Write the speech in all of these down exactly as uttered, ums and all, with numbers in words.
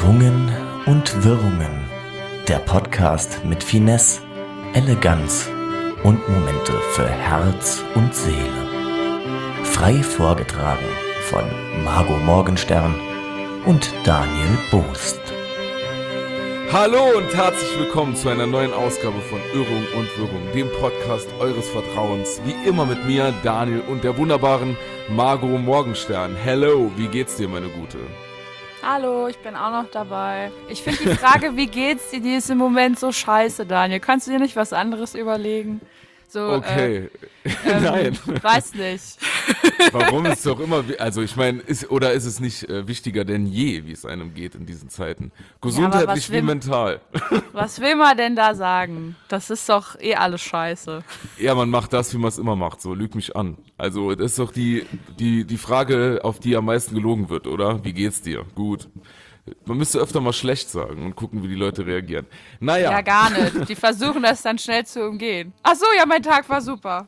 Schwungen und Wirrungen. Der Podcast mit Finesse, Eleganz und Momente für Herz und Seele. Frei vorgetragen von Margot Morgenstern und Daniel Boost. Hallo und herzlich willkommen zu einer neuen Ausgabe von Irrung und Wirrung, dem Podcast eures Vertrauens. Wie immer mit mir, Daniel, und der wunderbaren Margot Morgenstern. Hello, wie geht's dir, meine Gute? Hallo, ich bin auch noch dabei. Ich finde die Frage, wie geht's dir, die ist im Moment so scheiße, Daniel. Kannst du dir nicht was anderes überlegen? So, okay, äh, ähm, nein. Weiß nicht. Warum ist doch immer, also ich meine, ist, oder ist es nicht äh, wichtiger denn je, wie es einem geht in diesen Zeiten? Gesundheitlich will, wie mental. Was will man denn da sagen? Das ist doch eh alles scheiße. Ja, man macht das, wie man es immer macht, so, lüg mich an. Also das ist doch die, die, die Frage, auf die am meisten gelogen wird, oder? Wie geht's dir? Gut. Man müsste öfter mal schlecht sagen und gucken, wie die Leute reagieren. Naja. Ja, gar nicht. Die versuchen das dann schnell zu umgehen. Ach so, ja, mein Tag war super.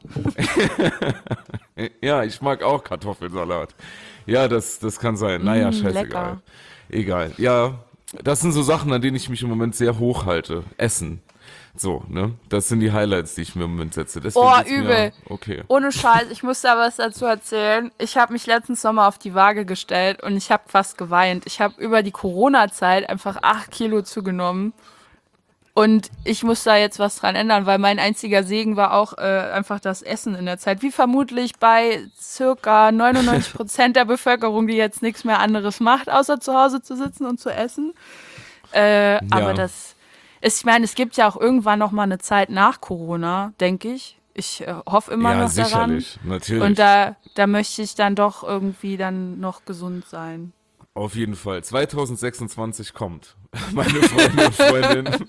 Ja, ich mag auch Kartoffelsalat. Ja, das, das kann sein. Naja, Mm, scheißegal. lecker. Egal. Ja, das sind so Sachen, an denen ich mich im Moment sehr hochhalte. Essen. So, ne? Das sind die Highlights, die ich mir im Moment setze. Deswegen Oh, geht's mir- übel. Okay. Ohne Scheiß, ich muss da was dazu erzählen. Ich habe mich letzten Sommer auf die Waage gestellt und ich habe fast geweint. Ich habe über die Corona-Zeit einfach acht Kilo zugenommen. Und ich muss da jetzt was dran ändern, weil mein einziger Segen war auch äh, einfach das Essen in der Zeit. Wie vermutlich bei circa neunundneunzig Prozent der Bevölkerung, die jetzt nichts mehr anderes macht, außer zu Hause zu sitzen und zu essen. Äh, Aber das ist, ich meine, es gibt ja auch irgendwann noch mal eine Zeit nach Corona, denke ich. Ich äh, hoffe immer Ja, noch daran. sicherlich. Natürlich. Und da, da möchte ich dann doch irgendwie dann noch gesund sein. Auf jeden Fall. zwanzig sechsundzwanzig kommt, meine Freunde und Freundinnen.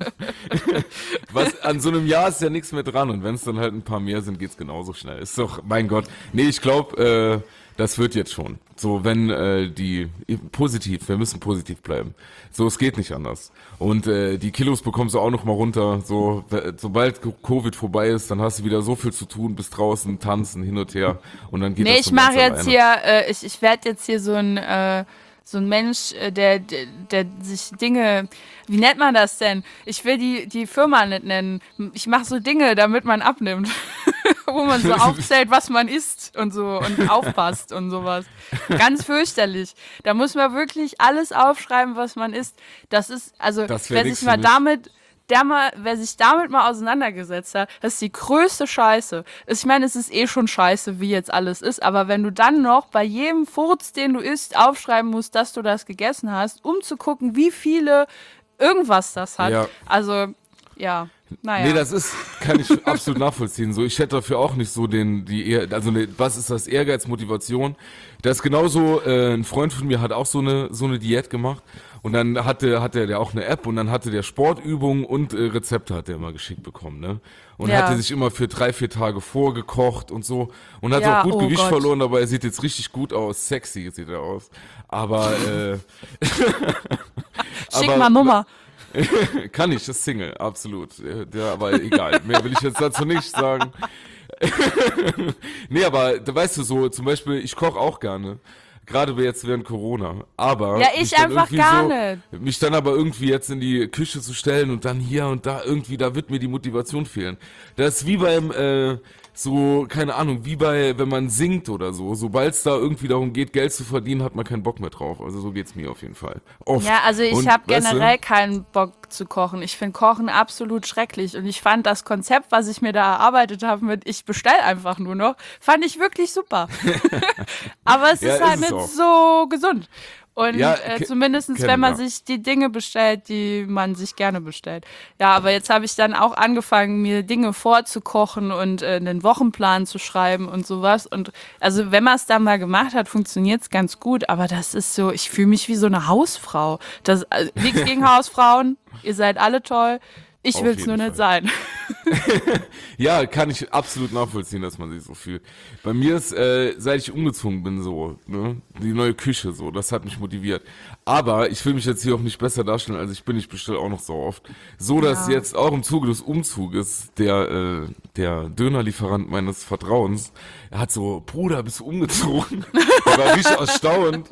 Was, an so einem Jahr ist ja nichts mehr dran. Und wenn es dann halt ein paar mehr sind, geht's genauso schnell. Ist doch, mein Gott. Nee, ich glaube, äh, das wird jetzt schon. So, wenn äh, die, positiv, wir müssen positiv bleiben. So, es geht nicht anders. Und äh, die Kilos bekommst du auch noch mal runter. So, w- sobald Covid vorbei ist, dann hast du wieder so viel zu tun, bis draußen, tanzen, hin und her. Und dann geht Nee, das ich von mache ganz jetzt alleine. hier, äh, ich, ich werde jetzt hier so ein, äh, so ein Mensch, äh, der, der, der sich Dinge, wie nennt man das denn? Ich will die, die Firma nicht nennen. Ich mache so Dinge, damit man abnimmt. Wo man so aufzählt, was man isst und so und aufpasst und sowas. Ganz fürchterlich. Da muss man wirklich alles aufschreiben, was man isst. Das ist, also, Das wär wer nix sich für mal mich. damit der mal, wer sich damit mal auseinandergesetzt hat, das ist die größte Scheiße. Ich meine, es ist eh schon scheiße, wie jetzt alles ist, aber wenn du dann noch bei jedem Furz, den du isst, aufschreiben musst, dass du das gegessen hast, um zu gucken, wie viele irgendwas das hat. Ja. Also, ja, naja. Nee, das ist, kann ich absolut nachvollziehen. So, ich hätte dafür auch nicht so den, die, Ehr- also ne, was ist das, Ehrgeiz, Motivation? Das ist genauso, äh, ein Freund von mir hat auch so eine, so eine Diät gemacht und dann hatte, hatte der auch eine App und dann hatte der Sportübungen und äh, Rezepte hat der immer geschickt bekommen, ne? Und Ja. hatte sich immer für drei, vier Tage vorgekocht und so und hat Ja, auch gut oh Gewicht Gott. verloren, aber er sieht jetzt richtig gut aus, sexy sieht er aus. Aber, äh, Schick aber- mal Nummer. kann ich, ist Single, absolut. Äh, Ja, aber egal, mehr will ich jetzt dazu nicht sagen. Nee, aber da weißt du so, zum Beispiel, ich koche auch gerne. Gerade jetzt während Corona. Aber. Ja, ich mich dann einfach irgendwie gar so, nicht. Mich dann aber irgendwie jetzt in die Küche zu stellen und dann hier und da irgendwie, da wird mir die Motivation fehlen. Das ist wie beim, äh, so, keine Ahnung, wie bei, wenn man singt oder so. Sobald es da irgendwie darum geht, Geld zu verdienen, hat man keinen Bock mehr drauf. Also so geht's mir auf jeden Fall. Oft. Ja, also ich Und, habe weißt du, generell keinen Bock zu kochen. Ich finde Kochen absolut schrecklich. Und ich fand das Konzept, was ich mir da erarbeitet habe mit ich bestell einfach nur noch, fand ich wirklich super. Aber es Ja, ist halt ist es nicht auch. so gesund. Und Ja, äh, ke- zumindest, kennen wenn man wir. sich die Dinge bestellt, die man sich gerne bestellt. Ja, aber jetzt habe ich dann auch angefangen, mir Dinge vorzukochen und äh, einen Wochenplan zu schreiben und sowas. Und also wenn man es dann mal gemacht hat, funktioniert es ganz gut. Aber das ist so, ich fühle mich wie so eine Hausfrau. Das äh, nichts gegen Hausfrauen. Ihr seid alle toll. Ich Auf will es jeden nur nicht Fall. sein. Ja, kann ich absolut nachvollziehen, dass man sich so fühlt. Bei mir ist, äh, seit ich umgezogen bin, so, ne, die neue Küche, so, das hat mich motiviert. Aber ich will mich jetzt hier auch nicht besser darstellen, als ich bin. Ich bestelle auch noch so oft. So, dass Ja. jetzt auch im Zuge des Umzuges der, äh, der Dönerlieferant meines Vertrauens, er hat so, Bruder, bist du umgezogen? Ich war richtig erstaunt.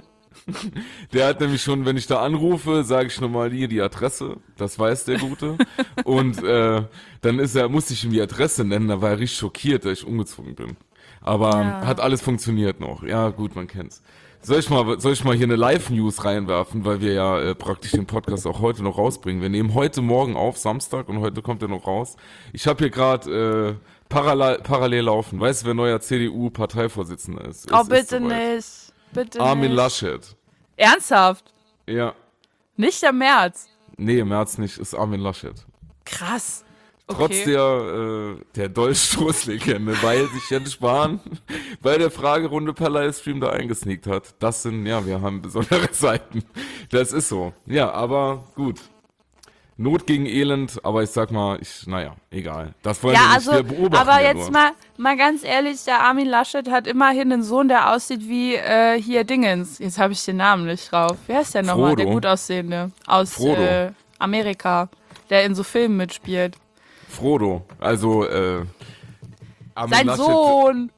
Der hat nämlich schon, wenn ich da anrufe, sage ich nochmal hier die Adresse, das weiß der Gute. Und äh, dann ist er, musste ich ihm die Adresse nennen, da war er richtig schockiert, dass ich umgezogen bin. Aber Ja. hat alles funktioniert noch. Ja, gut, man kennt's. Soll ich mal, soll ich mal hier eine Live-News reinwerfen, weil wir ja äh, praktisch den Podcast auch heute noch rausbringen. Wir nehmen heute Morgen auf, Samstag, und heute kommt er noch raus. Ich habe hier gerade äh, parallel, parallel laufen. Weißt du, wer neuer C D U-Parteivorsitzender ist? Oh, Es ist bitte soweit. nicht. Bitte Armin nicht. Laschet. Ernsthaft? Ja. Nicht der März. Nee, im März nicht, ist Armin Laschet. Krass. Okay. Trotz der, äh, der Dolchstoßlegende, weil sich Jens Spahn bei der Fragerunde per Livestream da eingesneakt hat. Das sind, ja, wir haben besondere Zeiten. Das ist so. Ja, aber gut. Not gegen Elend, aber ich sag mal, ich, naja, egal. Das wollen Ja, wir nicht, also, wir beobachten aber ja jetzt nur. mal, mal ganz ehrlich, der Armin Laschet hat immerhin einen Sohn, der aussieht wie äh, hier Dingens. Jetzt habe ich den Namen nicht drauf. Wer ist der nochmal? Frodo. Der gut aussehende aus Frodo. äh, Amerika, der in so Filmen mitspielt. Frodo, also, äh, Armin Sein Laschet- Sohn.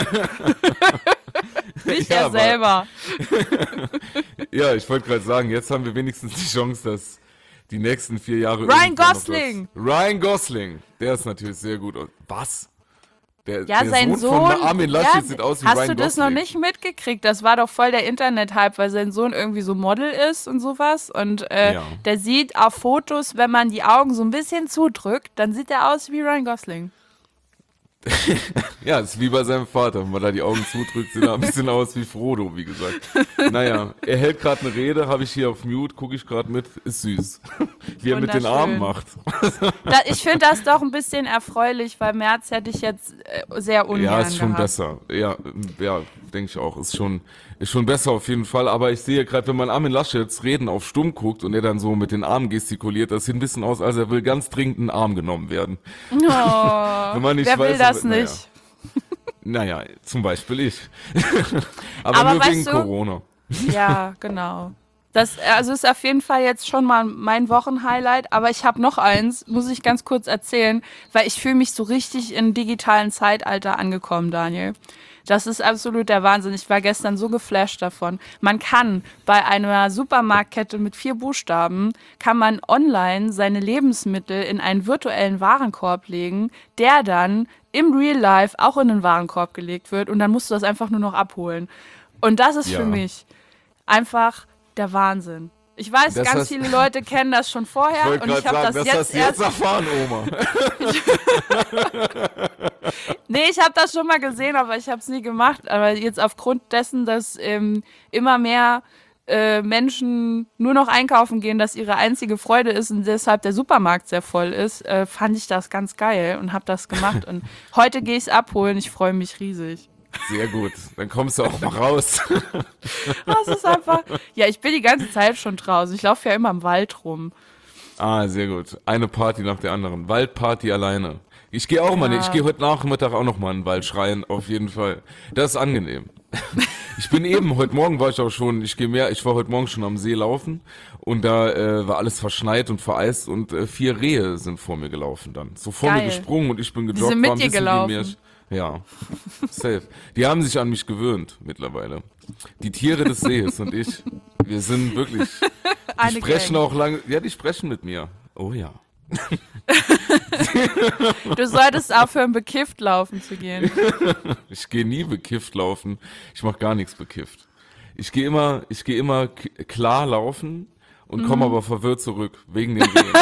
Nicht Ja, er aber- selber. Ja, ich wollte gerade sagen, jetzt haben wir wenigstens die Chance, dass die nächsten vier Jahre... Ryan irgendwann noch Gosling! was- Ryan Gosling! Der ist natürlich sehr gut. Was? Der, Ja, der sein Sohn, Sohn. von Armin Laschet ja, sieht aus wie hast Ryan du das Gosling. noch nicht mitgekriegt? Das war doch voll der Internet-Hype, weil sein Sohn irgendwie so Model ist und sowas. Und äh, Ja. der sieht auf Fotos, wenn man die Augen so ein bisschen zudrückt, dann sieht er aus wie Ryan Gosling. Ja, ist wie bei seinem Vater. Wenn man da die Augen zudrückt, sieht er ein bisschen aus wie Frodo, wie gesagt. Naja, er hält gerade eine Rede, habe ich hier auf Mute, gucke ich gerade mit, ist süß. Wie er mit den Armen macht. Da, ich finde das doch ein bisschen erfreulich, weil Merz hätte ich jetzt äh, sehr ungern Ja, ist schon gehabt. besser. Ja, ja, denke ich auch. Ist schon, ist schon besser auf jeden Fall. Aber ich sehe gerade, wenn man Armin Laschets Reden auf Stumm guckt und er dann so mit den Armen gestikuliert, das sieht ein bisschen aus, als er will ganz dringend einen Arm genommen werden. Oh, Wenn man nicht wer will weiß, das aber- naja. nicht? Naja, zum Beispiel ich. Aber, Aber nur weißt wegen du- Corona. Ja, genau. Das also ist auf jeden Fall jetzt schon mal mein Wochenhighlight, aber ich habe noch eins, muss ich ganz kurz erzählen, weil ich fühle mich so richtig im digitalen Zeitalter angekommen, Daniel. Das ist absolut der Wahnsinn. Ich war gestern so geflasht davon. Man kann bei einer Supermarktkette mit vier Buchstaben, kann man online seine Lebensmittel in einen virtuellen Warenkorb legen, der dann im Real Life auch in den Warenkorb gelegt wird und dann musst du das einfach nur noch abholen. Und das ist Ja. für mich einfach der Wahnsinn. Ich weiß, Das ganz hast- viele Leute kennen das schon Ich vorher wollte und ich gerade habe sagen, das, das jetzt hast du jetzt erst. erfahren, Oma. Nee, ich habe das schon mal gesehen, aber ich habe es nie gemacht. Aber jetzt aufgrund dessen, dass ähm, immer mehr äh, Menschen nur noch einkaufen gehen, dass ihre einzige Freude ist und deshalb der Supermarkt sehr voll ist, äh, fand ich das ganz geil und habe das gemacht. Und heute gehe ich es abholen. Ich freue mich riesig. Sehr gut, dann kommst du auch mal raus. Das ist einfach. Ja, ich bin die ganze Zeit schon draußen. Ich laufe ja immer im Wald rum. Ah, sehr gut. Eine Party nach der anderen. Waldparty alleine. Ich gehe auch mal, Ja. ich gehe heute Nachmittag auch noch mal in den Wald schreien, auf jeden Fall. Das ist angenehm. Ich bin eben, heute Morgen war ich auch schon, ich gehe mehr, ich war heute Morgen schon am See laufen und da äh, war alles verschneit und vereist und äh, vier Rehe sind vor mir gelaufen dann. So vor mir Geil. gesprungen und ich bin gejoggt. sind mit war ein dir bisschen wie gelaufen? Märchen. Ja, safe. Die haben sich an mich gewöhnt mittlerweile. Die Tiere des Sees und ich, wir sind wirklich, die Eine sprechen Gang. auch lange, ja, die sprechen mit mir. Oh ja. Du solltest aufhören, bekifft laufen zu gehen. Ich gehe nie bekifft laufen. Ich mache gar nichts bekifft. Ich gehe immer, ich gehe immer k- klar laufen und komme aber verwirrt zurück wegen den Rehen.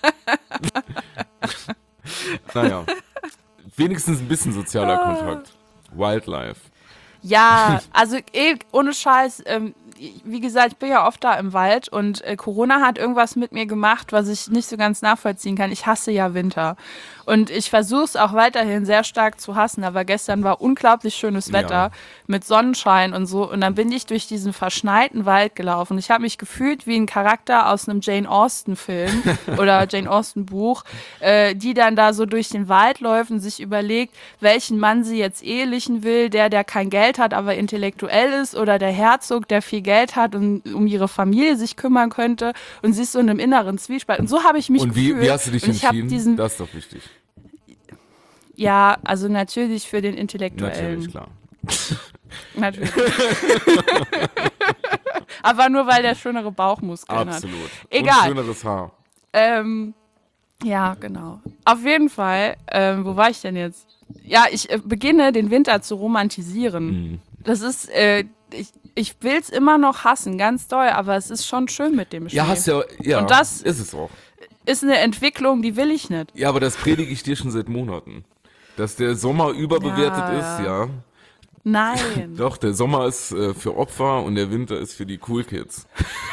Naja, wenigstens ein bisschen sozialer Kontakt. Wildlife. Ja, also eh, ohne Scheiß, ähm, wie gesagt, ich bin ja oft da im Wald und äh, Corona hat irgendwas mit mir gemacht, was ich nicht so ganz nachvollziehen kann. Ich hasse ja Winter. Und ich versuche es auch weiterhin sehr stark zu hassen, aber gestern war unglaublich schönes Wetter Ja. mit Sonnenschein und so. Und dann bin ich durch diesen verschneiten Wald gelaufen. Ich habe mich gefühlt wie ein Charakter aus einem Jane Austen-Film oder Jane Austen-Buch, äh, die dann da so durch den Wald läuft und sich überlegt, welchen Mann sie jetzt ehelichen will, der, der kein Geld hat, aber intellektuell ist, oder der Herzog, der viel Geld hat und um ihre Familie sich kümmern könnte. Und sie ist so in einem inneren Zwiespalt. Und so habe ich mich Und wie, gefühlt. wie hast du dich und ich hab entschieden? diesen, Das ist doch wichtig. ja, also natürlich für den Intellektuellen. Natürlich, klar. Natürlich. Aber nur, weil der schönere Bauchmuskeln Absolut. hat. Egal. Und schöneres Haar. Ähm, ja, genau. Auf jeden Fall, ähm, wo war ich denn jetzt? Ja, ich äh, beginne, den Winter zu romantisieren. Mhm. Das ist, äh, ich, ich will es immer noch hassen, ganz doll, aber es ist schon schön mit dem Schnee. Ja, hast ja, ja, Und das- ist es auch. Ist eine Entwicklung, die will ich nicht. Ja, aber das predige ich dir schon seit Monaten. Dass der Sommer überbewertet Ja, ist, ja. Nein. Doch, der Sommer ist äh, für Opfer und der Winter ist für die Cool Kids.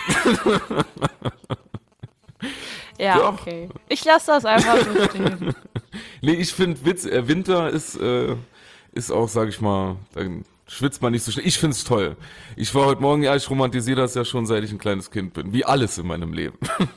Ja, Doch. okay. Ich lasse das einfach so stehen. Nee, ich finde, Witz, äh, Winter ist, äh, ist auch, sag ich mal, dann schwitzt man nicht so schnell. Ich find's toll. Ich war heute Morgen, ja, ich romantisiere das ja schon, seit ich ein kleines Kind bin. Wie alles in meinem Leben.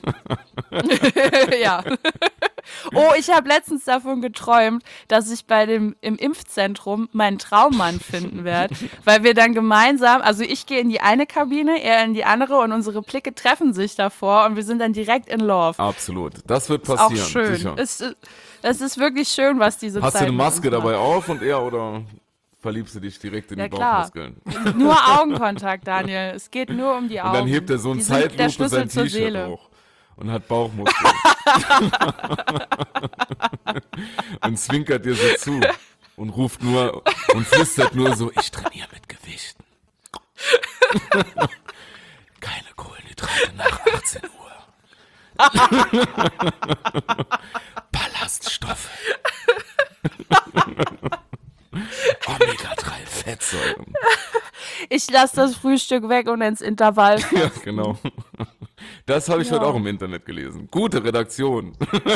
Ja. Oh, ich habe letztens davon geträumt, dass ich bei dem im Impfzentrum meinen Traummann finden werde, weil wir dann gemeinsam, also ich gehe in die eine Kabine, er in die andere und unsere Blicke treffen sich davor und wir sind dann direkt in Love. Absolut. Das wird Ist auch passieren. schön. Sicher. Es, ist- es ist wirklich schön, was diese Hast du Zeit eine mit uns Maske macht. dabei auf und er oder verliebst du dich direkt in Ja, die klar. Bauchmuskeln? Nur Augenkontakt, Daniel. Es geht nur um die Augen. Und dann hebt er so ein Die sind der Zeitlupe Schlüssel sein zur T-Shirt Seele. hoch und hat Bauchmuskeln. Und zwinkert dir so zu und ruft nur und flüstert nur so, ich trainiere mit Gewichten. Keine Kohlenhydrate nach achtzehn Uhr. Ballaststoffe. Omega drei Fettsäuren. Ich lasse das Frühstück weg und ins Intervall. Ja, genau. Das habe ich Ja. heute auch im Internet gelesen. Gute Redaktion.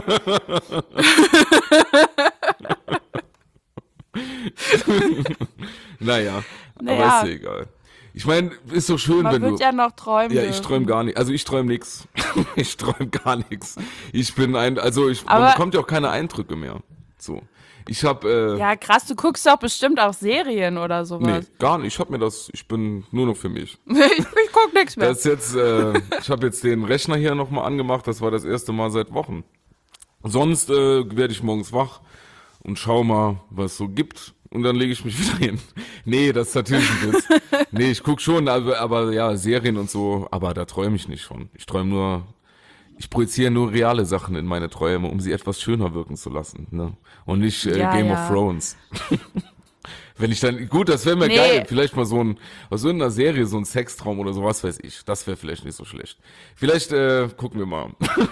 Naja, Naja. aber ist ja egal. Ich meine, ist so schön, Man wenn wird du... ja noch träumen. Ja, ich dürfen. träume gar nicht. Also ich träume nix. Ich träume gar nichts. Ich bin ein... Also ich, Aber- man bekommt ja auch keine Eindrücke mehr. So. Ich habe... Äh, Ja, krass, du guckst doch bestimmt auch Serien oder nee, sowas. gar nicht. Ich habe mir das... Ich bin nur noch für mich. ich, ich guck nichts mehr. Das ist jetzt, äh, ich habe jetzt den Rechner hier nochmal angemacht, das war das erste Mal seit Wochen. Sonst äh, werde ich morgens wach und schau mal, was es so gibt und dann lege ich mich wieder hin. Nee, das ist natürlich ein Witz. Nee, ich guck schon, aber, aber ja, Serien und so, aber da träume ich nicht von. Ich träume nur, ich projiziere nur reale Sachen in meine Träume, um sie etwas schöner wirken zu lassen. Ne? Und nicht äh, Ja, Game ja. of Thrones. Wenn ich dann, gut, das wäre mir Nee. geil, vielleicht mal so ein, aus irgendeiner Serie, so ein Sextraum oder sowas, weiß ich. Das wäre vielleicht nicht so schlecht. Vielleicht äh, gucken wir mal.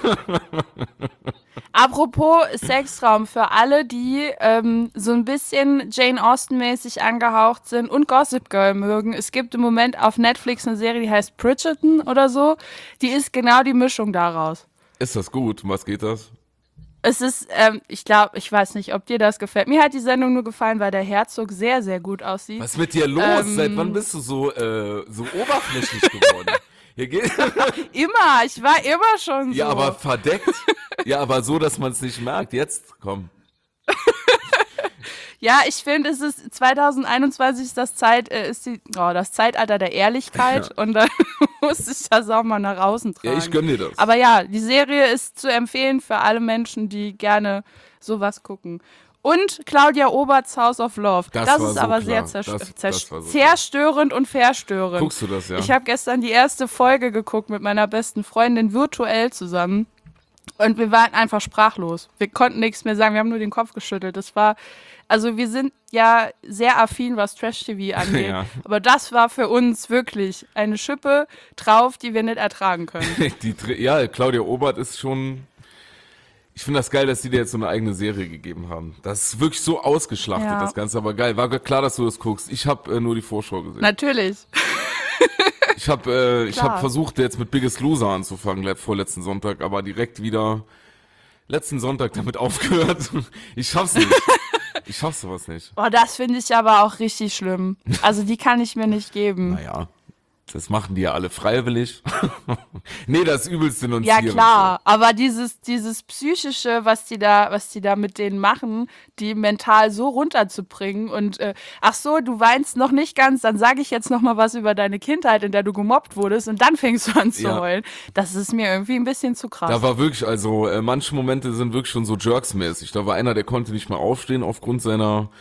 Apropos Sextraum, für alle, die ähm, so ein bisschen Jane Austen-mäßig angehaucht sind und Gossip Girl mögen, es gibt im Moment auf Netflix eine Serie, die heißt Bridgerton oder so. Die ist genau die Mischung daraus. Ist das gut? Um was geht das? Es ist, ähm, ich glaube, ich weiß nicht, ob dir das gefällt. Mir hat die Sendung nur gefallen, weil der Herzog sehr, sehr gut aussieht. Was ist mit dir los? Ähm. Seit wann bist du so, äh, so oberflächlich geworden? Hier geht, Immer, ich war immer schon so. ja, aber verdeckt. Ja, aber so, dass man es nicht merkt. Jetzt, komm. Ja, ich finde, es ist zwanzig einundzwanzig ist das Zeit, äh, ist die, oh, das Zeitalter der Ehrlichkeit Ja. und dann muss ich das auch mal nach außen tragen. Ja, ich gönn dir das. Aber ja, die Serie ist zu empfehlen für alle Menschen, die gerne sowas gucken. Und Claudia Oberts House of Love. Das Das, war ist so aber klar. sehr zerst- Das- zer- das war so zerstörend und verstörend. Guckst du das, ja? Ich habe gestern die erste Folge geguckt mit meiner besten Freundin virtuell zusammen. Und wir waren einfach sprachlos. Wir konnten nichts mehr sagen. Wir haben nur den Kopf geschüttelt. Das war, also wir sind ja sehr affin, was Trash-T V angeht. Ja. Aber das war für uns wirklich eine Schippe drauf, die wir nicht ertragen können. Die, Dr- ja, Claudia Obert ist schon... Ich finde das geil, dass die dir jetzt so eine eigene Serie gegeben haben. Das ist wirklich so ausgeschlachtet, Ja. das Ganze, aber geil. War klar, dass du das guckst. Ich habe äh, nur die Vorschau gesehen. Natürlich. Ich habe äh, ich Klar. hab versucht, jetzt mit Biggest Loser anzufangen, le- vorletzten Sonntag, aber direkt wieder letzten Sonntag damit aufgehört. Ich schaff's nicht. Ich schaff sowas nicht. Boah, das finde ich aber auch richtig schlimm. Also die kann ich mir nicht geben. Naja, das machen die ja alle freiwillig. Nee, das übelst Ja, denunzieren. klar, aber dieses, dieses Psychische, was die da, was die da mit denen machen, die mental so runterzubringen und äh, ach so, du weinst noch nicht ganz, dann sage ich jetzt noch mal was über deine Kindheit, in der du gemobbt wurdest und dann fängst du an zu Ja. heulen. Das ist mir irgendwie ein bisschen zu krass. Da war wirklich, also äh, manche Momente sind wirklich schon so Jerks-mäßig. Da war einer, der konnte nicht mehr aufstehen aufgrund seiner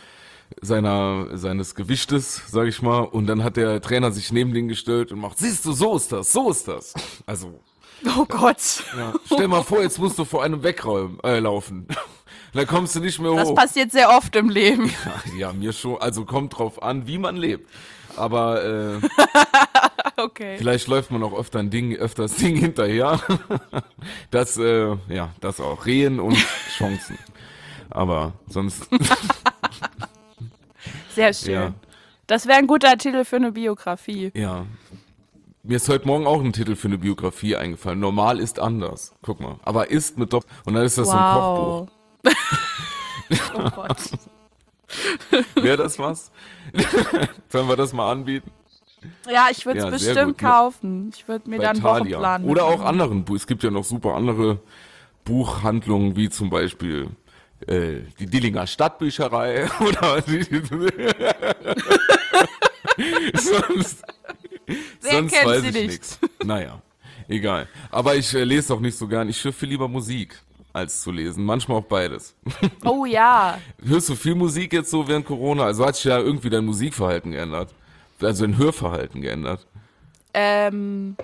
seiner, seines Gewichtes, sag ich mal. Und dann hat der Trainer sich neben den gestellt und macht, siehst du, so ist das, so ist das. Also, Oh Gott. ja, stell mal vor, jetzt musst du vor einem wegräumen, äh, laufen. Dann kommst du nicht mehr Das hoch. passiert sehr oft im Leben. Ja, ja, mir schon. Also kommt drauf an, wie man lebt. Aber äh, Okay. vielleicht läuft man auch öfter ein Ding, öfters Ding hinterher. Das, äh, ja, das auch. Rehen und Chancen. Aber sonst, Sehr schön. ja, Das wäre ein guter Titel für eine Biografie. ja. Mir ist heute Morgen auch ein Titel für eine Biografie eingefallen. Normal ist anders. Guck mal. Aber ist mit Doppel. Und dann ist das so ein Kochbuch. Oh Gott. Wäre das was? Sollen wir das mal anbieten? Ja, ich würde es Ja, sehr bestimmt gut. kaufen. Ich würde mir Bei dann einen Thalia. Wochenplan Oder auch machen. anderen. Bu- Es gibt ja noch super andere Buchhandlungen, wie zum Beispiel äh, die Dillinger Stadtbücherei oder die, sonst, Wer sonst kennt weiß sie ich nicht? nichts. Naja, egal. Aber ich äh, lese auch nicht so gern. Ich höre viel lieber Musik als zu lesen. Manchmal auch beides. Oh ja. Hörst du viel Musik jetzt so während Corona? Also hat sich ja irgendwie dein Musikverhalten geändert. Also dein Hörverhalten geändert. Ähm,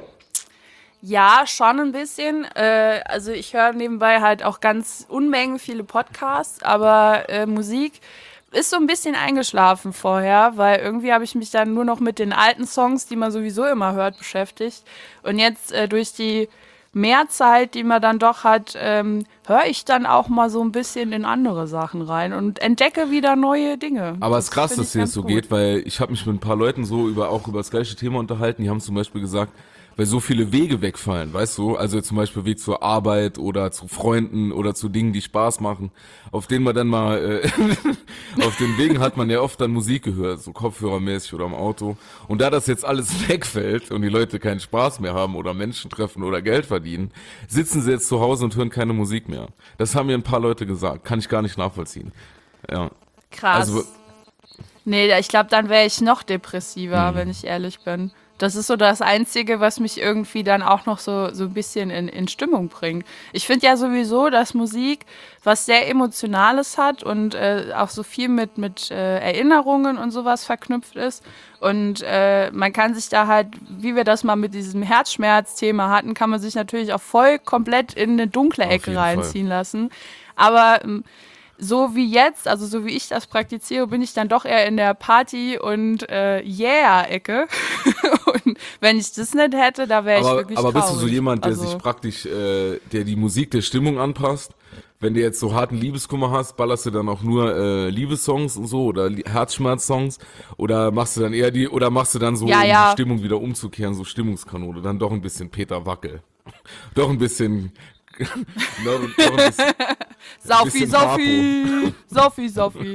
ja, schon ein bisschen. Äh, also ich höre nebenbei halt auch ganz Unmengen viele Podcasts, aber äh, Musik ist so ein bisschen eingeschlafen vorher, weil irgendwie habe ich mich dann nur noch mit den alten Songs, die man sowieso immer hört, beschäftigt. Und jetzt äh, durch die Mehrzeit, die man dann doch hat, ähm, höre ich dann auch mal so ein bisschen in andere Sachen rein und entdecke wieder neue Dinge. Aber es ist krass, finde dass ich dir ganz das so gut. geht, weil ich habe mich mit ein paar Leuten so über auch über das gleiche Thema unterhalten. Die haben zum Beispiel gesagt, weil so viele Wege wegfallen, weißt du? Also zum Beispiel Weg zur Arbeit oder zu Freunden oder zu Dingen, die Spaß machen, auf denen man dann mal, äh, auf den Wegen hat man ja oft dann Musik gehört, so kopfhörermäßig oder im Auto. Und da das jetzt alles wegfällt und die Leute keinen Spaß mehr haben oder Menschen treffen oder Geld verdienen, sitzen sie jetzt zu Hause und hören keine Musik mehr. Das haben mir ein paar Leute gesagt, kann ich gar nicht nachvollziehen. Ja. Krass. Also- nee, ich glaube, dann wäre ich noch depressiver, Mhm. wenn ich ehrlich bin. Das ist so das Einzige, was mich irgendwie dann auch noch so, so ein bisschen in, in Stimmung bringt. Ich finde ja sowieso, dass Musik was sehr Emotionales hat und äh, auch so viel mit, mit äh, Erinnerungen und sowas verknüpft ist. Und äh, man kann sich da halt, wie wir das mal mit diesem Herzschmerz-Thema hatten, kann man sich natürlich auch voll komplett in eine dunkle Auf Ecke jeden Fall. reinziehen lassen. Aber ähm, so wie jetzt, also so wie ich das praktiziere, bin ich dann doch eher in der Party- und äh, Yeah-Ecke. Und wenn ich das nicht hätte, da wäre ich Aber, wirklich aber traurig. bist du so jemand, der also, sich praktisch, äh, der die Musik der Stimmung anpasst? Wenn du jetzt so harten Liebeskummer hast, ballerst du dann auch nur äh, Liebessongs und so oder Li- Herzschmerzsongs oder machst du dann eher die oder machst du dann so, Ja, um ja. die Stimmung wieder umzukehren, so Stimmungskanone, dann doch ein bisschen Peter Wackel, doch ein bisschen, noch, noch ein bisschen Sophie, bisschen Sophie, Sophie, Sophie.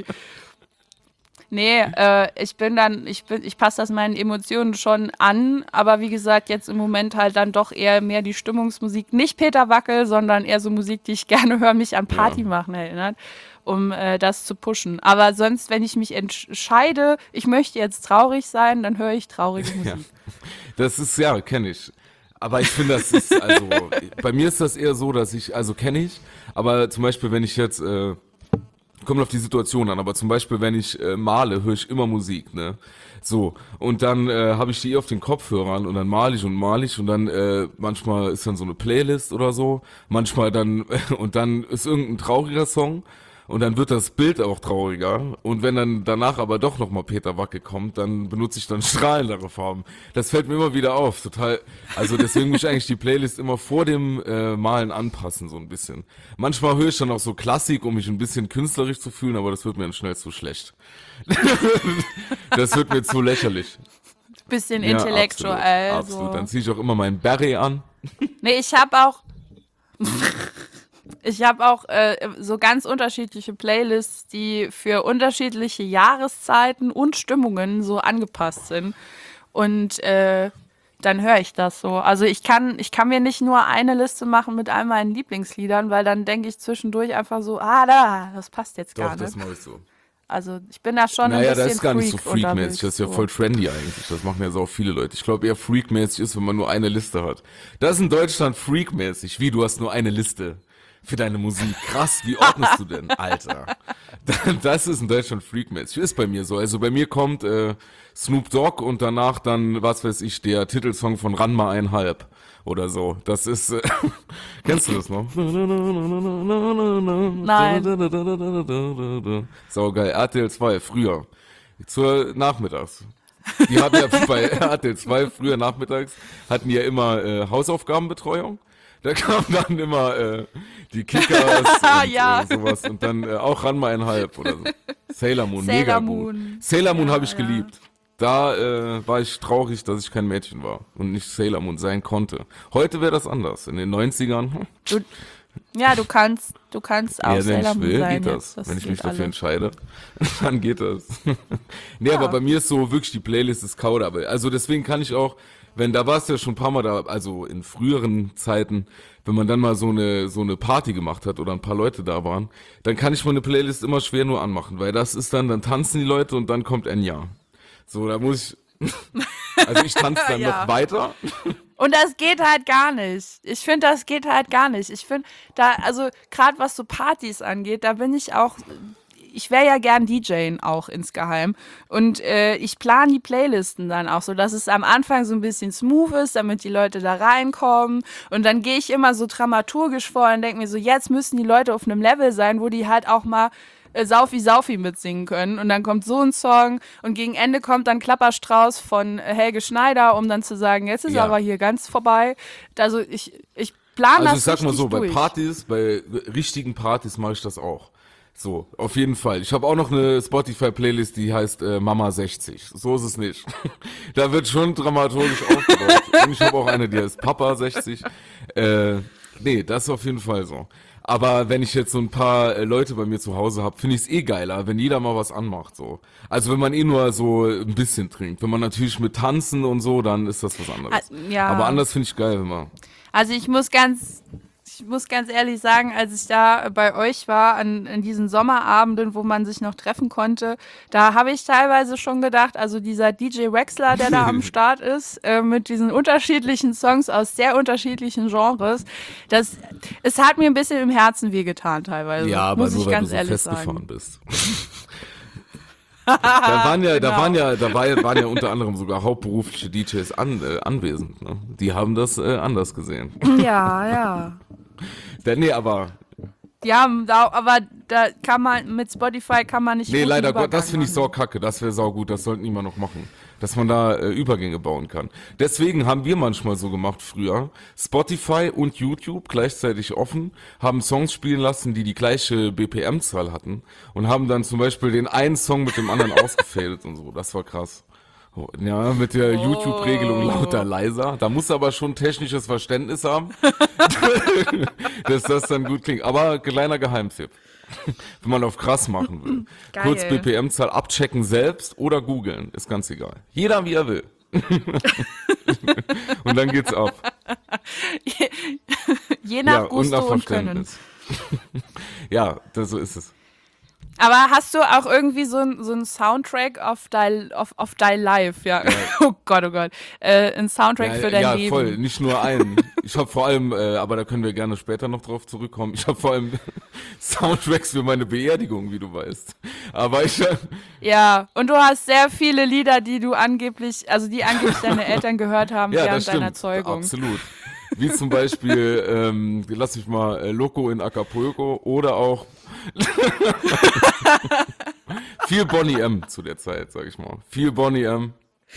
Nee, äh, ich bin dann, ich bin, ich passe das meinen Emotionen schon an, aber wie gesagt, jetzt im Moment halt dann doch eher mehr die Stimmungsmusik. Nicht Peter Wackel, sondern eher so Musik, die ich gerne höre, mich an Party machen erinnert, um äh, das zu pushen. Aber sonst, wenn ich mich entscheide, ich möchte jetzt traurig sein, dann höre ich traurige Musik. Ja. Das ist, ja, kenne ich. Aber ich finde, das ist, also, bei mir ist das eher so, dass ich, also kenne ich, aber zum Beispiel, wenn ich jetzt, äh, kommt auf die Situation an, aber zum Beispiel, wenn ich äh, male, höre ich immer Musik, ne? So, und dann äh, habe ich die auf den Kopfhörern und dann male ich und male ich und dann äh, manchmal ist dann so eine Playlist oder so, manchmal dann, und dann ist irgendein trauriger Song und dann wird das Bild auch trauriger und wenn dann danach aber doch nochmal Peter Wacke kommt, dann benutze ich dann strahlendere Farben. Das fällt mir immer wieder auf, total, also deswegen muss ich eigentlich die Playlist immer vor dem äh, Malen anpassen, so ein bisschen. Manchmal höre ich dann auch so Klassik, um mich ein bisschen künstlerisch zu fühlen, aber das wird mir dann schnell zu schlecht. Das wird mir zu lächerlich. Bisschen Ja, intellektuell. absolut, absolut. So. Dann ziehe ich auch immer meinen Beret an. Nee, ich habe auch. Ich habe auch äh, so ganz unterschiedliche Playlists, die für unterschiedliche Jahreszeiten und Stimmungen so angepasst sind. Und äh, dann höre ich das so. Also ich kann, ich kann mir nicht nur eine Liste machen mit all meinen Lieblingsliedern, weil dann denke ich zwischendurch einfach so, ah, da, das passt jetzt Doch, gar das nicht. mache ich so. Also ich bin da schon Naja, ein bisschen das ist gar nicht so Freak freakmäßig. Das ist ja unterwegs, voll trendy eigentlich. Das machen ja so auch viele Leute. Ich glaube eher freakmäßig ist, wenn man nur eine Liste hat. Das ist in Deutschland freakmäßig. Wie, du hast nur eine Liste. für deine Musik. Krass, wie ordnest du denn, Alter? Das ist in Deutschland freakmäßig. Ist bei mir so. Also bei mir kommt äh, Snoop Dogg und danach dann, was weiß ich, der Titelsong von Ranma einhalb oder so. Das ist, äh, kennst du das noch? Nein. Saugeil. R T L zwei, früher. Zur Nachmittags. Die hatten ja bei R T L zwei früher nachmittags, hatten die ja immer äh, Hausaufgabenbetreuung. Da kamen dann immer äh, die Kickers und Ja. äh, sowas und dann äh, auch Ranma einhalb oder so. Sailor Moon, Sailor mega Moon. gut. Sailor Moon Ja, habe ich ja. geliebt. Da äh, war ich traurig, dass ich kein Mädchen war und nicht Sailor Moon sein konnte. Heute wäre das anders. In den neunzigern, hm, Du, ja, du kannst, du kannst auch ja, wenn Sailor ich Moon will, sein. geht das. jetzt. Wenn ich geht mich dafür alles. entscheide, dann geht das. Nee, Ja. aber bei mir ist so wirklich die Playlist ist Kauder. Also deswegen kann ich auch, wenn da warst du ja schon ein paar Mal da, also in früheren Zeiten, wenn man dann mal so eine so eine Party gemacht hat oder ein paar Leute da waren, dann kann ich meine Playlist immer schwer nur anmachen, weil das ist dann, dann tanzen die Leute und dann kommt Enya. So, da muss ich, also ich tanze dann Ja. noch weiter. Und das geht halt gar nicht. Ich finde, das geht halt gar nicht. Ich finde, da, also gerade was so Partys angeht, da bin ich auch, ich wäre ja gern D J auch insgeheim. Und äh, ich plane die Playlisten dann auch so, dass es am Anfang so ein bisschen smooth ist, damit die Leute da reinkommen. Und dann gehe ich immer so dramaturgisch vor und denke mir so, jetzt müssen die Leute auf einem Level sein, wo die halt auch mal äh, Saufi Saufi mitsingen können. Und dann kommt so ein Song und gegen Ende kommt dann Klapperstrauß von äh, Helge Schneider, um dann zu sagen, jetzt ist Ja. aber hier ganz vorbei. Also ich, ich plane Also das ich sag mal richtig so, bei durch. Partys, bei richtigen Partys mache ich das auch. So, auf jeden Fall. Ich habe auch noch eine Spotify-Playlist, die heißt äh, Mama sechzig. So ist es nicht. Da wird schon dramaturgisch aufgebaut. Und ich habe auch eine, die heißt Papa sechzig. Äh, nee, das ist auf jeden Fall so. Aber wenn ich jetzt so ein paar äh, Leute bei mir zu Hause habe, finde ich es eh geiler, wenn jeder mal was anmacht. So. Also wenn man eh nur so ein bisschen trinkt. Wenn man natürlich mit Tanzen und so, dann ist das was anderes. Ah, ja. Aber anders finde ich geil, wenn man... Also ich muss ganz, ich muss ganz ehrlich sagen, als ich da bei euch war, an, an diesen Sommerabenden, wo man sich noch treffen konnte, da habe ich teilweise schon gedacht, also dieser D J Wexler, der da am Start ist, äh, mit diesen unterschiedlichen Songs aus sehr unterschiedlichen Genres, das, es hat mir ein bisschen im Herzen wehgetan teilweise, Ja, aber muss nur ich weil ganz du so ehrlich festgefahren sagen. bist. Da waren ja, da Genau. waren ja, da war, ja- waren ja unter anderem sogar hauptberufliche D Js an, äh, anwesend. Ne? Die haben das äh, anders gesehen. Ja, ja. Da, nee, aber Ja, da, aber da kann man, mit Spotify kann man nicht nee, guten leider Gott, Übergang das finde ich machen. sau kacke. Das wäre sau gut. Das sollten die mal noch machen, dass man da äh, Übergänge bauen kann. Deswegen haben wir manchmal so gemacht früher. Spotify und YouTube gleichzeitig offen, haben Songs spielen lassen, die die gleiche B P M-Zahl hatten und haben dann zum Beispiel den einen Song mit dem anderen ausgefadet und so. Das war krass. Oh, ja, mit der YouTube-Regelung lauter leiser. Da muss aber schon technisches Verständnis haben, dass das dann gut klingt. Aber kleiner Geheimtipp. Wenn man auf krass machen will. Geil. Kurz B P M-Zahl abchecken selbst oder googeln. Ist ganz egal. Jeder wie er will. Und dann geht's ab. Je nach Ja, und Gusto nach und Können. Verständnis. Ja, das, so ist es. Aber hast du auch irgendwie so ein so ein Soundtrack auf dein, auf, auf dein Life, ja? Oh Gott, oh Gott. Äh, ein Soundtrack Ja, für dein ja, Leben. voll. Nicht nur einen. Ich habe vor allem, äh, aber da können wir gerne später noch drauf zurückkommen. Ich habe vor allem Soundtracks für meine Beerdigung, wie du weißt. Aber ich, äh, Ja, und du hast sehr viele Lieder, die du angeblich, also die angeblich deine Eltern gehört haben ja, während das stimmt. deiner Zeugung. Absolut. Wie zum Beispiel, ähm, lass mich mal äh, Loco in Acapulco oder auch viel Boney M zu der Zeit, sag ich mal. Viel Boney M.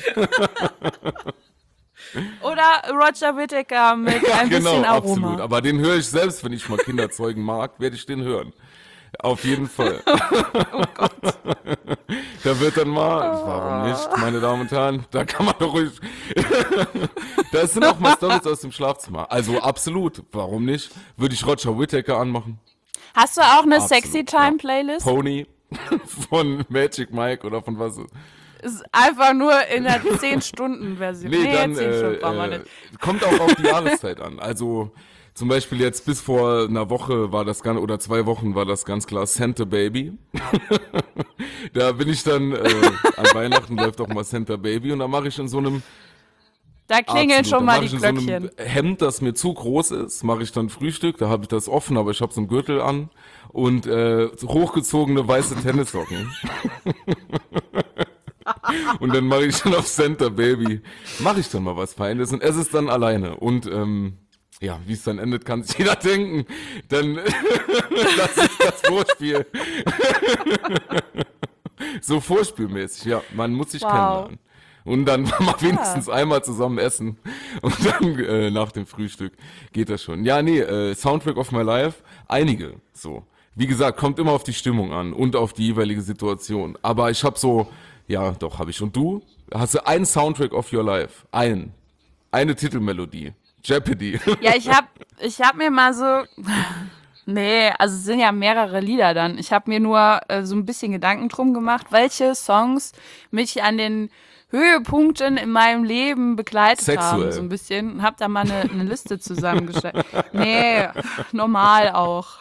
Oder Roger Whittaker mit ein bisschen Genau, Aroma. absolut. Aber den höre ich selbst, wenn ich mal Kinder zeugen mag, werde ich den hören. Auf jeden Fall. Oh Gott. Da wird dann mal, warum nicht, meine Damen und Herren, da kann man doch ruhig, da sind auch mal Stories aus dem Schlafzimmer. Also absolut, warum nicht, würde ich Roger Whittaker anmachen. Hast du auch eine Absolut, Sexy Time ja. Playlist? Pony von Magic Mike oder von was? Ist einfach nur in der zehn Stunden Version. Nee, dann zehn äh, Stunden brauchen wir äh, nicht. kommt auch auf die Jahreszeit an. Also zum Beispiel jetzt bis vor einer Woche war das ganz, oder zwei Wochen war das ganz klar Santa Baby. Da bin ich dann, äh, an Weihnachten läuft auch mal Santa Baby und da mache ich in so einem, Da klingeln Absolut. schon Da mal mach die ich in Glöckchen. So einem Hemd, das mir zu groß ist, mache ich dann Frühstück, da habe ich das offen, aber ich habe so einen Gürtel an und äh, so hochgezogene weiße Tennissocken. Und dann mache ich dann auf Center Baby, mache ich dann mal was Feines und esse es dann alleine. Und ähm, ja, wie es dann endet, kann sich jeder denken. Dann das ist das Vorspiel. So vorspielmäßig, ja, man muss sich Wow. kennenlernen. Und dann mal wenigstens einmal zusammen essen. Und dann äh, nach dem Frühstück geht das schon. Ja, nee, äh, Soundtrack of my life, einige so. Wie gesagt, kommt immer auf die Stimmung an und auf die jeweilige Situation. Aber ich habe so, ja, doch, habe ich. Und du? Hast du einen Soundtrack of your life? Einen. Eine Titelmelodie. Jeopardy. Ja, ich hab, ich hab mir mal so, nee, also es sind ja mehrere Lieder dann. Ich habe mir nur äh, so ein bisschen Gedanken drum gemacht, welche Songs mich an den Höhepunkten in meinem Leben begleitet Sexuell. haben, so ein bisschen. Und hab da mal eine, eine Liste zusammengestellt. Nee, normal auch.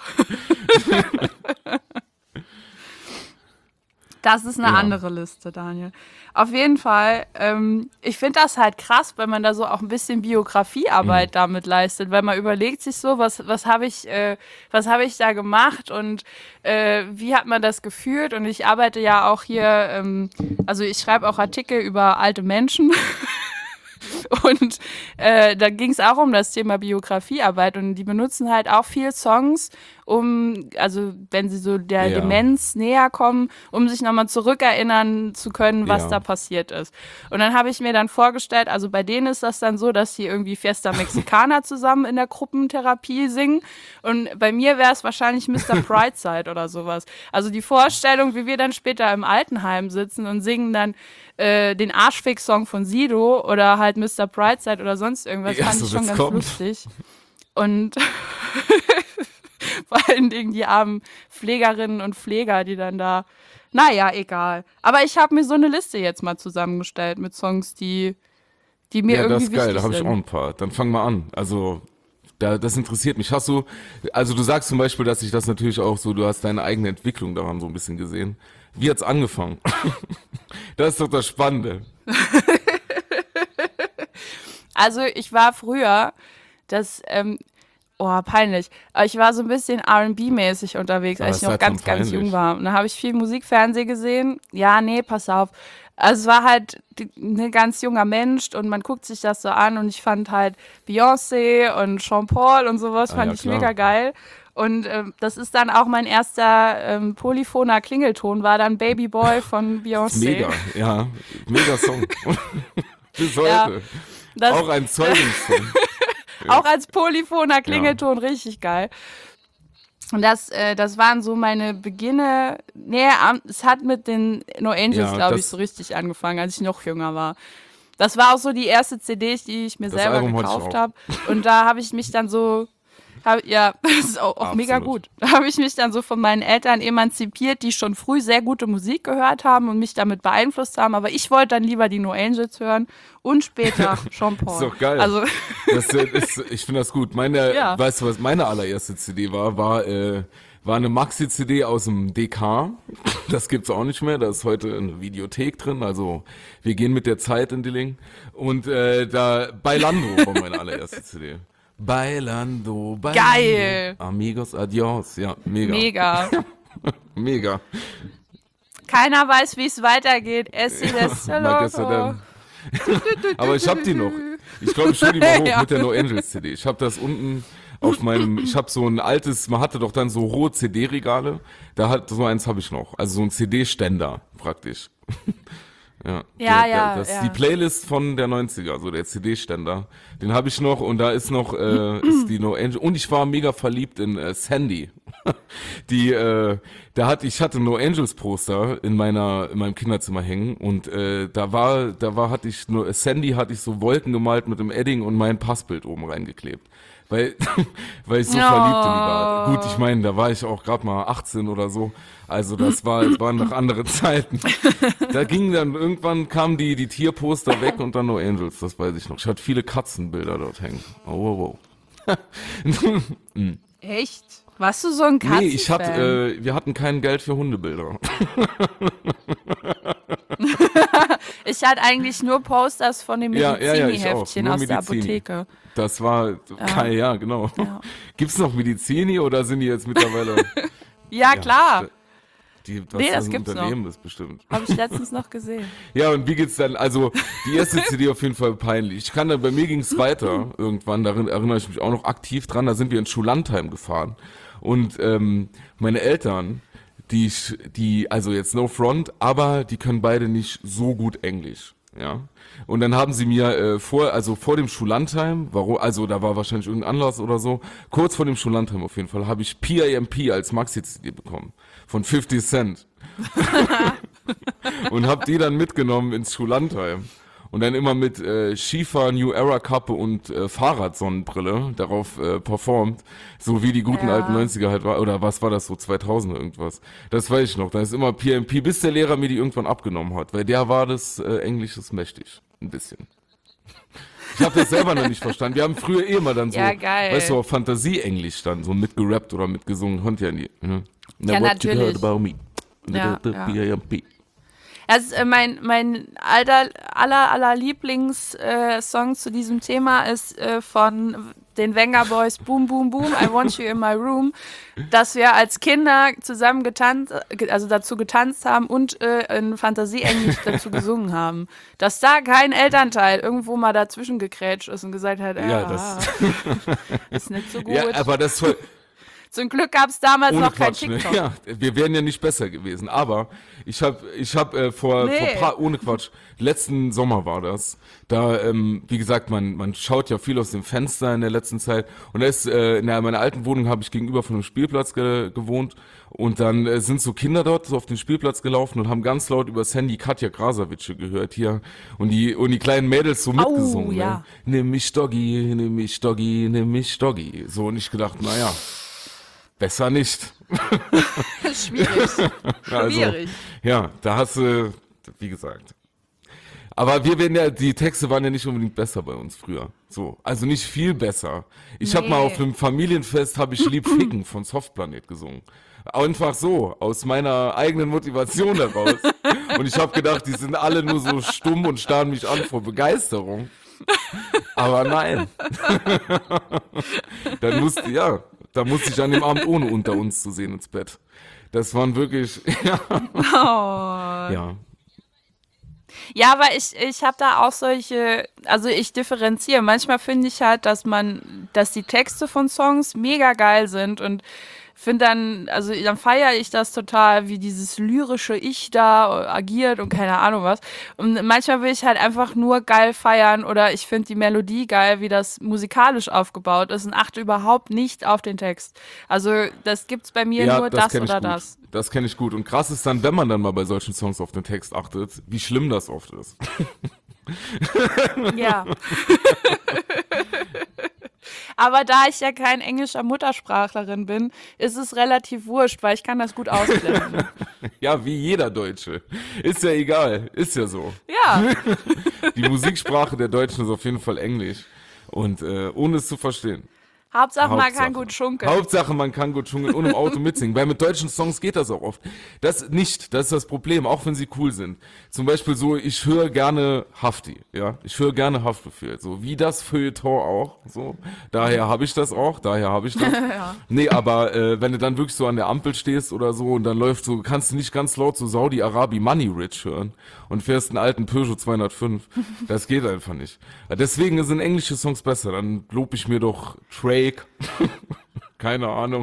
Das ist eine Ja. andere Liste, Daniel. Auf jeden Fall, ähm, ich finde das halt krass, wenn man da so auch ein bisschen Biografiearbeit Mhm. damit leistet, weil man überlegt sich so, was, was habe ich, äh, was habe ich da gemacht und äh, wie hat man das gefühlt? Und ich arbeite ja auch hier, ähm, also ich schreibe auch Artikel über alte Menschen. Und äh, da ging es auch um das Thema Biografiearbeit und die benutzen halt auch viel Songs, um, also wenn sie so der Ja. Demenz näher kommen, um sich nochmal zurückerinnern zu können, was Ja. da passiert ist. Und dann habe ich mir dann vorgestellt, also bei denen ist das dann so, dass sie irgendwie Fiesta Mexicana zusammen in der Gruppentherapie singen und bei mir wäre es wahrscheinlich Mister Brightside oder sowas. Also die Vorstellung, wie wir dann später im Altenheim sitzen und singen dann äh, den Arschfix-Song von Sido oder halt Mister Brightside oder sonst irgendwas, Ja, fand so ich schon wird's ganz kommen. lustig. Und vor allen Dingen die armen Pflegerinnen und Pfleger, die dann da, naja, egal. Aber ich habe mir so eine Liste jetzt mal zusammengestellt mit Songs, die, die mir Ja, das irgendwie ist geil, wichtig da habe ich sind. auch ein paar. Dann fang mal an. Also, da, das interessiert mich. Hast du, also du sagst zum Beispiel, dass sich das natürlich auch so, du hast deine eigene Entwicklung daran so ein bisschen gesehen. Wie hat's angefangen? Das ist doch das Spannende. Also ich war früher, das, ähm, oh, peinlich, aber ich war so ein bisschen R and B-mäßig unterwegs, Aber als es ich noch ist halt ganz, schon ganz peinlich. jung war. Und da habe ich viel Musikfernsehen gesehen. Ja, nee, pass auf. Also es war halt ein ganz junger Mensch und man guckt sich das so an und ich fand halt Beyoncé und Jean Paul und sowas Ah, fand ja, ich klar. mega geil. Und ähm, das ist dann auch mein erster ähm, polyphoner Klingelton, war dann Baby Boy von Beyoncé. Mega, ja. Mega Song. Bis Ja, heute. das, Auch ein Zeugungssong. Auch als polyphoner Klingelton richtig geil. Und das, äh, das waren so meine Beginne. Nee, am- es hat mit den No Angels, Ja, glaube ich, das- so richtig angefangen, als ich noch jünger war. Das war auch so die erste C D, die ich mir Das selber Album hatte ich gekauft auch. habe. Und da habe ich mich dann so. Hab, ja, das ist auch, auch mega Absolut. gut. Da habe ich mich dann so von meinen Eltern emanzipiert, die schon früh sehr gute Musik gehört haben und mich damit beeinflusst haben. Aber ich wollte dann lieber die No Angels hören und später Jean Paul. Ist doch geil. Also, Das äh, ist, ich finde das gut. Meine, Ja. weißt du, was meine allererste C D war? War, äh, war eine Maxi-C D aus dem D K. Das gibt's auch nicht mehr. Da ist heute eine Videothek drin. Also wir gehen mit der Zeit in Dilling. Und äh, da Bailando war meine allererste C D. Bailando, Bailando. Geil. Amigos, adios. Ja, mega. mega. Mega. Keiner weiß, wie es weitergeht. Essi des Mal gestern dann. Aber ich hab die noch. Ich glaube, ich hol die mal hoch Ja. mit der No Angels C D. Ich habe das unten auf meinem, ich habe so ein altes, man hatte doch dann so rohe C D-Regale. Da hat, so eins habe ich noch. Also so ein C D-Ständer praktisch. Ja, Ja, der, ja, der, das ja. Die Playlist von der neunziger, so der C D-Ständer. Den habe ich noch und da ist noch äh, ist die No Angel und ich war mega verliebt in äh, Sandy. Die äh, da hatte ich hatte No Angels Poster in meiner in meinem Kinderzimmer hängen und äh, da war da war hatte ich nur Sandy hatte ich so Wolken gemalt mit dem Edding und mein Passbild oben reingeklebt. Weil, weil ich so Ja. verliebt in die war. Gut, ich meine, da war ich auch gerade mal achtzehn oder so. Also das war, das waren noch andere Zeiten. Da ging dann, irgendwann kamen die, die Tierposter weg und dann No Angels, das weiß ich noch. Ich hatte viele Katzenbilder dort hängen. Oh, wow, wow. Echt? Warst du so ein Katzenfan? Nee, ich hatte, äh, wir hatten kein Geld für Hundebilder. Ich hatte eigentlich nur Posters von den Ja, ja, ja, ich auch. Medizini-Heftchen Nur aus der Medizini. Apotheke. Das war, ja, ja genau. Ja. Gibt's noch Medizini oder sind die jetzt mittlerweile... Ja, klar. Die, was Nee, das das ein gibt's Unternehmen ist bestimmt. Habe ich letztens noch gesehen. Ja, und wie geht's dann? Also, die erste C D auf jeden Fall peinlich. Ich kann dann, bei mir ging's weiter irgendwann, darin erinnere ich mich auch noch aktiv dran, da sind wir in Schullandheim gefahren. Und ähm, meine Eltern, die, die, also jetzt no front, aber die können beide nicht so gut Englisch. Ja. Und dann haben sie mir äh, vor, also vor dem Schullandheim, warum, also da war wahrscheinlich irgendein Anlass oder so, kurz vor dem Schullandheim auf jeden Fall, habe ich P A M P als Maxi-C D bekommen. Von fifty Cent. Und hab die dann mitgenommen ins Schullandheim. Und dann immer mit äh, Schiefer, New Era Kappe und äh, Fahrradsonnenbrille darauf äh, performt. So wie die guten Ja. alten neunziger halt war. Oder was war das so, zweitausend irgendwas. Das weiß ich noch. Da ist immer P M P, bis der Lehrer mir die irgendwann abgenommen hat. Weil der war das äh, Englisches mächtig. Ein bisschen. Ich habe das selber noch nicht verstanden. Wir haben früher eh immer dann so, Ja, geil. weißt du, auf Fantasie-Englisch dann so mitgerappt oder mitgesungen. Konnte ja nie. Ne? Now Ja, what you natürlich. heard about me. Ja, The ja. P A M P. Also äh, mein, mein alter, aller, aller Lieblingssong äh, Song zu diesem Thema ist äh, von den Venga Boys Boom Boom Boom, I Want You in My Room, dass wir als Kinder zusammen getanzt, also dazu getanzt haben und äh, in Fantasie-Englisch dazu gesungen haben. Dass da kein Elternteil irgendwo mal dazwischen gegrätscht ist und gesagt hat, ja, Ja, das- ist nicht so gut. Ja, aber das soll, Zum Glück gab es damals ohne noch kein Quatsch, ne? TikTok. Ja, wir wären ja nicht besser gewesen. Aber ich habe, ich habe äh, vor, Nee. vor paar, ohne Quatsch, letzten Sommer war das. Da, ähm, wie gesagt, man, man schaut ja viel aus dem Fenster in der letzten Zeit. Und da ist, äh, in der- meiner alten Wohnung habe ich gegenüber von einem Spielplatz ge gewohnt. Und dann äh, sind so Kinder dort so auf den Spielplatz gelaufen und haben ganz laut übers Handy Katja Krasavice gehört hier. Und die, und die kleinen Mädels so mitgesungen. ja. Ne? Nimm mich Doggy, nimm mich Doggy, nimm mich Doggy. So, und ich gedacht, naja, besser nicht. Schwierig. Also, Schwierig. ja, da hast du, wie gesagt. Aber wir werden ja, die Texte waren ja nicht unbedingt besser bei uns früher. So, also nicht viel besser. Ich habe Nee. mal auf einem Familienfest habe ich Lieb Ficken von Softplanet gesungen. Einfach so, aus meiner eigenen Motivation heraus. Und ich habe gedacht, die sind alle nur so stumm und starren mich an vor Begeisterung. Aber nein. Dann musste, ja, da musste ich an dem Abend ohne unter uns zu sehen ins Bett. Das waren wirklich, ja. Oh. ja. Ja, aber ich, ich habe da auch solche, also ich differenziere. Manchmal finde ich halt, dass man, dass die Texte von Songs mega geil sind und finde dann, also dann feiere ich das total, wie dieses lyrische Ich da agiert und keine Ahnung was. Und manchmal will ich halt einfach nur geil feiern oder ich finde die Melodie geil, wie das musikalisch aufgebaut ist und achte überhaupt nicht auf den Text. Also das gibt's bei mir nur das, kenn ich oder gut. das. Das kenne ich gut. Und krass ist dann, wenn man dann mal bei solchen Songs auf den Text achtet, wie schlimm das oft ist. Ja. Aber da ich ja kein englischer Muttersprachlerin bin, ist es relativ wurscht, weil ich kann das gut ausblenden. Ja, wie jeder Deutsche. Ist ja egal. Ist ja so. Ja, Die Musiksprache der Deutschen ist auf jeden Fall Englisch. Und äh, ohne es zu verstehen. Hauptsache man Hauptsache. kann gut schunkeln. Hauptsache, man kann gut schunkeln und im Auto mitsingen. Weil mit deutschen Songs geht das auch oft. Das nicht, das ist das Problem, auch wenn sie cool sind. Zum Beispiel so, ich höre gerne Hafti, ja. Ich höre gerne Haftbefehl, so wie das Feuilleton auch, so. Daher habe ich das auch, daher habe ich das. Ja. Nee, aber äh, wenn du dann wirklich so an der Ampel stehst oder so und dann läuft so, kannst du nicht ganz laut so Saudi-Arabi Money Rich hören und fährst einen alten Peugeot zweihundertfünf. Das geht einfach nicht. Deswegen sind englische Songs besser. Dann lob ich mir doch Drake. Keine Ahnung.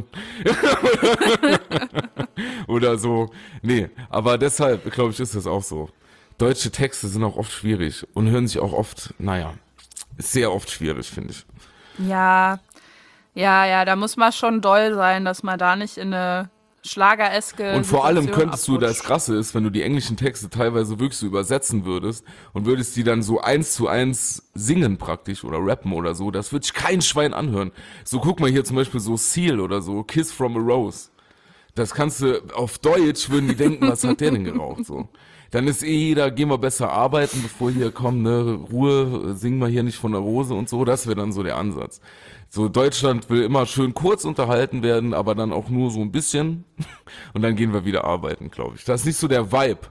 Oder so. Nee, aber deshalb, glaube ich, ist das auch so. Deutsche Texte sind auch oft schwierig und hören sich auch oft, naja, ist sehr oft schwierig, finde ich. Ja, ja, ja, da muss man schon doll sein, dass man da nicht in eine schlagereske Und vor allem Situation könntest du, das abrutscht. Krasse ist, wenn du die englischen Texte teilweise wirklich so übersetzen würdest und würdest die dann so eins zu eins singen praktisch oder rappen oder so, das würde ich kein Schwein anhören. So guck mal hier zum Beispiel so Seal oder so, Kiss from a Rose. Das kannst du, auf Deutsch würden die denken, was hat der denn geraucht, so. Dann ist eh jeder, gehen wir besser arbeiten, bevor hier kommen, ne, Ruhe, singen wir hier nicht von der Rose und so, das wäre dann so der Ansatz. So, Deutschland will immer schön kurz unterhalten werden, aber dann auch nur so ein bisschen und dann gehen wir wieder arbeiten, glaube ich. Das ist nicht so der Vibe.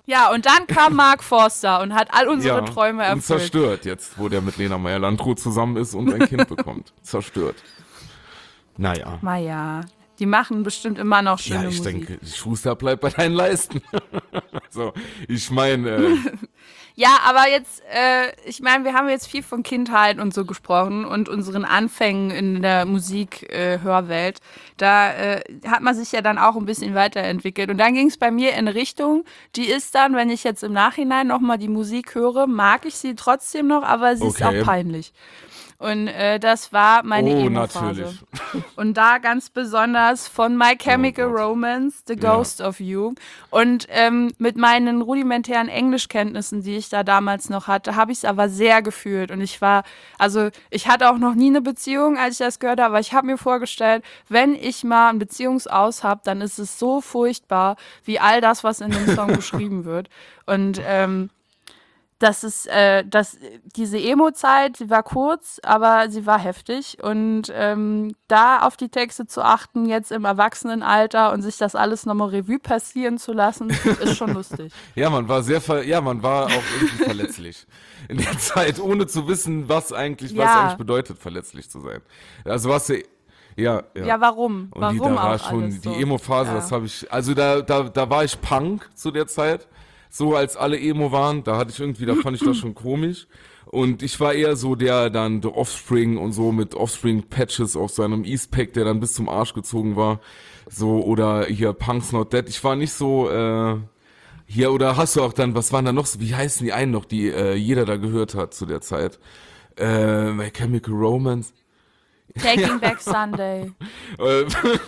Ja, und dann kam Mark Forster und hat all unsere Ja, Träume und erfüllt. zerstört jetzt, wo der mit Lena Meyer-Landrut zusammen ist und ein Kind bekommt. Zerstört. Naja. Maja, die machen bestimmt immer noch schöne Ja, ich Musik. denke, Schuster bleibt bei deinen Leisten. So, ich meine, äh, Ja, aber jetzt, äh, ich meine, wir haben jetzt viel von Kindheit und so gesprochen und unseren Anfängen in der Musik-Hörwelt. Da äh, hat man sich ja dann auch ein bisschen weiterentwickelt. Und dann ging es bei mir in eine Richtung, die ist dann, wenn ich jetzt im Nachhinein nochmal die Musik höre, mag ich sie trotzdem noch, aber sie ist Okay. auch peinlich. Und äh, das war meine oh, Emo-Phase. natürlich. Und da ganz besonders von My Chemical Oh Gott. Romance, The Ja. Ghost of You. Und ähm, mit meinen rudimentären Englischkenntnissen, die ich da damals noch hatte, habe ich es aber sehr gefühlt. Und ich war, also ich hatte auch noch nie eine Beziehung, als ich das gehört habe, aber ich habe mir vorgestellt, wenn ich mal ein Beziehungsaus habe, dann ist es so furchtbar, wie all das, was in dem Song beschrieben wird. Und ähm, das ist, äh, das, diese Emo-Zeit, sie war kurz, aber sie war heftig. Und ähm, da auf die Texte zu achten, jetzt im Erwachsenenalter und sich das alles nochmal Revue passieren zu lassen, ist schon lustig. Ja, man war sehr, ver ja, man war auch irgendwie verletzlich in der Zeit, ohne zu wissen, was eigentlich, was Ja. eigentlich bedeutet, verletzlich zu sein. Also was, ja, ja. Ja, warum? Und warum die, da war auch schon alles die so? Emo-Phase, Ja. das habe ich, also da, da, da war ich Punk zu der Zeit, so als alle Emo waren, da hatte ich irgendwie, da fand ich das schon komisch. Und ich war eher so der dann The Offspring und so mit Offspring-Patches auf seinem Eastpack, der dann bis zum Arsch gezogen war. So, oder hier Punk's Not Dead. Ich war nicht so, äh, hier, oder hast du auch dann, was waren da noch so, wie heißen die einen noch, die äh, jeder da gehört hat zu der Zeit? Äh, My Chemical Romance. Taking Back Sunday. Äh,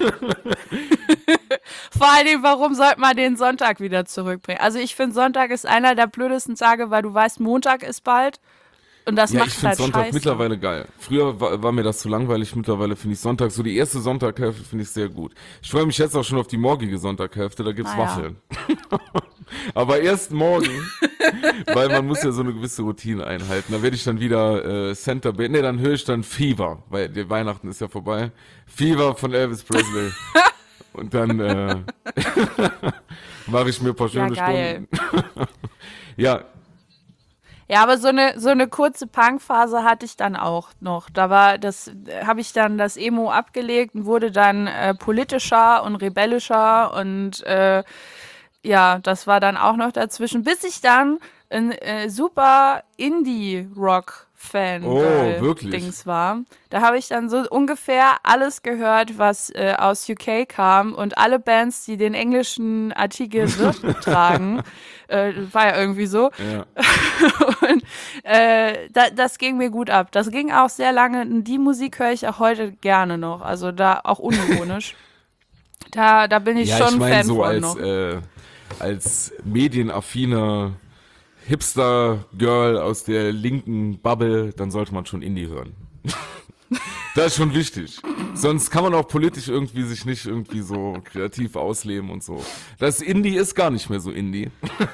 Vor allem, warum sollte man den Sonntag wieder zurückbringen? Also ich finde, Sonntag ist einer der blödesten Tage, weil du weißt, Montag ist bald. Und das Ja, macht ich finde halt Sonntag scheiße. mittlerweile geil. Früher war, war mir das zu langweilig, mittlerweile finde ich Sonntag, so die erste Sonntaghälfte finde ich sehr gut. Ich freue mich jetzt auch schon auf die morgige Sonntaghälfte, da gibt's Ah, ja. Waffeln. Aber erst morgen, weil man muss ja so eine gewisse Routine einhalten. Da werde ich dann wieder äh, Center Band, ne, dann höre ich dann Fever, weil der Weihnachten ist ja vorbei. Fever von Elvis Presley. Und dann äh, mache ich mir ein paar schöne Ja, geil. Stunden. Ja, Ja, aber so eine so eine kurze Punkphase hatte ich dann auch noch. Da war das äh, habe ich dann das Emo abgelegt und wurde dann äh, politischer und rebellischer und äh, ja, das war dann auch noch dazwischen, bis ich dann ein äh, super Indie-Rock-Fan Oh, wirklich? Dings war. Da habe ich dann so ungefähr alles gehört, was äh, aus U K kam und alle Bands, die den englischen Artikel wird tragen, äh, war ja irgendwie so. ja. Und äh, da, das ging mir gut ab. Das ging auch sehr lange. Die Musik höre ich auch heute gerne noch. Also da auch unironisch. da, da bin ich Ja, schon ich meine Fan so von als, noch. äh, als medienaffiner Hipster-Girl aus der linken Bubble, dann sollte man schon Indie hören. Das ist schon wichtig. Sonst kann man auch politisch irgendwie sich nicht irgendwie so kreativ ausleben und so. Das Indie ist gar nicht mehr so Indie.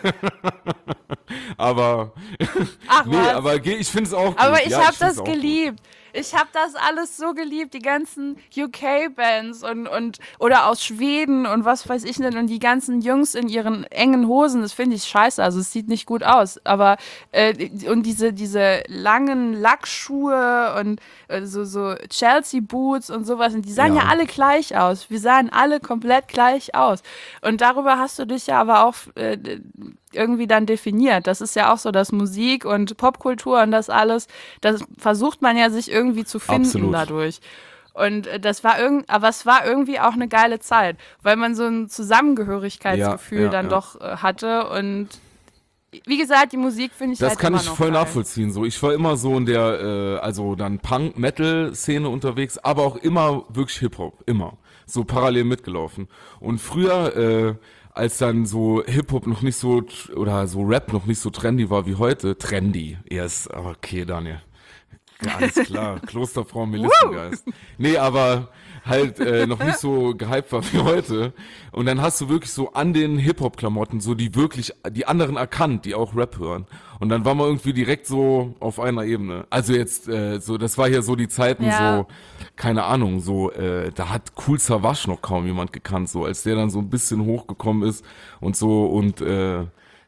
Aber, Ach nee, was. aber geh- ich finde es auch gut. Aber ich ja, habe find's das auch gut. geliebt. Ich habe das alles so geliebt, die ganzen U K-Bands und, und oder aus Schweden und was weiß ich nicht und die ganzen Jungs in ihren engen Hosen, das finde ich scheiße, also es sieht nicht gut aus, aber äh, und diese diese langen Lackschuhe und äh, so so Chelsea Boots und sowas und die sahen ja. Ja. alle gleich aus. Wir sahen alle komplett gleich aus und darüber hast du dich ja aber auch äh, irgendwie dann definiert. Das ist ja auch so, dass Musik und Popkultur und das alles, das versucht man ja sich irgendwie zu finden Absolut. dadurch. Und äh, das war irgend, aber es war irgendwie auch eine geile Zeit, weil man so ein Zusammengehörigkeitsgefühl Ja, ja, dann ja. doch äh, hatte und wie gesagt, die Musik finde ich Das halt kann immer ich noch voll geil. nachvollziehen. So, ich war immer so in der, äh, also dann Punk-Metal-Szene unterwegs, aber auch immer wirklich Hip-Hop, immer. So parallel mitgelaufen. Und früher, äh, als dann so Hip-Hop noch nicht so, tr- oder so Rap noch nicht so trendy war wie heute, trendy, erst, okay, Daniel. Ja, alles klar, Klosterfrau Melissengeist. Nee, aber halt äh, noch nicht so gehypt war wie heute. Und dann hast du wirklich so an den Hip-Hop-Klamotten so die wirklich, die anderen erkannt, die auch Rap hören. Und dann war man irgendwie direkt so auf einer Ebene. Also jetzt, äh, so, das war hier so die Zeiten Ja. so, keine Ahnung, so, äh, da hat Cool Savage noch kaum jemand gekannt, so, als der dann so ein bisschen hochgekommen ist und so und, äh,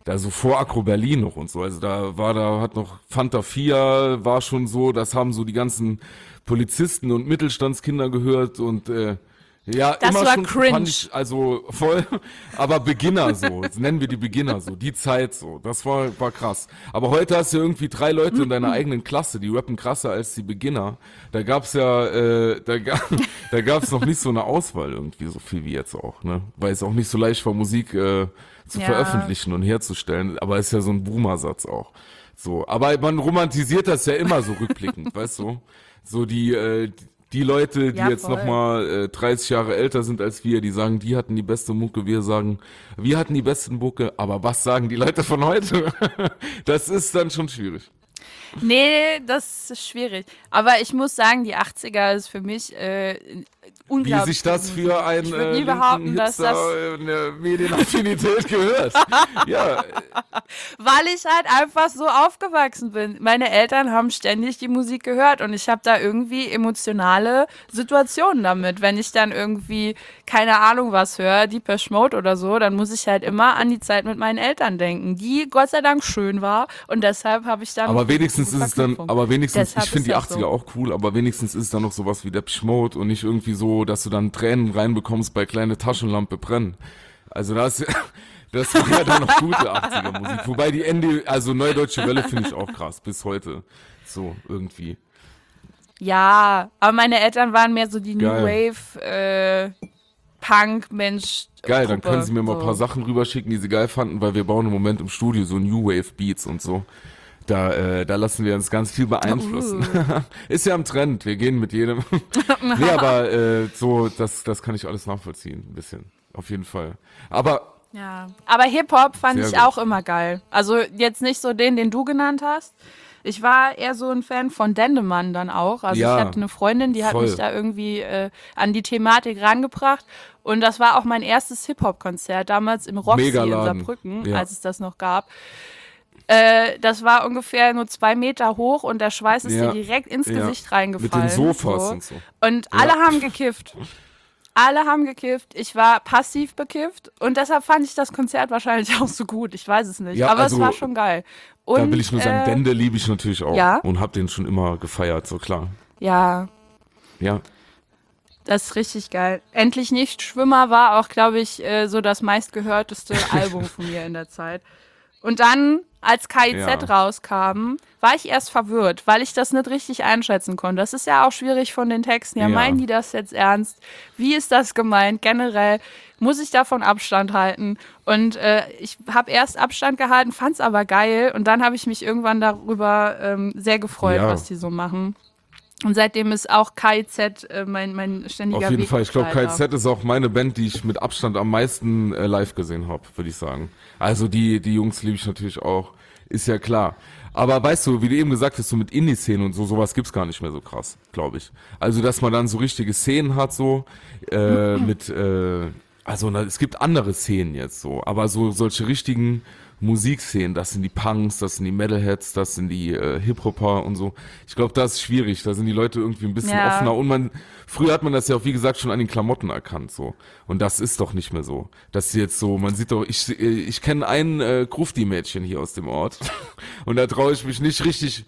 da so vor Agro Berlin noch und so. Also da war da, hat noch Fanta vier, war schon so, das haben so die ganzen Polizisten und Mittelstandskinder gehört und äh, ja, Das immer war schon cringe. fand ich, also voll, aber Beginner so, jetzt nennen wir die Beginner so, die Zeit so, das war, war krass. Aber heute hast du irgendwie drei Leute in deiner eigenen Klasse, die rappen krasser als die Beginner. Da gab's ja, äh, da, ga, da gab's noch nicht so eine Auswahl irgendwie, so viel wie jetzt auch, ne? Weil es auch nicht so leicht war, Musik äh, zu Ja. veröffentlichen und herzustellen, aber ist ja so ein Boomer-Satz auch. So, aber man romantisiert das ja immer so rückblickend, weißt du? So die, äh, die Leute, die Ja, jetzt voll. nochmal äh, dreißig Jahre älter sind als wir, die sagen, die hatten die beste Mucke, wir sagen, wir hatten die besten Mucke, aber was sagen die Leute von heute? Das ist dann schon schwierig. Nee, das ist schwierig. Aber ich muss sagen, die achtziger ist für mich äh, Wie unglaublich. sich das für einen Ich würd äh, nie linken behaupten, dass Hipster das- in der Medienaffinität gehört. Ja, Weil ich halt einfach so aufgewachsen bin. Meine Eltern haben ständig die Musik gehört und ich habe da irgendwie emotionale Situationen damit. Wenn ich dann irgendwie, keine Ahnung was höre, Depeche Mode oder so, dann muss ich halt immer an die Zeit mit meinen Eltern denken, die Gott sei Dank schön war und deshalb habe ich dann... aber wenigstens ist es dann, Verknüpfung. aber wenigstens, Deshalb ich finde ist die das achtziger so. auch cool, aber wenigstens ist es dann noch sowas wie Depeche Mode und nicht irgendwie so, dass du dann Tränen reinbekommst bei kleine Taschenlampe brennen. Also das, das wäre dann noch gute achtziger Musik. Wobei die Ende, also Neue Deutsche Welle finde ich auch krass, bis heute. So, irgendwie. Ja, aber meine Eltern waren mehr so die New Geil. Wave, äh, Punk, Mensch. Geil, dann Gruppe, können sie mir mal ein so. paar Sachen rüberschicken, die sie geil fanden, weil wir bauen im Moment im Studio so New Wave Beats und so. Da, äh, da lassen wir uns ganz viel beeinflussen. Uh. Ist ja im Trend, wir gehen mit jedem. Nee, aber äh, so, das, das kann ich alles nachvollziehen, ein bisschen. Auf jeden Fall. Aber Ja, aber Hip-Hop fand Sehr ich gut. auch immer geil. Also jetzt nicht so den, den du genannt hast. Ich war eher so ein Fan von Dendemann dann auch. Also Ja, ich hatte eine Freundin, die hat voll. mich da irgendwie äh, an die Thematik rangebracht. Und das war auch mein erstes Hip-Hop-Konzert, damals im Roxy in Megaladen. Saarbrücken, Ja. als es das noch gab. Äh, das war ungefähr nur zwei Meter hoch und der Schweiß ist Ja, dir direkt ins ja. Gesicht reingefallen. Mit den Sofas so. und so. Und Ja. alle haben gekifft. Alle haben gekifft. Ich war passiv bekifft. Und deshalb fand ich das Konzert wahrscheinlich auch so gut. Ich weiß es nicht. Ja, Aber also, es war schon geil. Und, Da will ich nur sagen, äh, Dende liebe ich natürlich auch. ja. Und hab den schon immer gefeiert, so klar. Ja, Ja. das ist richtig geil. Endlich nicht Schwimmer war auch, glaube ich, äh, so das meistgehörteste Album von mir in der Zeit. Und dann, als K I Z Ja. rauskam, war ich erst verwirrt, weil ich das nicht richtig einschätzen konnte. Das ist ja auch schwierig von den Texten. Ja, Ja. meinen die das jetzt ernst? Wie ist das gemeint? Generell muss ich davon Abstand halten. Und äh, ich habe erst Abstand gehalten, fand es aber geil. Und dann habe ich mich irgendwann darüber ähm, sehr gefreut, Ja. was die so machen. Und seitdem ist auch K I Z äh, mein, mein ständiger Auf jeden Fall. Ich glaube, K I Wegbegleiter. Z ist auch meine Band, die ich mit Abstand am meisten äh, live gesehen habe, würde ich sagen. Also die, die Jungs liebe ich natürlich auch. Ist ja klar. Aber weißt du, wie du eben gesagt hast, so mit Indie-Szenen und so, sowas gibt's gar nicht mehr so krass, glaube ich. Also, dass man dann so richtige Szenen hat, so, äh, mit, äh, also, na, es gibt andere Szenen jetzt so, aber so, solche richtigen Musikszenen, das sind die Punks, das sind die Metalheads, das sind die äh, Hip-Hopper und so. Ich glaube, das ist schwierig, da sind die Leute irgendwie ein bisschen Ja. offener und man, früher hat man das ja auch, wie gesagt, schon an den Klamotten erkannt, so. Und das ist doch nicht mehr so. Das ist jetzt so, man sieht doch, ich, äh, ich kenne ein äh, Grufti-Mädchen hier aus dem Ort und da traue ich mich nicht richtig,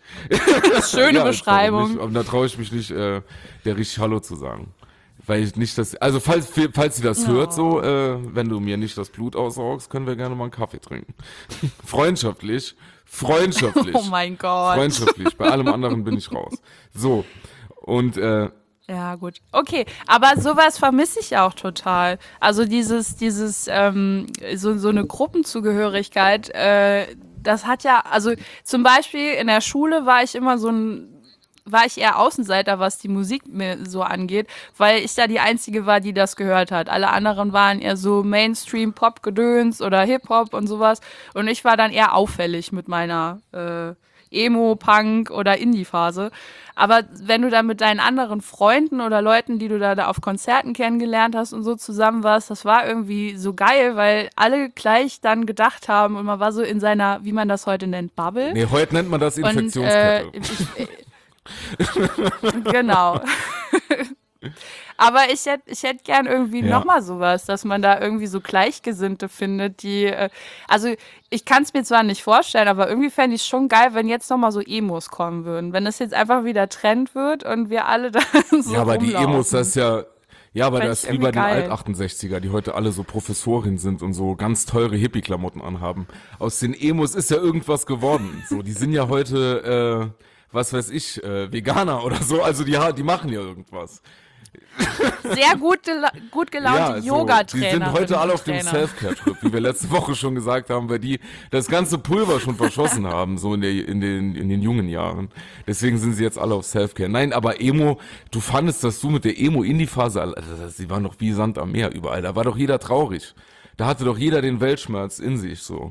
Schöne ja, Beschreibung. Nicht, aber da traue ich mich nicht, äh, der richtig Hallo zu sagen. Weil ich nicht das, also falls, falls sie das Ja. hört, so, äh, wenn du mir nicht das Blut aussaugst, können wir gerne mal einen Kaffee trinken. Freundschaftlich, freundschaftlich, Oh mein Gott. freundschaftlich. Bei allem anderen bin ich raus. So, und äh, Ja, gut. Okay, aber sowas vermisse ich auch total. Also dieses, dieses, ähm, so, so eine Gruppenzugehörigkeit, äh, das hat ja, also zum Beispiel in der Schule war ich immer so ein, war ich eher Außenseiter, was die Musik mir so angeht, weil ich da die Einzige war, die das gehört hat. Alle anderen waren eher so Mainstream-Pop-Gedöns oder Hip-Hop und sowas. Und ich war dann eher auffällig mit meiner äh, Emo, Punk oder Indie-Phase. Aber wenn du da mit deinen anderen Freunden oder Leuten, die du da, da auf Konzerten kennengelernt hast und so zusammen warst, das war irgendwie so geil, weil alle gleich dann gedacht haben und man war so in seiner, wie man das heute nennt, Bubble. nee, heute nennt man das Und, äh, Infektionskette. ich, äh, genau. Aber ich hätte ich hätt gern irgendwie Ja. nochmal sowas, dass man da irgendwie so Gleichgesinnte findet, die, äh, also ich kann es mir zwar nicht vorstellen, aber irgendwie fände ich es schon geil, wenn jetzt nochmal so Emos kommen würden. Wenn das jetzt einfach wieder Trend wird und wir alle da so Ja, aber die rumlaufen. Emos, das ist ja, ja, aber Fänd das ich ist wie bei irgendwie den geil. Alt-achtundsechziger, die heute alle so Professorinnen sind und so ganz teure Hippie-Klamotten anhaben. Aus den Emos ist ja irgendwas geworden. So, die sind ja heute, äh, was weiß ich, äh, Veganer oder so. Also die, ha- die machen ja irgendwas. Sehr gut, gela- gut gelaunte Ja, so, Yoga-Trainer. die sind heute alle auf dem Trainer. Self-Care-Trip, wie wir letzte Woche schon gesagt haben, weil die das ganze Pulver schon verschossen haben, so in, der, in, den, in den jungen Jahren. Deswegen sind sie jetzt alle auf Self-Care. Nein, aber Emo, du fandest, dass du mit der Emo-Indie-Phase, also, sie waren doch wie Sand am Meer überall, da war doch jeder traurig. Da hatte doch jeder den Weltschmerz in sich, so.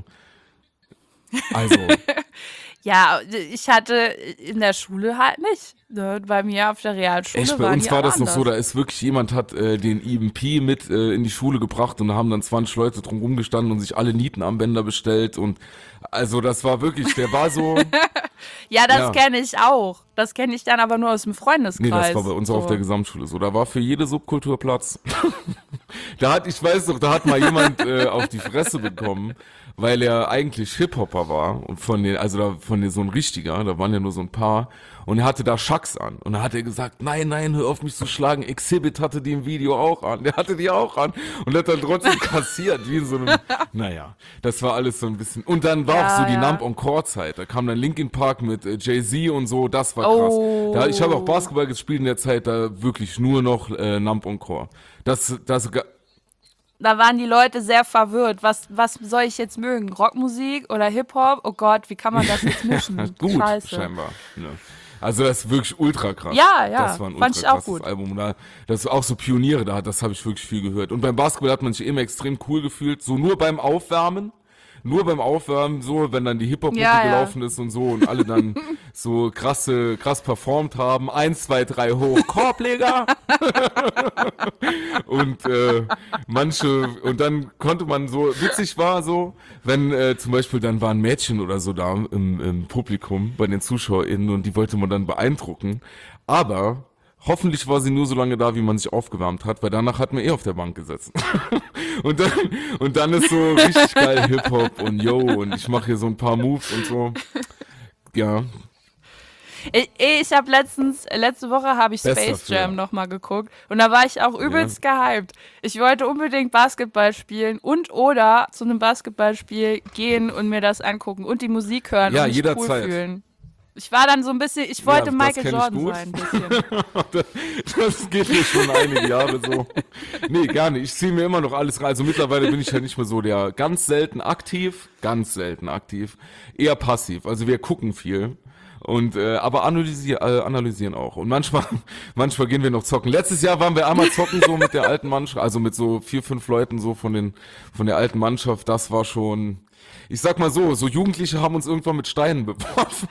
Also, Ja, ich hatte in der Schule halt nicht. Ne? Bei mir auf der Realschule echt, bei waren uns die war alle das noch so, anders. da ist wirklich jemand hat äh, den E M P mit äh, in die Schule gebracht und da haben dann zwanzig Leute drum rumgestanden und sich alle Nietenarmbänder bestellt und also das war wirklich, der war so, Ja, das Ja. kenne ich auch. Das kenne ich dann aber nur aus dem Freundeskreis. nee, das war bei uns so. auch auf der Gesamtschule so, da war für jede Subkultur Platz. Da hat, ich weiß doch, da hat mal jemand äh, auf die Fresse bekommen, weil er eigentlich Hip-Hopper war und von den, also da von den so ein richtiger, da waren ja nur so ein paar und er hatte da Schacks an und da hat er gesagt, nein, nein, hör auf mich zu schlagen, Exhibit hatte die im Video auch an, der hatte die auch an und hat dann trotzdem kassiert, wie in so einem, naja, das war alles so ein bisschen, und dann war Ja, auch so die ja. Nump Encore Zeit, da kam dann Linkin Park mit äh, Jay-Z und so, das war krass. Oh. Da, ich habe auch Basketball gespielt in der Zeit, da wirklich nur noch äh, Nump Encore. Das, das, Da waren die Leute sehr verwirrt. Was, was soll ich jetzt mögen? Rockmusik oder Hip-Hop? Oh Gott, wie kann man das jetzt mischen? gut, Scheiße. scheinbar. Ne. Also das ist wirklich ultra krass. Ja, ja, Das war ein fand ultra ich auch krasses gut. Album. Da, das ist auch so Pioniere da, das habe ich wirklich viel gehört. Und beim Basketball hat man sich immer extrem cool gefühlt, so nur beim Aufwärmen. Nur beim Aufwärmen, so, wenn dann die Hip-Hop-Mucke Ja, ja. gelaufen ist und so und alle dann so krasse, krass performt haben. Eins, zwei, drei hoch, Korbleger! Und äh, manche, und dann konnte man so, witzig war so, wenn äh, zum Beispiel dann war ein Mädchen oder so da im, im Publikum bei den ZuschauerInnen und die wollte man dann beeindrucken. Aber hoffentlich war sie nur so lange da, wie man sich aufgewärmt hat, weil danach hat man eh auf der Bank gesessen. Und dann, und dann ist so richtig geil Hip-Hop und yo, und ich mache hier so ein paar Moves und so. Ja, Ich, ich habe letztens, letzte Woche habe ich Bester Space Jam Film. nochmal geguckt und da war ich auch übelst gehypt. Ich wollte unbedingt Basketball spielen und oder zu einem Basketballspiel gehen und mir das angucken und die Musik hören Ja, und mich jederzeit. cool fühlen. Ich war dann so ein bisschen, ich wollte das Michael kenn ich Jordan gut. sein, ein bisschen. das geht mir schon einige Jahre so. Nee, gar nicht. Ich ziehe mir immer noch alles rein. Also mittlerweile bin ich ja nicht mehr so der ganz selten aktiv, ganz selten aktiv, eher passiv. Also wir gucken viel. Und äh, aber analysier, äh, analysieren auch. Und manchmal, manchmal gehen wir noch zocken. Letztes Jahr waren wir einmal zocken so mit der alten Mannschaft, also mit so vier, fünf Leuten so von den von der alten Mannschaft. Das war schon, ich sag mal so, so Jugendliche haben uns irgendwann mit Steinen beworfen.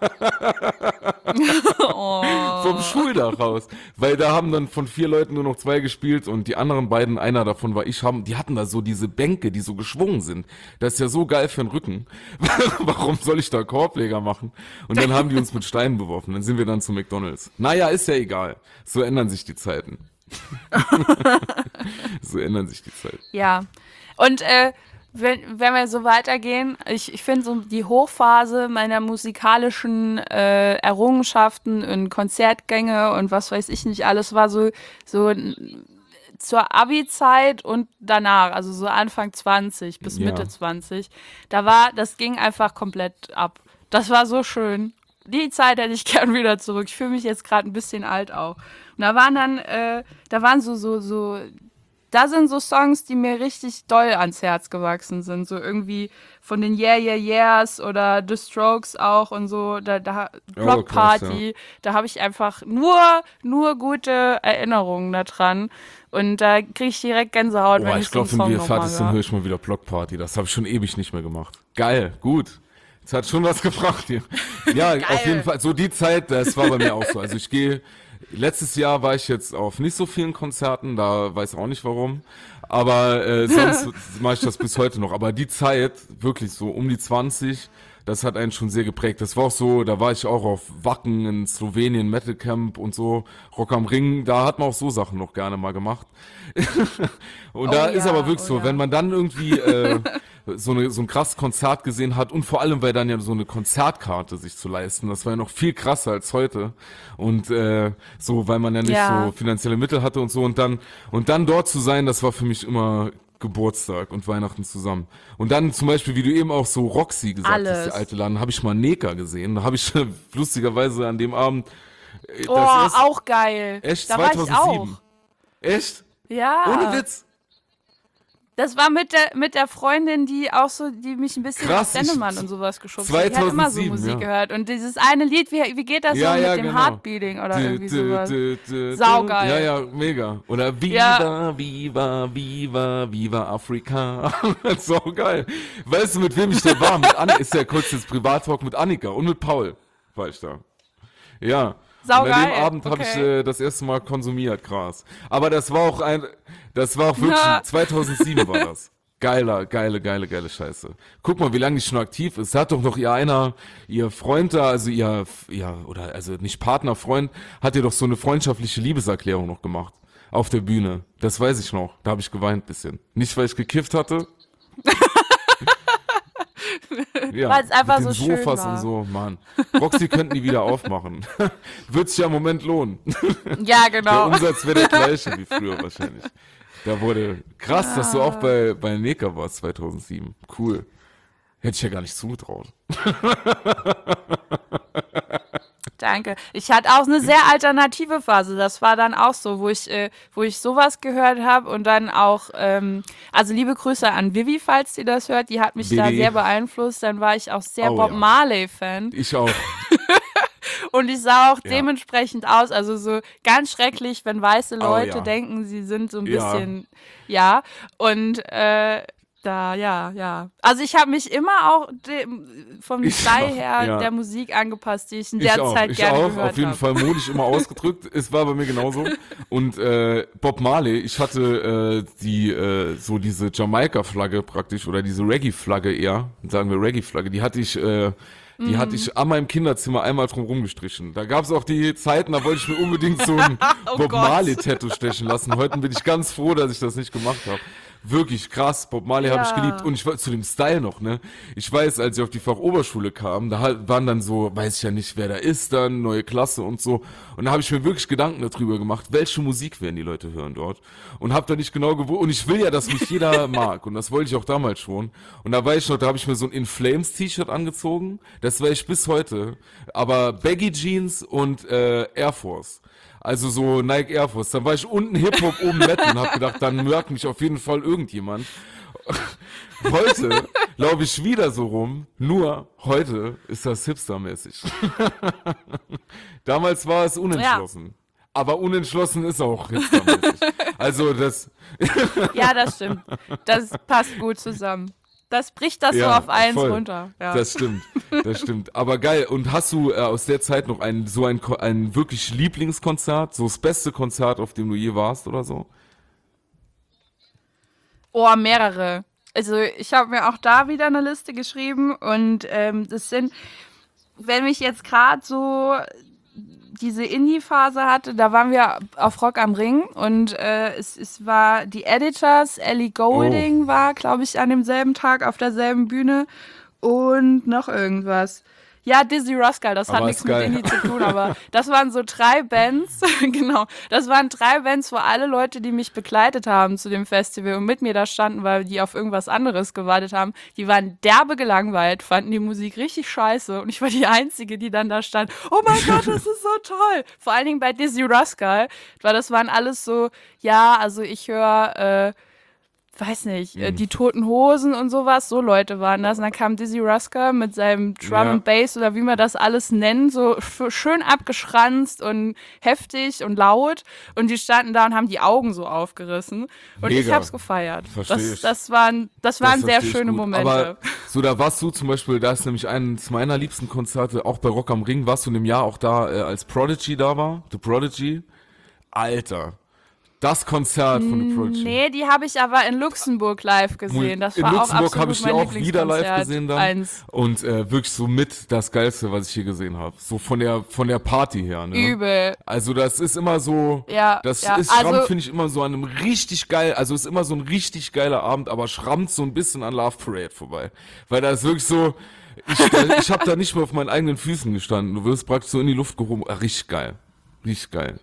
Oh. Vom Schuldach raus. Weil da haben dann von vier Leuten nur noch zwei gespielt und die anderen beiden, einer davon war ich, haben, die hatten da so diese Bänke, die so geschwungen sind. Das ist ja so geil für den Rücken. Warum soll ich da Korbleger machen? Und dann haben die uns mit Steinen beworfen. Dann sind wir dann zu McDonalds. Naja, ist ja egal. So ändern sich die Zeiten. So ändern sich die Zeiten. Ja. Und äh, wenn, wenn wir so weitergehen, ich, ich finde so die Hochphase meiner musikalischen äh, Errungenschaften und Konzertgänge und was weiß ich nicht alles war so, so n- zur Abi-Zeit und danach, also so Anfang zwanzig bis Ja. Mitte zwanzig, da war, das ging einfach komplett ab. Das war so schön. Die Zeit hätte ich gern wieder zurück. Ich fühle mich jetzt gerade ein bisschen alt auch. Und da waren dann, äh, da waren so, so, so, da sind so Songs, die mir richtig doll ans Herz gewachsen sind. So irgendwie von den Yeah, Yeah, Yeahs oder The Strokes auch und so. Da, da, Block krass, Party. Da habe ich einfach nur, nur gute Erinnerungen daran. Und da kriege ich direkt Gänsehaut, Boah, wenn ich ich so einen glaube, wenn Song wir nochmal fertig sind, höre höre. ich mal wieder Blockparty. Das habe ich schon ewig nicht mehr gemacht. Geil, gut. Es hat schon was gebracht hier. Ja, auf jeden Fall. So die Zeit, das war bei mir auch so. Also ich gehe, letztes Jahr war ich jetzt auf nicht so vielen Konzerten, da weiß auch nicht warum. Aber äh, sonst mache ich das bis heute noch. Aber die Zeit, wirklich so um die zwanzig, das hat einen schon sehr geprägt. Das war auch so, da war ich auch auf Wacken in Slowenien, Metal Camp und so, Rock am Ring, da hat man auch so Sachen noch gerne mal gemacht. Und Oh da ist ja, aber wirklich oh so, ja. wenn man dann irgendwie äh, so, eine, so ein krasses Konzert gesehen hat und vor allem, weil dann ja so eine Konzertkarte sich zu leisten, das war ja noch viel krasser als heute und äh, so, weil man ja nicht Ja. so finanzielle Mittel hatte und so und dann und dann dort zu sein, das war für mich immer Geburtstag und Weihnachten zusammen. Und dann zum Beispiel, wie du eben auch so Roxy gesagt hast, Alles. der alte Laden, habe ich mal Neka gesehen, da habe ich lustigerweise an dem Abend äh, Oh, das erste- auch geil. echt da war ich zweitausendsieben. auch. Echt? Ja. Ohne Witz. Das war mit der mit der Freundin, die auch so, die mich ein bisschen Krass, auf ich- Sennemann und sowas geschubst hat. Die hat immer so zweitausendsieben, Musik ja. gehört. Und dieses eine Lied, wie, wie geht das Ja, so ja, mit dem genau. Heartbeating oder Dü, irgendwie dü, sowas? dü, dü, Saugeil. Ja, ja, mega. Oder Viva, Viva, Viva, Viva Afrika. So geil. Weißt du, mit wem ich da war? Mit Annika, ist ja kurz jetzt Privattalk mit Annika und mit Paul war ich da. Ja. Saugeil. Und an dem Abend habe ich Okay. äh, das erste Mal konsumiert, Gras. Aber das war auch ein, das war auch wirklich, Na. zweitausendsieben war das. Geiler, geile, geile, geile Scheiße. Guck mal, wie lange die schon aktiv ist. Da hat doch noch ihr einer, ihr Freund da, also ihr, ja, oder, also nicht Partner, Freund, hat ihr doch so eine freundschaftliche Liebeserklärung noch gemacht. Auf der Bühne. Das weiß ich noch. Da habe ich geweint ein bisschen. Nicht, weil ich gekifft hatte. Ja, Weil es einfach mit den so schön Sofas war. und so, Mann. Roxy könnten die wieder aufmachen. Wird sich ja im Moment lohnen. Ja, Der genau. Umsatz wäre der gleiche wie früher wahrscheinlich. Da wurde krass, dass du auch bei, bei Neka warst zweitausendsieben. Cool. Hätte ich ja gar nicht zugetraut. Danke. Ich hatte auch eine sehr alternative Phase. Das war dann auch so, wo ich, äh, wo ich sowas gehört habe und dann auch, ähm, also liebe Grüße an Vivi, falls sie das hört. Die hat mich da Vivi. sehr beeinflusst. Dann war ich auch sehr Oh, Bob ja. Marley-Fan. Ich auch. Und ich sah auch Ja. dementsprechend aus, also so ganz schrecklich, wenn weiße Leute ja. denken, sie sind so ein Ja. bisschen, ja, und äh, da, ja, ja. Also ich habe mich immer auch dem, vom Ich Style auch, her ja. der Musik angepasst, die ich in Ich der auch, Zeit ich gerne auch, gehört auf jeden habe. Fall modisch immer ausgedrückt. Es war bei mir genauso. Und äh, Bob Marley, ich hatte äh, die äh, so diese Jamaika-Flagge praktisch oder diese Reggae-Flagge eher, sagen wir Reggae-Flagge, die hatte ich äh, die hatte ich an meinem Kinderzimmer einmal drum rumgestrichen. Da gab es auch die Zeiten, da wollte ich mir unbedingt so ein Oh Bob Gott. Marley-Tattoo stechen lassen. Heute bin ich ganz froh, dass ich das nicht gemacht habe. Wirklich krass, Bob Marley habe ich Ja. geliebt. Und ich war zu dem Style noch, ne? Ich weiß, als ich auf die Fachoberschule kam, da halt waren dann so, weiß ich ja nicht, wer da ist dann, neue Klasse und so. Und da habe ich mir wirklich Gedanken darüber gemacht, welche Musik werden die Leute hören dort. Und habe da nicht genau gewusst. Und ich will ja, dass mich jeder mag. Und das wollte ich auch damals schon. Und da war ich noch, da habe ich mir so ein In Flames T-Shirt angezogen. Das war ich bis heute. Aber Baggy Jeans und äh, Air Force. Also so Nike Air Force. Dann war ich unten Hip-Hop, oben Metal und hab gedacht, dann merkt mich auf jeden Fall irgendjemand. Heute laufe ich wieder so rum, nur heute ist das hipstermäßig. Damals war es unentschlossen. Aber unentschlossen ist auch hipstermäßig. Also das, Ja, das stimmt. Das passt gut zusammen. Das bricht das so Ja, auf eins voll. runter. Ja. das stimmt, das stimmt. Aber geil. Und hast du äh, aus der Zeit noch ein so ein, Ko- ein wirklich Lieblingskonzert, so das beste Konzert, auf dem du je warst oder so? Oh, mehrere. Also ich habe mir auch da wieder eine Liste geschrieben und ähm, das sind, wenn ich jetzt gerade so diese Indie-Phase hatte, da waren wir auf Rock am Ring und äh, es, es war die Editors, Ellie Goulding war, glaube ich, an demselben Tag auf derselben Bühne und noch irgendwas. Ja, Dizzy Rascal, das hat Aber nichts ist mit geil. Indie zu tun, aber das waren so drei Bands, genau, das waren drei Bands, wo alle Leute, die mich begleitet haben zu dem Festival und mit mir da standen, weil die auf irgendwas anderes gewartet haben, die waren derbe gelangweilt, fanden die Musik richtig scheiße und ich war die Einzige, die dann da stand, oh mein Gott, das ist so toll. Vor allen Dingen bei Dizzy Rascal, weil das waren alles so, ja, also ich höre, äh, weiß nicht, äh, die Toten Hosen und sowas, so Leute waren das. Und dann kam Dizzy Rascal mit seinem Drum Ja. and Bass oder wie man das alles nennt, so f- schön abgeschranzt und heftig und laut. Und die standen da und haben die Augen so aufgerissen. Und ich Mega. hab's gefeiert. Versteh Das, ich. das waren, das waren Das sehr verstehe ich schöne gut. Momente. Aber so, da warst du zum Beispiel, da ist nämlich eines meiner liebsten Konzerte, auch bei Rock am Ring, warst du in dem Jahr auch da, äh, als Prodigy da war, The Prodigy. Alter, Das Konzert von The Prodigy. Nee, die habe ich aber in Luxemburg live gesehen. Das in war Luxemburg auch habe ich die mein auch wieder live Lieblingskonzert. gesehen dann. Eins. Und äh, wirklich so mit das Geilste, was ich hier gesehen habe. So von der von der Party her. Ne? Übel. Also das ist immer so, Ja, das ja, ist also- schrammt, finde ich, immer so an einem richtig geil, also ist immer so ein richtig geiler Abend, aber schrammt so ein bisschen an Love Parade vorbei. Weil da ist wirklich so, ich, ich habe da nicht mehr auf meinen eigenen Füßen gestanden. Du wirst praktisch so in die Luft gehoben. Ah, richtig geil. Richtig geil.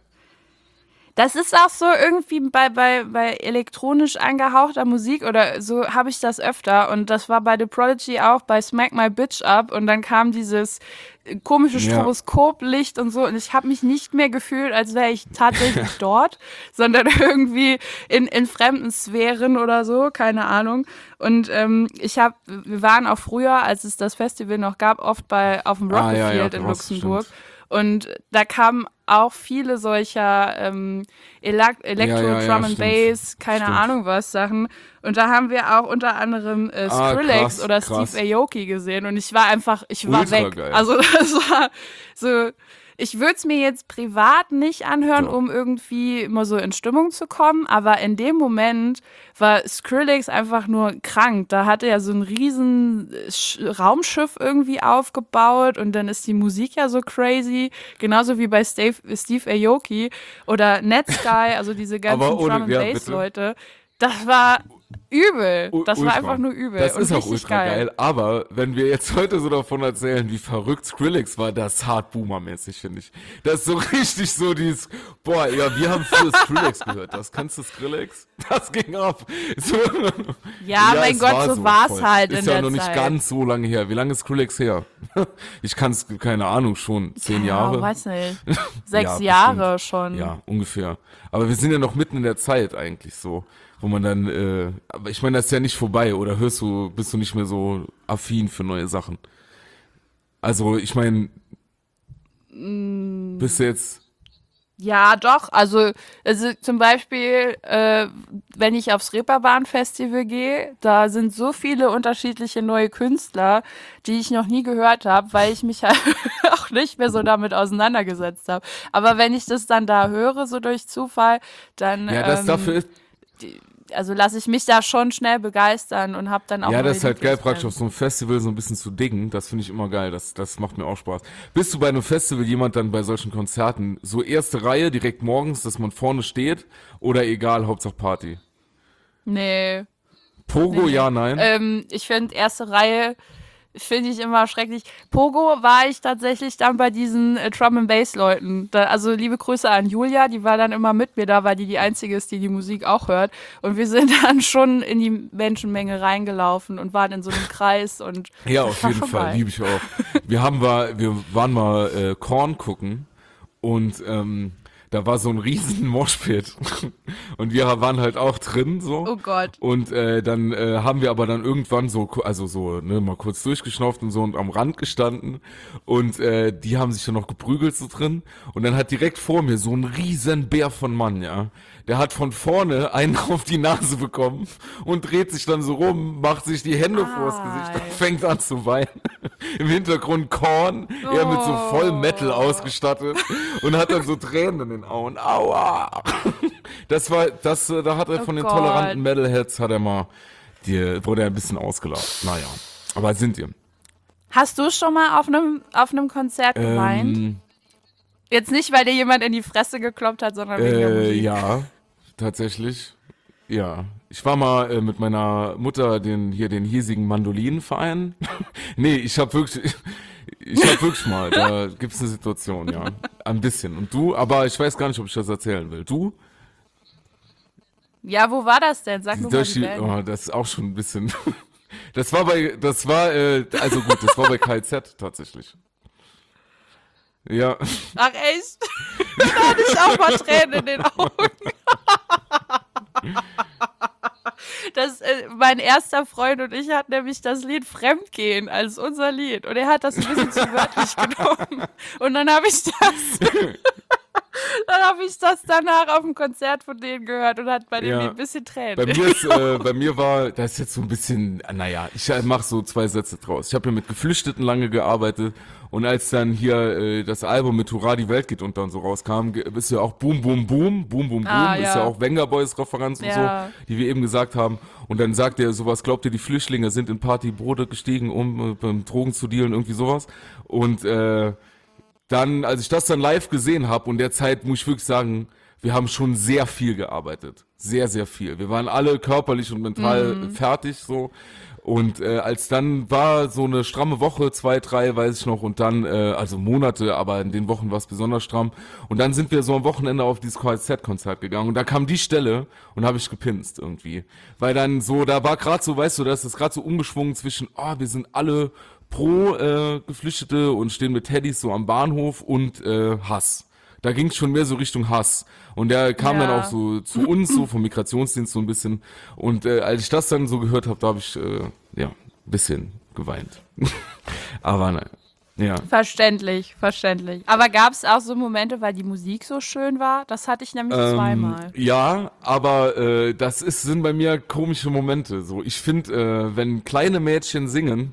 Das ist auch so irgendwie bei, bei, bei elektronisch angehauchter Musik oder so habe ich das öfter. Und das war bei The Prodigy auch bei Smack My Bitch Up. Und dann kam dieses komische Ja. Stroboskoplicht und so. Und ich habe mich nicht mehr gefühlt, als wäre ich tatsächlich dort, sondern irgendwie in, in fremden Sphären oder so, keine Ahnung. Und ähm, ich habe, wir waren auch früher, als es das Festival noch gab, oft bei auf dem Ah, Rocket ja, ja, Field in krass, Luxemburg. stimmt. Und da kamen auch viele solcher ähm, Elak- Elektro, Ja, ja, ja, Drum and stimmt. Bass, keine Stimmt. Ahnung was Sachen. Und da haben wir auch unter anderem äh, Ah, Skrillex krass, oder krass. Steve Aoki gesehen. Und ich war einfach, ich war Ultra weg. geil. Also das war so, ich würde es mir jetzt privat nicht anhören, Ja. um irgendwie immer so in Stimmung zu kommen. Aber in dem Moment war Skrillex einfach nur krank. Da hatte er so ein riesen Sch- Raumschiff irgendwie aufgebaut und dann ist die Musik ja so crazy. Genauso wie bei Steve, Steve Aoki oder Netsky, also diese ganzen Aber ohne- Drum and ja, Bass bitte. Leute. Das war übel. U- Das war ultra. einfach nur übel. Das und ist auch richtig ultra geil. Aber wenn wir jetzt heute so davon erzählen, wie verrückt Skrillex war, das ist hart Boomer-mäßig, finde ich. Das ist so richtig so dieses, boah, ja, wir haben früher Skrillex gehört. Das kannst du Skrillex? Das ging ab. So. Ja, mein es Gott, war so war's voll. halt ist in ja der noch nicht Zeit. ganz so lange her. Wie lange ist Skrillex her? Ich kann es, keine Ahnung, schon zehn Ja, Jahre. weiß nicht. Sechs Ja, Jahre schon. Ja, ungefähr. Aber wir sind ja noch mitten in der Zeit eigentlich so, wo man dann, äh, aber ich meine, das ist ja nicht vorbei, oder hörst du, bist du nicht mehr so affin für neue Sachen? Also, ich meine, Mm. bist du jetzt, Ja, doch. Also, also zum Beispiel, äh, wenn ich aufs Reeperbahn-Festival gehe, da sind so viele unterschiedliche neue Künstler, die ich noch nie gehört habe, weil ich mich halt auch nicht mehr so damit auseinandergesetzt habe. Aber wenn ich das dann da höre, so durch Zufall, dann ja, das ähm, dafür ist, also lasse ich mich da schon schnell begeistern und habe dann auch ja, neue das ist halt geil, praktisch auf Lieblingsbands. so einem Festival so ein bisschen zu diggen, das finde ich immer geil, das, das macht mir auch Spaß. Bist du bei einem Festival jemand dann bei solchen Konzerten, so erste Reihe, direkt morgens, dass man vorne steht, oder egal, Hauptsache Party? Nee. Pogo, Nee. ja, nein? Ähm, ich finde erste Reihe finde ich immer schrecklich. Pogo war ich tatsächlich dann bei diesen äh, Drum and Bass Leuten. Da, also liebe Grüße an Julia, die war dann immer mit mir da, weil die die einzige ist, die die Musik auch hört. Und wir sind dann schon in die Menschenmenge reingelaufen und waren in so einem Kreis und Ja, das auf war jeden schon Fall, geil. liebe ich auch. Wir haben mal, wir waren mal äh, Korn gucken und ähm, da war so ein riesen Moshpit und wir waren halt auch drin so. Oh Gott. Und äh, dann äh, haben wir aber dann irgendwann so, ku- also so, ne, mal kurz durchgeschnauft und so und am Rand gestanden und äh, die haben sich dann noch geprügelt so drin und dann hat direkt vor mir so ein riesen Bär von Mann, ja, der hat von vorne einen auf die Nase bekommen und dreht sich dann so rum, macht sich die Hände vors Gesicht und Ei. fängt an zu weinen. Im Hintergrund Korn, er mit so voll Metal Oh. ausgestattet und hat dann so Tränen in den Augen. Aua! Das war, das, äh, da hat er Oh von den Gott. toleranten Metalheads, hat er mal, die, wurde er ein bisschen ausgelacht. Naja, aber sind ihr. Hast du schon mal auf einem auf einem Konzert geweint? Ähm, Jetzt nicht, weil dir jemand in die Fresse gekloppt hat, sondern wegen der äh, Musik. ja, tatsächlich. Ja. Ich war mal äh, mit meiner Mutter den, hier den hiesigen Mandolinenverein. Nee, ich hab wirklich, ich hab wirklich mal, da gibt's eine Situation, ja. Ein bisschen. Und du? Aber ich weiß gar nicht, ob ich das erzählen will. Du? Ja, wo war das denn? Sag nur mal Durch die die, Band. oh, das ist auch schon ein bisschen. Das war bei, das war, äh, also gut, das war bei K Z tatsächlich. Ja, Ach echt? Da hatte ich auch mal Tränen in den Augen. Das, äh, mein erster Freund und ich hatten nämlich das Lied Fremdgehen als unser Lied. Und er hat das ein bisschen zu wörtlich genommen. Und dann habe ich das Dann habe ich das danach auf dem Konzert von denen gehört und hat bei dem Ja. ein bisschen Tränen. Bei mir, ist, äh, bei mir war, das ist jetzt so ein bisschen, naja, ich mache so zwei Sätze draus. Ich habe ja mit Geflüchteten lange gearbeitet und als dann hier äh, das Album mit Hurra, die Welt geht unter und so rauskam, ge- ist ja auch Boom, Boom, Boom, Boom, Boom, Boom, Ah, ist ja. ja auch Wenger Boys Referenz und Ja. so, die wir eben gesagt haben. Und dann sagt er sowas, glaubt ihr, die Flüchtlinge sind in Partybrote gestiegen, um äh, beim Drogen zu dealen, irgendwie sowas. Und äh, dann, als ich das dann live gesehen habe und derzeit muss ich wirklich sagen, wir haben schon sehr viel gearbeitet. Sehr, sehr viel. Wir waren alle körperlich und mental fertig so. Und äh, als dann war so eine stramme Woche, zwei, drei, weiß ich noch, und dann, äh, also Monate, aber in den Wochen war es besonders stramm. Und dann sind wir so am Wochenende auf dieses K Z-Konzert gegangen und da kam die Stelle und habe ich gepinst irgendwie. Weil dann so, da war gerade so, weißt du, das ist gerade so umgeschwungen zwischen, oh, wir sind alle pro äh, Geflüchtete und stehen mit Teddys so am Bahnhof und äh, Hass. Da ging es schon mehr so Richtung Hass. Und der kam Ja. dann auch so zu uns, so vom Migrationsdienst so ein bisschen. Und äh, als ich das dann so gehört habe, da habe ich äh, ja ein bisschen geweint. Aber nein. Ja. Verständlich, verständlich. Aber gab es auch so Momente, weil die Musik so schön war? Das hatte ich nämlich Ähm, zweimal. Ja, aber äh, das ist, sind bei mir komische Momente. So, ich finde, äh, wenn kleine Mädchen singen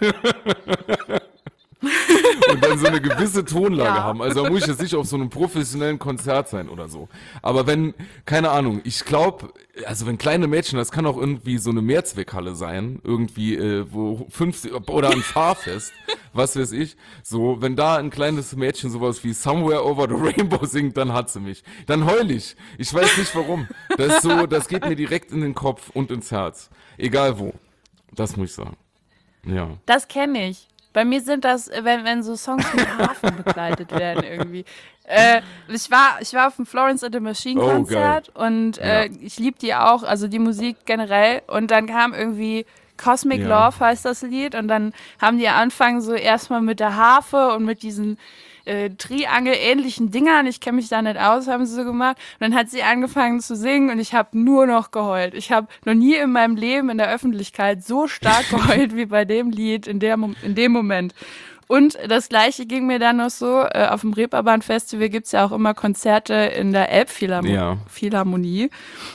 und dann so eine gewisse Tonlage Ja. haben, also da muss ich jetzt nicht auf so einem professionellen Konzert sein oder so. Aber wenn, keine Ahnung, ich glaube, also wenn kleine Mädchen, das kann auch irgendwie so eine Mehrzweckhalle sein, irgendwie, äh, wo fünfzig oder ein Fahrfest, was weiß ich, so, wenn da ein kleines Mädchen sowas wie Somewhere Over the Rainbow singt, dann hat sie mich. Dann heul ich. Ich weiß nicht warum. Das ist so, das geht mir direkt in den Kopf und ins Herz. Egal wo. Das muss ich sagen. Ja. Das kenne ich. Bei mir sind das, wenn, wenn so Songs mit Hafen begleitet werden irgendwie. Äh, ich war ich war auf dem Florence and the Machine Oh, Konzert und äh, Ja. ich liebe die auch, also die Musik generell. Und dann kam irgendwie Cosmic Ja. Love heißt das Lied und dann haben die angefangen so erstmal mit der Harfe und mit diesen äh, Triangel-ähnlichen Dingern, ich kenne mich da nicht aus, haben sie so gemacht. Und dann hat sie angefangen zu singen und ich habe nur noch geheult. Ich habe noch nie in meinem Leben in der Öffentlichkeit so stark geheult wie bei dem Lied in, der, Mom- in dem Moment. Und das Gleiche ging mir dann noch so, äh, auf dem Reeperbahn-Festival gibt es ja auch immer Konzerte in der Elbphilharmonie. Ja. Philharmonie.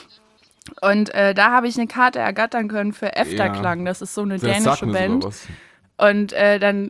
Und äh, da habe ich eine Karte ergattern können für Efterklang. Das ist so eine Das sagt dänische mir Band. sogar was. Und äh, dann,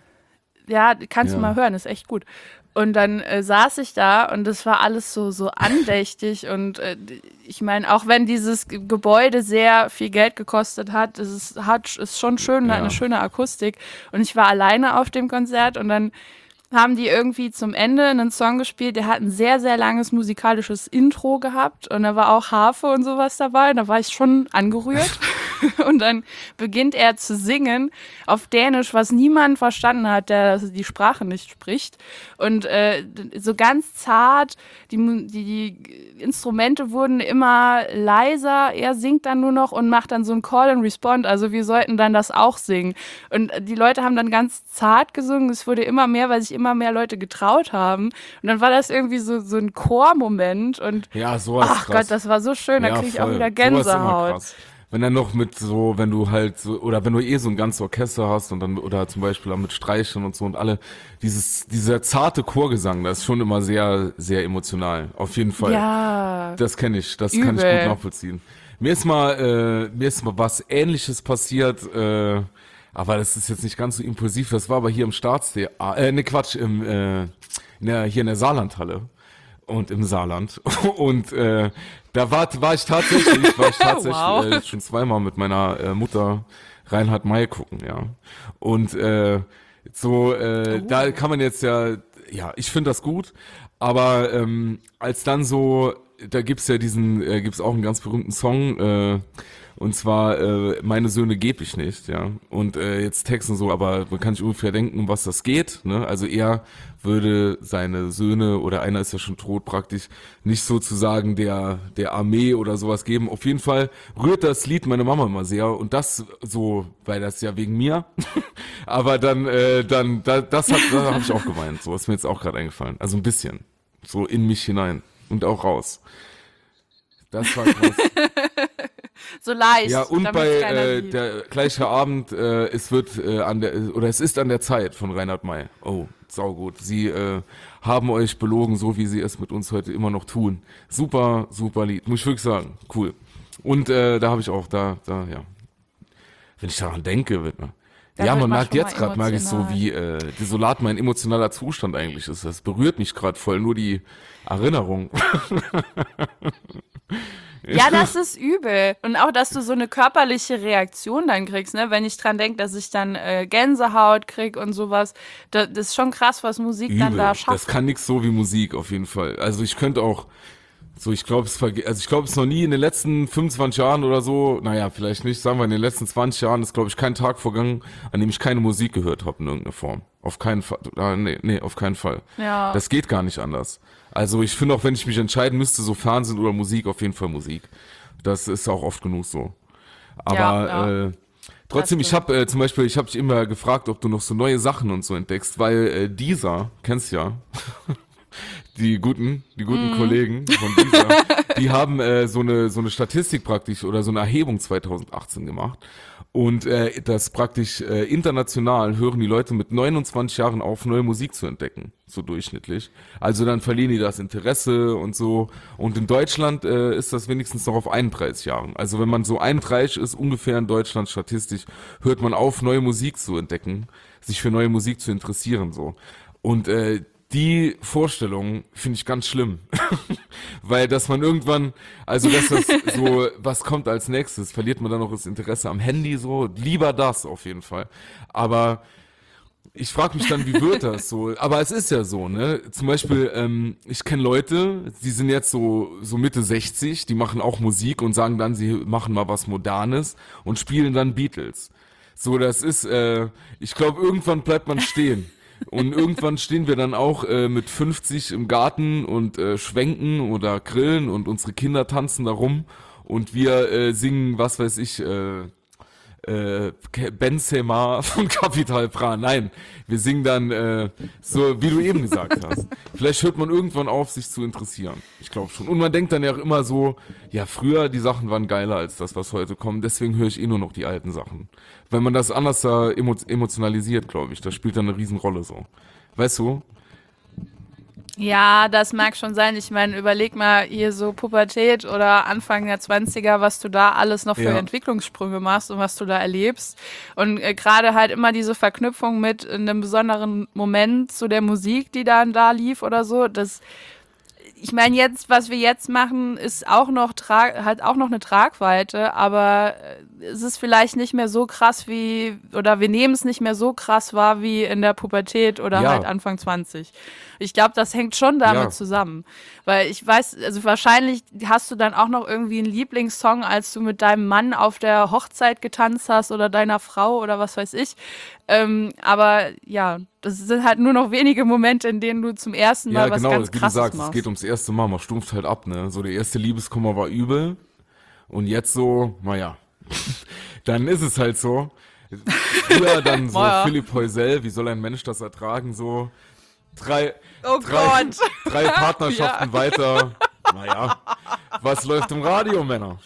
ja, kannst Ja. du mal hören, ist echt gut. Und dann äh, saß ich da und das war alles so, so andächtig. Und äh, ich meine, auch wenn dieses G- Gebäude sehr viel Geld gekostet hat, es ist, hat, ist schon schön, hat Ja. eine schöne Akustik. Und ich war alleine auf dem Konzert und dann haben die irgendwie zum Ende einen Song gespielt, der hat ein sehr, sehr langes musikalisches Intro gehabt und da war auch Harfe und sowas dabei und da war ich schon angerührt. Und dann beginnt er zu singen auf Dänisch, was niemand verstanden hat, der die Sprache nicht spricht. Und äh, so ganz zart, die, Mu- die, die Instrumente wurden immer leiser, er singt dann nur noch und macht dann so ein Call and Respond, also wir sollten dann das auch singen. Und die Leute haben dann ganz zart gesungen, es wurde immer mehr, weil sich immer mehr Leute getraut haben. Und dann war das irgendwie so, so ein Chormoment und Ja, sowas ach krass. Gott, das war so schön, da Ja, kriege ich auch voll. wieder Sowas ist immer Gänsehaut. krass. Wenn dann noch mit so, wenn du halt so, oder wenn du eh so ein ganzes Orchester hast und dann, oder zum Beispiel auch mit Streichern und so und alle, dieses, dieser zarte Chorgesang, das ist schon immer sehr, sehr emotional. Auf jeden Fall. Ja, Das kenne ich, das kann ich Übel. gut nachvollziehen. Mir ist mal, äh, mir ist mal was Ähnliches passiert, äh, aber das ist jetzt nicht ganz so impulsiv, das war aber hier im Staatstheater, äh, ne Quatsch, im, äh, in der, hier in der Saarlandhalle und im Saarland. Und äh, da war, war ich tatsächlich, war ich tatsächlich Wow. äh, schon zweimal mit meiner äh, Mutter Reinhard May gucken, ja. Und äh, so, äh, Oh. da kann man jetzt ja, ja, ich finde das gut, aber ähm, als dann so, da gibt's ja diesen, äh, gibt's auch einen ganz berühmten Song, äh, und zwar äh, Meine Söhne geb ich nicht, ja. Und äh, jetzt Texten so, aber man kann sich ungefähr denken, um was das geht, ne? Also er würde seine Söhne, oder einer ist ja schon tot praktisch, nicht sozusagen der der Armee oder sowas geben. Auf jeden Fall rührt das Lied meine Mama immer sehr und das so, weil das ja wegen mir. Aber dann äh, dann da, das hat da habe ich auch geweint, so ist mir jetzt auch gerade eingefallen. Also ein bisschen so in mich hinein und auch raus. Das war krass. so leicht. Ja, und damit's bei keiner äh, sieht. der gleiche Abend, äh, es wird äh, an der oder es ist an der Zeit von Reinhard May. Oh, saugut. Sie äh, haben euch belogen, so wie sie es mit uns heute immer noch tun. Super, super Lied, muss ich wirklich sagen. Cool. Und äh, da habe ich auch, da, da, ja. Wenn ich daran denke, wird man. Da Ja, wird man man merkt schon jetzt mal gerade, merke ich so, emotional. wie äh, desolat mein emotionaler Zustand eigentlich ist. Das berührt mich gerade voll, nur die Erinnerung. Ja, das ist übel. Und auch, dass du so eine körperliche Reaktion dann kriegst, ne? Wenn ich dran denke, dass ich dann äh, Gänsehaut krieg und sowas. Das, das ist schon krass, was Musik dann Übel. da Das schafft. kann nix so wie Musik auf jeden Fall. Also ich könnte auch, so ich glaube es verge- also ich glaube es noch nie in den letzten fünfundzwanzig Jahren oder so, naja, vielleicht nicht, sagen wir in den letzten zwanzig Jahren ist glaube ich kein Tag vergangen, an dem ich keine Musik gehört habe in irgendeiner Form. Auf keinen Fall. Ah, nee, nee, auf keinen Fall. Ja. Das geht gar nicht anders. Also ich finde auch, wenn ich mich entscheiden müsste, so Fernsehen oder Musik, auf jeden Fall Musik. Das ist auch oft genug so. Aber Ja, ja. Äh, trotzdem, ich habe äh, zum Beispiel, ich habe dich immer gefragt, ob du noch so neue Sachen und so entdeckst, weil äh, dieser, kennst ja, die guten, die guten Mhm. Kollegen von dieser, die haben äh, so eine so eine Statistik praktisch oder so eine Erhebung zwanzig achtzehn gemacht. Und äh, das praktisch äh, international hören die Leute mit neunundzwanzig Jahren auf, neue Musik zu entdecken, so durchschnittlich. Also dann verlieren die das Interesse und so. Und in Deutschland äh, ist das wenigstens noch auf einunddreißig Jahren. Also wenn man so einunddreißig ist, ungefähr in Deutschland statistisch, hört man auf, neue Musik zu entdecken, sich für neue Musik zu interessieren, so. Und äh, die Vorstellung finde ich ganz schlimm. Weil, dass man irgendwann, also dass das so, was kommt als nächstes, verliert man dann noch das Interesse am Handy so, lieber das auf jeden Fall. Aber ich frage mich dann, wie wird das so? Aber es ist ja so, ne? Zum Beispiel, ähm, ich kenne Leute, die sind jetzt so, so Mitte sechzig, die machen auch Musik und sagen dann, sie machen mal was Modernes und spielen dann Beatles. So, das ist, äh, ich glaube, irgendwann bleibt man stehen. Und irgendwann stehen wir dann auch äh, mit fünfzig im Garten und äh, schwenken oder grillen und unsere Kinder tanzen da rum und wir äh, singen, was weiß ich, äh, äh, Benzema von Capital Bra. Nein, wir singen dann äh, so, wie du eben gesagt hast. Vielleicht hört man irgendwann auf, sich zu interessieren. Ich glaube schon. Und man denkt dann ja auch immer so, ja, früher die Sachen waren geiler als das, was heute kommt. Deswegen höre ich eh nur noch die alten Sachen. Wenn man das anders da emo emotionalisiert, glaube ich, das spielt dann eine Riesenrolle so. Weißt du? Ja, das mag schon sein. Ich meine, überleg mal hier so Pubertät oder Anfang der Zwanziger, was du da alles noch für Ja. Entwicklungssprünge machst und was du da erlebst. Und äh, gerade halt immer diese Verknüpfung mit einem besonderen Moment zu der Musik, die dann da lief oder so. Das, ich meine, jetzt, was wir jetzt machen, ist auch noch tra- hat auch noch eine Tragweite, aber äh, es ist vielleicht nicht mehr so krass wie, oder wir nehmen es nicht mehr so krass wahr wie in der Pubertät oder Ja. halt Anfang zwanzig. Ich glaube, das hängt schon damit Ja. zusammen. Weil ich weiß, also wahrscheinlich hast du dann auch noch irgendwie einen Lieblingssong, als du mit deinem Mann auf der Hochzeit getanzt hast oder deiner Frau oder was weiß ich. Ähm, aber ja, das sind halt nur noch wenige Momente, in denen du zum ersten Mal Ja, was genau, ganz wie du Krasses sagst, es machst. geht ums erste Mal, man stumpft halt ab, ne? So der erste Liebeskummer war übel und jetzt so, naja, dann ist es halt so. Früher dann so Naja. Philipp Heusel, wie soll ein Mensch das ertragen, so drei, Oh drei, Gott. drei Partnerschaften weiter, naja, was läuft im Radio, Männer?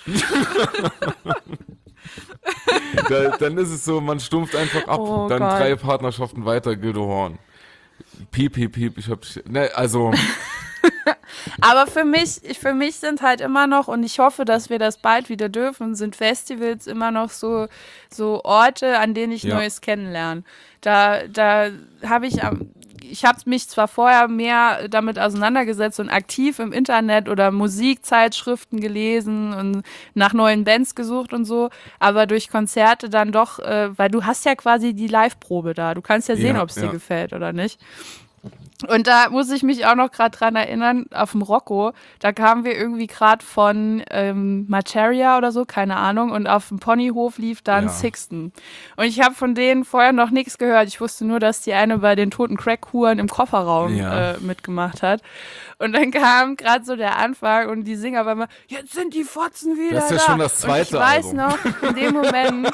da, dann ist es so, man stumpft einfach ab, Oh dann Gott. drei Partnerschaften weiter, Gildo Horn. Piep, piep, piep, ich hab, ne, also, Aber für mich, ich- für mich sind halt immer noch, und ich hoffe, dass wir das bald wieder dürfen, sind Festivals immer noch so, so Orte, an denen ich Ja. Neues kennenlerne. Da, da habe ich am ich habe mich zwar vorher mehr damit auseinandergesetzt und aktiv im Internet oder Musikzeitschriften gelesen und nach neuen Bands gesucht und so, aber durch Konzerte dann doch, äh, weil du hast ja quasi die Live-Probe da. Du kannst ja sehen, Ja, ob es dir ja. gefällt oder nicht. Und da muss ich mich auch noch gerade dran erinnern, auf dem Rocco, da kamen wir irgendwie gerade von ähm, Materia oder so, keine Ahnung, und auf dem Ponyhof lief dann Ja. Sixten. Und ich habe von denen vorher noch nichts gehört. Ich wusste nur, dass die eine bei den toten Crack-Huren im Kofferraum Ja. äh, mitgemacht hat. Und dann kam gerade so der Anfang und die Singer waren mal, jetzt sind die Fotzen wieder Das ist ja da. schon das zweite und ich weiß Album. noch, in dem Moment,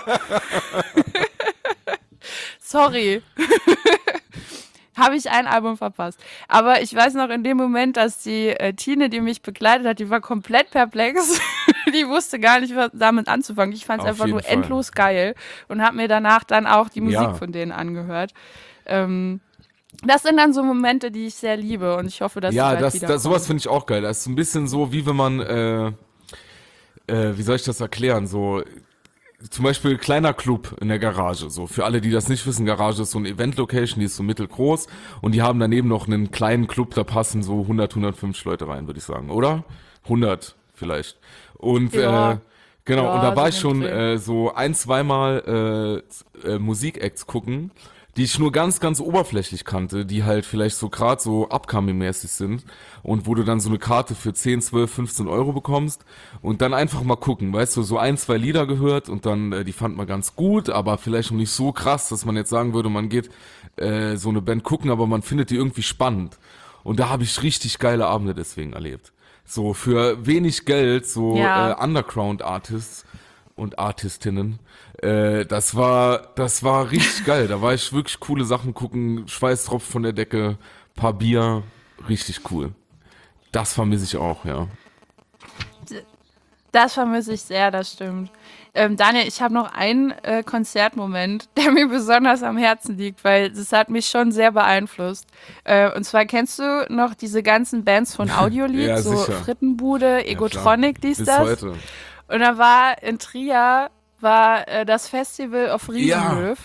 sorry, habe ich ein Album verpasst. Aber ich weiß noch in dem Moment, dass die äh, Tine, die mich begleitet hat, die war komplett perplex. Die wusste gar nicht, was damit anzufangen. Ich fand es Auf einfach jeden nur Fall. endlos geil und habe mir danach dann auch die Musik Ja. von denen angehört. Ähm, das sind dann so Momente, die ich sehr liebe und ich hoffe, dass Ja, sie bald das, wieder das, sowas finde ich auch geil. Das ist so ein bisschen so, wie wenn man, äh, äh, wie soll ich das erklären, so zum Beispiel kleiner Club in der Garage, so für alle, die das nicht wissen, Garage ist so eine Event-Location, die ist so mittelgroß und die haben daneben noch einen kleinen Club, da passen so hundert, hundertfünfzig Leute rein, würde ich sagen, oder? hundert vielleicht. Und Ja. äh, genau, Ja, und da war so ich schon den Dreh. äh, so ein, zweimal äh, äh, Musikacts gucken, die ich nur ganz, ganz oberflächlich kannte, die halt vielleicht so gerade so upcoming-mäßig sind und wo du dann so eine Karte für zehn, zwölf, fünfzehn Euro bekommst und dann einfach mal gucken, weißt du, so ein, zwei Lieder gehört und dann, äh, die fand man ganz gut, aber vielleicht noch nicht so krass, dass man jetzt sagen würde, man geht äh, so eine Band gucken, aber man findet die irgendwie spannend. Und da habe ich richtig geile Abende deswegen erlebt. So für wenig Geld, so Ja. äh, Underground-Artists und Artistinnen. Äh, das war, das war richtig geil. Da war ich wirklich coole Sachen gucken, Schweißtropfen von der Decke, paar Bier, richtig cool. Das vermisse ich auch, ja. Das vermisse ich sehr, das stimmt. Ähm, Daniel, ich habe noch einen äh, Konzertmoment, der mir besonders am Herzen liegt, weil das hat mich schon sehr beeinflusst. Äh, und zwar kennst du noch diese ganzen Bands von Audiolied, Ja, so sicher. Frittenbude, Egotronic, dies, Bis das. heute. Und da war in Trier war äh, das Festival auf Riesenhöf.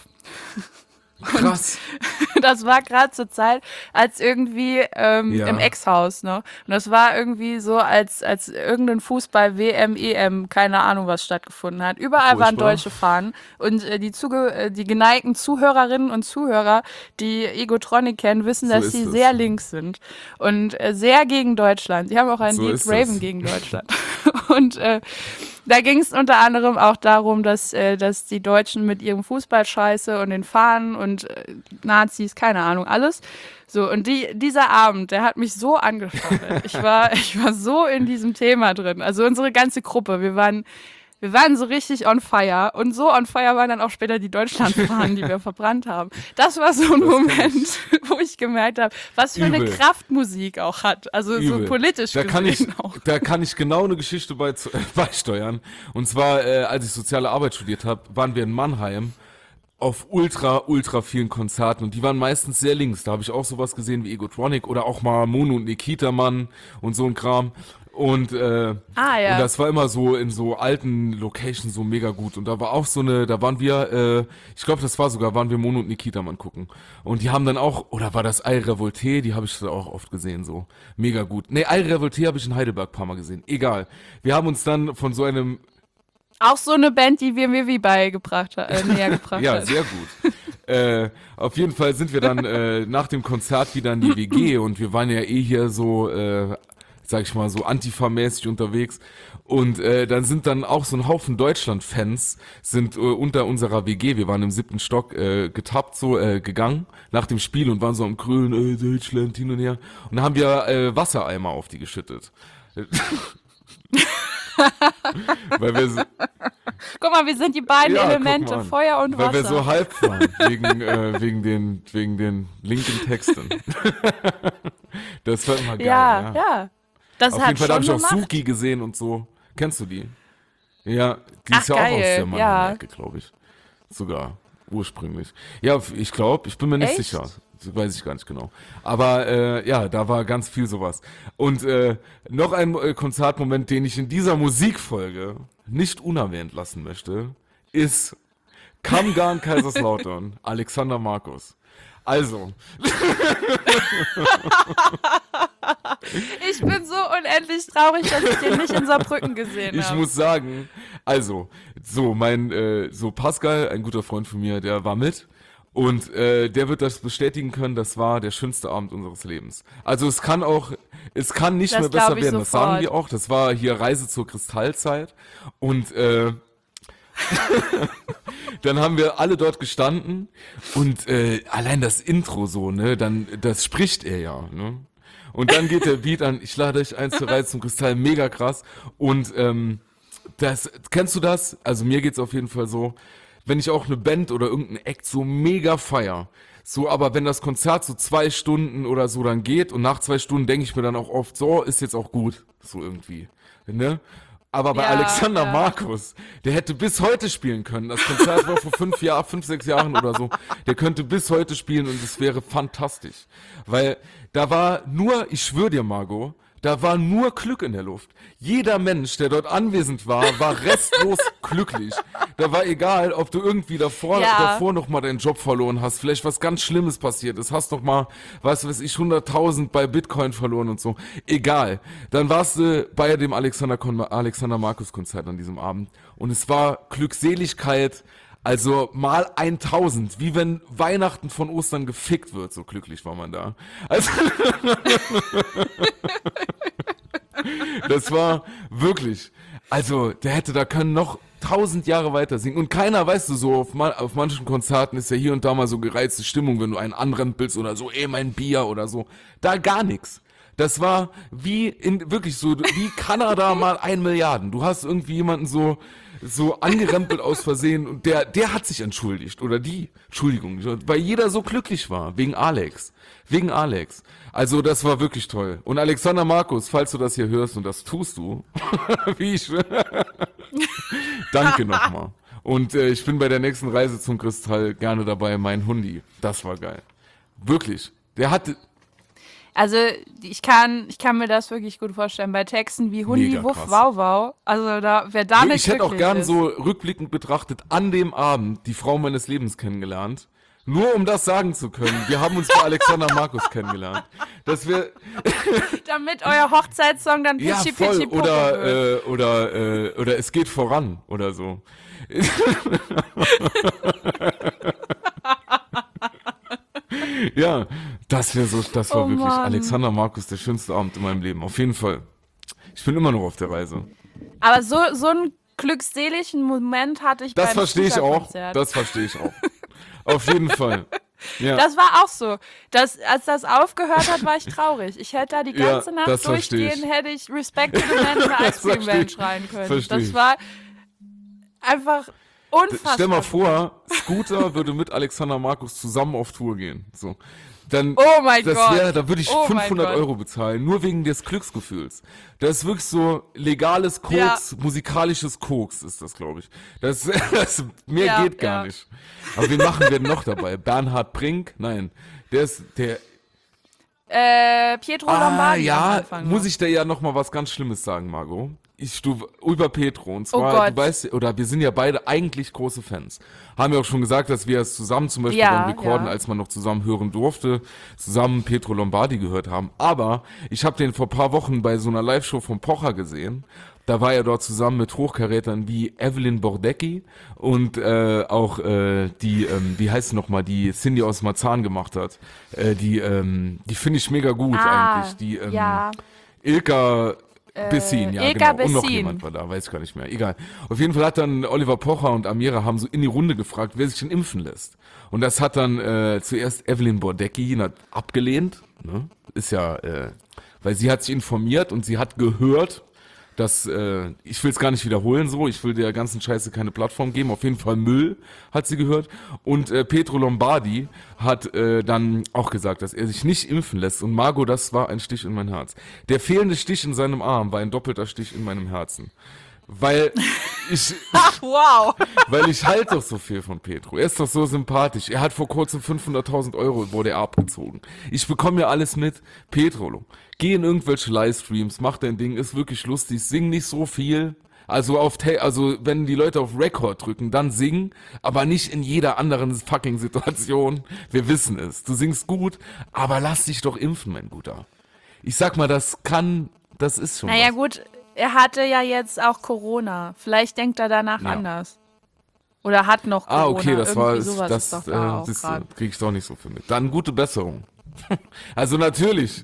Krass. Das war gerade zur Zeit, als irgendwie ähm, Ja. im Ex-Haus, ne? Und das war irgendwie so, als, als irgendein Fußball-W M, E M, keine Ahnung, was stattgefunden hat. Überall waren Furchtbar. deutsche Fahnen. Und äh, die, zuge äh, die geneigten Zuhörerinnen und Zuhörer, die Egotronic kennen, wissen, So dass ist sie es. sehr links sind. Und äh, sehr gegen Deutschland. Die haben auch ein So Lied ist Raven es. gegen Deutschland. Und äh, da ging es unter anderem auch darum, dass, äh, dass die Deutschen mit ihrem Fußballscheiße und den Fahnen und äh, Nazis, keine Ahnung, alles. So, und die, dieser Abend, der hat mich so angeschaut. Ich war, ich war so in diesem Thema drin. Also unsere ganze Gruppe, wir waren, wir waren so richtig on fire. Und so on fire waren dann auch später die Deutschlandfahnen, die wir verbrannt haben. Das war so ein Das kenn Moment, wo ich gemerkt habe, was für eine Übel. Kraft Musik auch hat. Also so Übel. politisch da kann ich, gesehen auch. Da kann ich genau eine Geschichte bei, äh, beisteuern. Und zwar, äh, als ich soziale Arbeit studiert habe, waren wir in Mannheim auf ultra, ultra vielen Konzerten und die waren meistens sehr links. Da habe ich auch sowas gesehen wie Egotronic oder auch mal Mono und Nikita Mann und so ein Kram. Und, äh, Ah, ja. und das war immer so in so alten Locations so mega gut. Und da war auch so eine, da waren wir, äh, ich glaube, das war sogar, waren wir Mono und Nikita Mann gucken. Und die haben dann auch, oder war das Al Revolte, die habe ich da auch oft gesehen, so. Mega gut. Nee, Al Revolte habe ich in Heidelberg ein paar Mal gesehen. Egal. Wir haben uns dann von so einem, Auch so eine Band, die wir mir wie beigebracht ha- äh, näher gebracht ja, hat. sehr gut. äh, auf jeden Fall sind wir dann äh, nach dem Konzert wieder in die W G und wir waren ja eh hier so, äh, sag ich mal, so antifa-mäßig unterwegs. Und äh, dann sind dann auch so ein Haufen Deutschland-Fans sind äh, unter unserer W G, wir waren im siebten Stock, äh, getappt, so äh, gegangen nach dem Spiel und waren so am Krölen, äh, Deutschland hin und her. Und dann haben wir äh, Wassereimer auf die geschüttet. Weil wir so, Guck mal, wir sind die beiden Ja, guck Elemente, mal. Feuer und Weil Wasser. wir so halb waren, wegen, äh, wegen, den, wegen den linken Texten. Das war immer geil. ja, Ja, ja. Das Auf hat jeden Fall habe schon ich auch gemacht. Suki gesehen und so. Kennst du die? Ja, die Ach, ist ja auch aus geil, der Mannheim-Ecke, glaube ich. Sogar ursprünglich. Ja, ich glaube, ich bin mir nicht Echt? sicher. Das weiß ich gar nicht genau. Aber äh, ja, da war ganz viel sowas. Und äh, noch ein äh, Konzertmoment, den ich in dieser Musikfolge nicht unerwähnt lassen möchte, ist Kamgarn Kaiserslautern, Alexander Markus. Also, Ich bin so unendlich traurig, dass ich den nicht in Saarbrücken gesehen ich habe. muss sagen, also, so, mein, äh, so Pascal, ein guter Freund von mir, der war mit. Und äh, der wird das bestätigen können, das war der schönste Abend unseres Lebens. Also es kann auch, es kann nicht Das mehr besser glaub ich werden, das sofort. sagen wir auch. Das war hier Reise zur Kristallzeit. Und äh, dann haben wir alle dort gestanden und äh, allein das Intro so, ne, dann, das spricht er ja, ne. Und dann geht der Beat an, ich lade euch ein zur Reise zum Kristall, mega krass. Und ähm, das, kennst du das? Also mir geht's auf jeden Fall so, wenn ich auch eine Band oder irgendein Act so mega feier, so, aber wenn das Konzert so zwei Stunden oder so dann geht und nach zwei Stunden denke ich mir dann auch oft, so, ist jetzt auch gut, so irgendwie, ne? Aber bei Ja, Alexander ja. Markus, der hätte bis heute spielen können. Das Konzert war vor fünf Jahren, fünf, sechs Jahren oder so. Der könnte bis heute spielen und es wäre fantastisch. Weil da war nur, ich schwöre dir, Margot, da war nur Glück in der Luft. Jeder Mensch, der dort anwesend war, war restlos glücklich. Da war egal, ob du irgendwie davor, Ja. davor noch mal deinen Job verloren hast, vielleicht was ganz Schlimmes passiert ist, hast noch mal, was weiß ich, hunderttausend bei Bitcoin verloren und so. Egal. Dann warst du bei dem Alexander, Kon- Alexander Markus Konzert an diesem Abend und es war Glückseligkeit, also mal tausend, wie wenn Weihnachten von Ostern gefickt wird, so glücklich war man da. Also das war wirklich, also der hätte da können noch tausend Jahre weiter singen und keiner, weißt du, so auf, man, auf manchen Konzerten ist ja hier und da mal so gereizte Stimmung, wenn du einen anrempelst oder so, ey, mein Bier oder so, da gar nichts. Das war wie in, wirklich so, wie Kanada mal ein Milliarden. Du hast irgendwie jemanden so, so angerempelt aus Versehen und der, der hat sich entschuldigt oder die, Entschuldigung, weil jeder so glücklich war, wegen Alex, wegen Alex. Also das war wirklich toll. Und Alexander Markus, falls du das hier hörst und das tust du, wie ich, danke nochmal. Und äh, ich bin bei der nächsten Reise zum Kristall gerne dabei, mein Hundi. Das war geil. Wirklich. Der hatte, Also ich kann, ich kann mir das wirklich gut vorstellen. Bei Texten wie Hundi, Mega Wuff, krass. Wow, Wow. Also da, wer da nicht ich hätte auch glücklich gern ist. so rückblickend betrachtet an dem Abend die Frau meines Lebens kennengelernt. Nur um das sagen zu können. Wir haben uns bei Alexander Markus kennengelernt. Dass wir, Damit euer Hochzeitssong dann ja Pitchy voll, Pitchy Popo oder, wird. äh, oder, äh, oder es geht voran oder so. Ja, das wäre so, das war Oh wirklich Mann. Alexander Markus der schönste Abend in meinem Leben. Auf jeden Fall. Ich bin immer noch auf der Reise. Aber so, so einen glückseligen Moment hatte ich Das beim verstehe ich auch. Scooter-Konzert. Das verstehe ich auch. Auf jeden Fall. Ja. Das war auch so. Das, als das aufgehört hat, war ich traurig. Ich hätte da die Ja, ganze Nacht das verstehe durchgehen, ich. hätte ich Respect to the Man in the Ice Cream verstehe Band ich. schreien können. Verstehe Das ich. war einfach unfassbar. Stell mal vor, Scooter würde mit Alexander Markus zusammen auf Tour gehen. So. Dann, Oh mein das Gott. wär, da würde ich Oh mein fünfhundert Gott. Euro bezahlen, nur wegen des Glücksgefühls. Das ist wirklich so legales Koks, musikalisches Koks ist das, glaube ich. Das, das, mehr Ja, geht gar ja. nicht. Aber wen machen wir denn noch dabei? Bernhard Brink? Nein. Der ist, der, Äh, Pietro ah, Lombardi am ja, Anfang muss noch. ich dir ja noch mal was ganz Schlimmes sagen, Margot. Ich, du, über Petro. Und zwar, Oh Gott. du weißt, oder wir sind ja beide eigentlich große Fans. Haben ja auch schon gesagt, dass wir es zusammen zum Beispiel Ja, beim Rekorden, ja. als man noch zusammen hören durfte, zusammen Petro Lombardi gehört haben. Aber ich habe den vor ein paar Wochen bei so einer Live-Show von Pocher gesehen. Da war er dort zusammen mit Hochkarätern wie Evelyn Bordecki und äh, auch äh, die, ähm, wie heißt sie nochmal, die Cindy aus Marzahn gemacht hat. Äh, die ähm, die finde ich mega gut Ah, eigentlich. Die ähm, ja. Ilka Bessin, ja Ilka genau. Und noch Bessin. jemand war da, weiß ich gar nicht mehr. Egal. Auf jeden Fall hat dann Oliver Pocher und Amira haben so in die Runde gefragt, wer sich denn impfen lässt. Und das hat dann äh, zuerst Evelyn Bordecki hat abgelehnt. Ne? Ist ja, äh, weil sie hat sich informiert und sie hat gehört, dass, äh, ich will es gar nicht wiederholen so, ich will der ganzen Scheiße keine Plattform geben, auf jeden Fall Müll, hat sie gehört. Und äh, Petro Lombardi hat äh, dann auch gesagt, dass er sich nicht impfen lässt. Und Margot, das war ein Stich in mein Herz. Der fehlende Stich in seinem Arm war ein doppelter Stich in meinem Herzen. Weil ich, Ach, wow. weil ich halte doch so viel von Petro. Er ist doch so sympathisch. Er hat vor kurzem fünfhunderttausend Euro, wurde er abgezogen. Ich bekomme ja alles mit. Petro, geh in irgendwelche Livestreams, mach dein Ding, ist wirklich lustig, sing nicht so viel. Also auf, Ta- also wenn die Leute auf Record drücken, dann sing, aber nicht in jeder anderen fucking Situation. Wir wissen es. Du singst gut, aber lass dich doch impfen, mein Guter. Ich sag mal, das kann, das ist schon Naja was. gut, er hatte ja jetzt auch Corona. Vielleicht denkt er danach Ja. anders. Oder hat noch Corona. Ah, okay, das war, Irgendwie sowas das ist doch da äh, auch siehst du, grad. krieg ich doch nicht so viel mit. Dann gute Besserung. Also natürlich.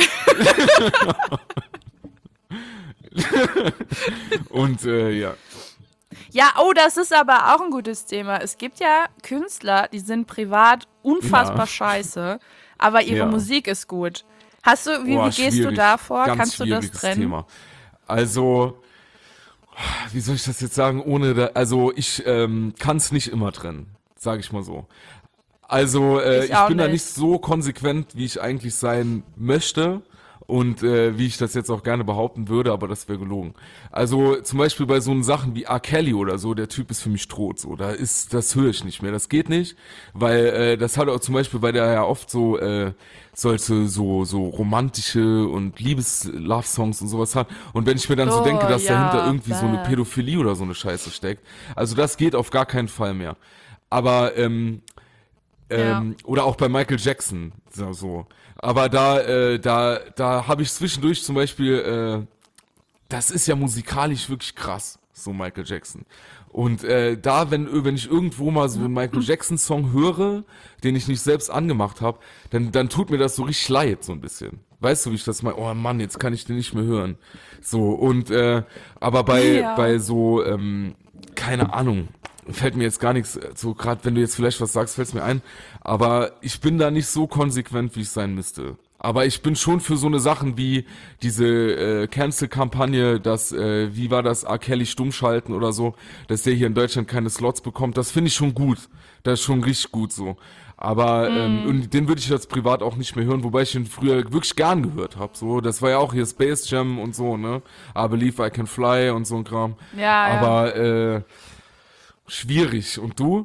Und äh, ja. Ja, oh, das ist aber auch ein gutes Thema. Es gibt ja Künstler, die sind privat unfassbar Ja. scheiße, aber ihre Ja. Musik ist gut. Hast du, wie, Boah, wie gehst du schwierig. da vor? Ganz Kannst du das schwieriges trennen? Thema. Also, wie soll ich das jetzt sagen, ohne da, also ich ähm, kann es nicht immer trennen, sage ich mal so. Also äh, Ich ich, auch bin da nicht. nicht so konsequent, wie ich eigentlich sein möchte. und äh, wie ich das jetzt auch gerne behaupten würde, aber das wäre gelogen. Also zum Beispiel bei so Sachen wie R. Kelly oder so, der Typ ist für mich tot, so, da ist, das höre ich nicht mehr, das geht nicht, weil äh, das hat auch zum Beispiel, weil der ja oft so äh, solche so so romantische und Liebes-Love-Songs und sowas hat. Und wenn ich mir dann so Oh, denke, dass ja, dahinter irgendwie so eine bäh. Pädophilie oder so eine Scheiße steckt, also das geht auf gar keinen Fall mehr. Aber ähm, ähm, oder auch bei Michael Jackson so. so. Aber da äh, da da habe ich zwischendurch zum Beispiel, äh, das ist ja musikalisch wirklich krass, so Michael Jackson. Und äh, da, wenn wenn ich irgendwo mal so einen Michael Jackson Song höre, den ich nicht selbst angemacht habe, dann dann tut mir das so richtig leid, so ein bisschen. Weißt du, wie ich das meine? Oh Mann, jetzt kann ich den nicht mehr hören. So, und äh, aber bei Ja. bei so, ähm, keine Ahnung, fällt mir jetzt gar nichts, äh, so gerade wenn du jetzt vielleicht was sagst, fällt es mir ein, aber ich bin da nicht so konsequent, wie ich sein müsste. Aber ich bin schon für so eine Sachen wie diese äh, Cancel-Kampagne, dass, äh, wie war das, R. Kelly stummschalten oder so, dass der hier in Deutschland keine Slots bekommt, das finde ich schon gut. Das ist schon richtig gut so. Aber ähm, und den würde ich jetzt privat auch nicht mehr hören, wobei ich ihn früher wirklich gern gehört habe. So, das war ja auch hier Space Jam und so, ne? I Believe I Can Fly und so ein Kram. Ja, ja. Aber äh, schwierig. Und du?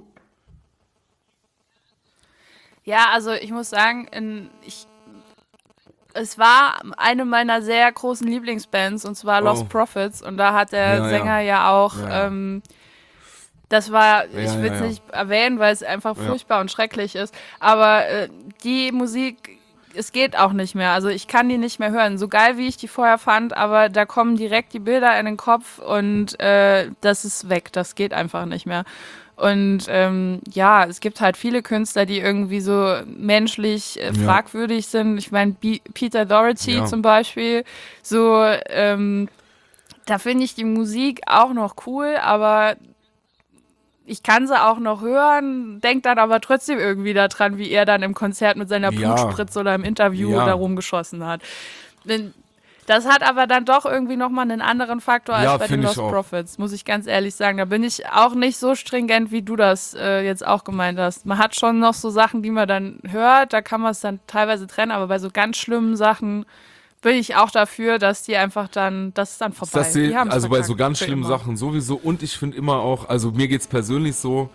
Ja, also ich muss sagen, in, ich, es war eine meiner sehr großen Lieblingsbands und zwar Lost Oh. Prophets und da hat der Ja, ja. Sänger ja auch, Ja, ja. ähm, das war, ich ja, will es ja. nicht erwähnen, weil es einfach Ja. furchtbar und schrecklich ist, aber äh, die Musik, es geht auch nicht mehr, also ich kann die nicht mehr hören, so geil wie ich die vorher fand, aber da kommen direkt die Bilder in den Kopf und äh, das ist weg, das geht einfach nicht mehr. Und ähm, ja, es gibt halt viele Künstler, die irgendwie so menschlich äh, Ja. fragwürdig sind. Ich meine, B- Peter Doherty Ja. zum Beispiel, so, ähm, da finde ich die Musik auch noch cool, aber ich kann sie auch noch hören, denk dann aber trotzdem irgendwie daran, wie er dann im Konzert mit seiner Ja. Blutspritze oder im Interview Ja. da rumgeschossen hat. Denn das hat aber dann doch irgendwie nochmal einen anderen Faktor als Ja, bei den find ich Lost auch. Prophets, muss ich ganz ehrlich sagen. Da bin ich auch nicht so stringent, wie du das äh, jetzt auch gemeint hast. Man hat schon noch so Sachen, die man dann hört, da kann man es dann teilweise trennen, aber bei so ganz schlimmen Sachen bin ich auch dafür, dass die einfach dann, das ist dann vorbei. Das seh, Die haben's also bei so verkackt, ganz für schlimmen immer. Sachen sowieso. Und ich finde immer auch, also mir geht's persönlich so,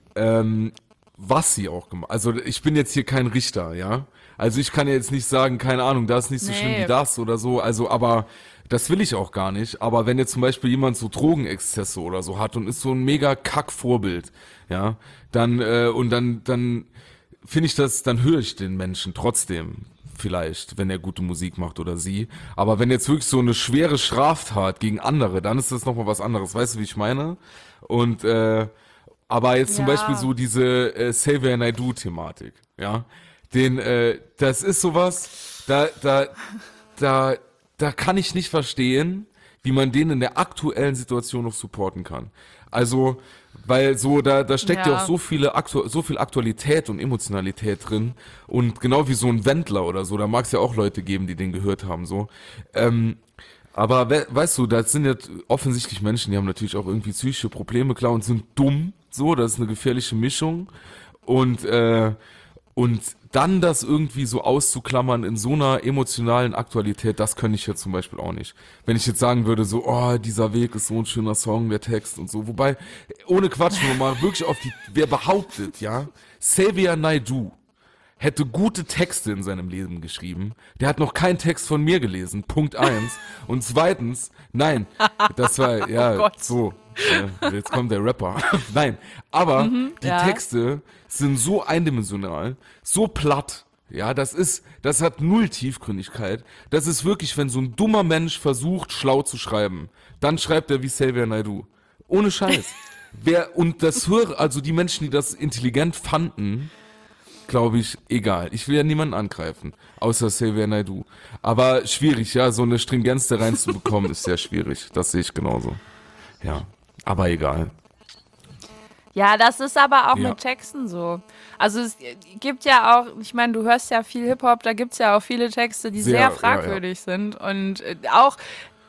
ähm, was sie auch gemacht. Also ich bin jetzt hier kein Richter, ja. Also ich kann ja jetzt nicht sagen, keine Ahnung, das ist nicht so schlimm Nee. wie das oder so. Also, aber das will ich auch gar nicht. Aber wenn jetzt zum Beispiel jemand so Drogenexzesse oder so hat und ist so ein mega Kack-Vorbild, ja, dann äh, und dann dann finde ich das, dann höre ich den Menschen trotzdem vielleicht, wenn er gute Musik macht oder sie. Aber wenn jetzt wirklich so eine schwere Straftat gegen andere, dann ist das nochmal was anderes. Weißt du, wie ich meine? Und äh, aber jetzt zum Ja. Beispiel so diese äh, Xavier Naidoo-Thematik, ja, den, äh, das ist sowas, da, da, da, da kann ich nicht verstehen, wie man den in der aktuellen Situation noch supporten kann. Also, weil so, da, da steckt ja, Ja. auch so viele Aktu so viel Aktualität und Emotionalität drin. Und genau wie so ein Wendler oder so, da mag es ja auch Leute geben, die den gehört haben, so. Ähm, aber we weißt du, das sind ja offensichtlich Menschen, die haben natürlich auch irgendwie psychische Probleme, klar, und sind dumm, so, das ist eine gefährliche Mischung. Und, äh, und dann das irgendwie so auszuklammern in so einer emotionalen Aktualität, das könnte ich jetzt zum Beispiel auch nicht. Wenn ich jetzt sagen würde, so, oh, dieser Weg ist so ein schöner Song, der Text und so. Wobei, ohne Quatsch, wenn man mal wirklich auf die, wer behauptet, ja, Xavier Naidoo hätte gute Texte in seinem Leben geschrieben. Der hat noch keinen Text von mir gelesen. Punkt eins. Und zweitens, nein, das war, ja, Gott. so, äh, jetzt kommt der Rapper. Nein, aber die ja. Texte sind so eindimensional, so platt. Ja, das ist, das hat null Tiefgründigkeit. Das ist wirklich, wenn so ein dummer Mensch versucht, schlau zu schreiben, dann schreibt er wie Xavier Naidoo. Ohne Scheiß. Wer, und das höre, also die Menschen, die das intelligent fanden, glaube ich, egal. Ich will ja niemanden angreifen, außer Xavier Naidoo. Aber schwierig, ja, so eine Stringenz da reinzubekommen, ist sehr schwierig. Das sehe ich genauso. Ja, aber egal. Ja, das ist aber auch Ja. mit Texten so. Also es gibt ja auch, ich meine, du hörst ja viel Hip-Hop, da gibt es ja auch viele Texte, die Sehr, sehr, ja, fragwürdig sind. Und äh, auch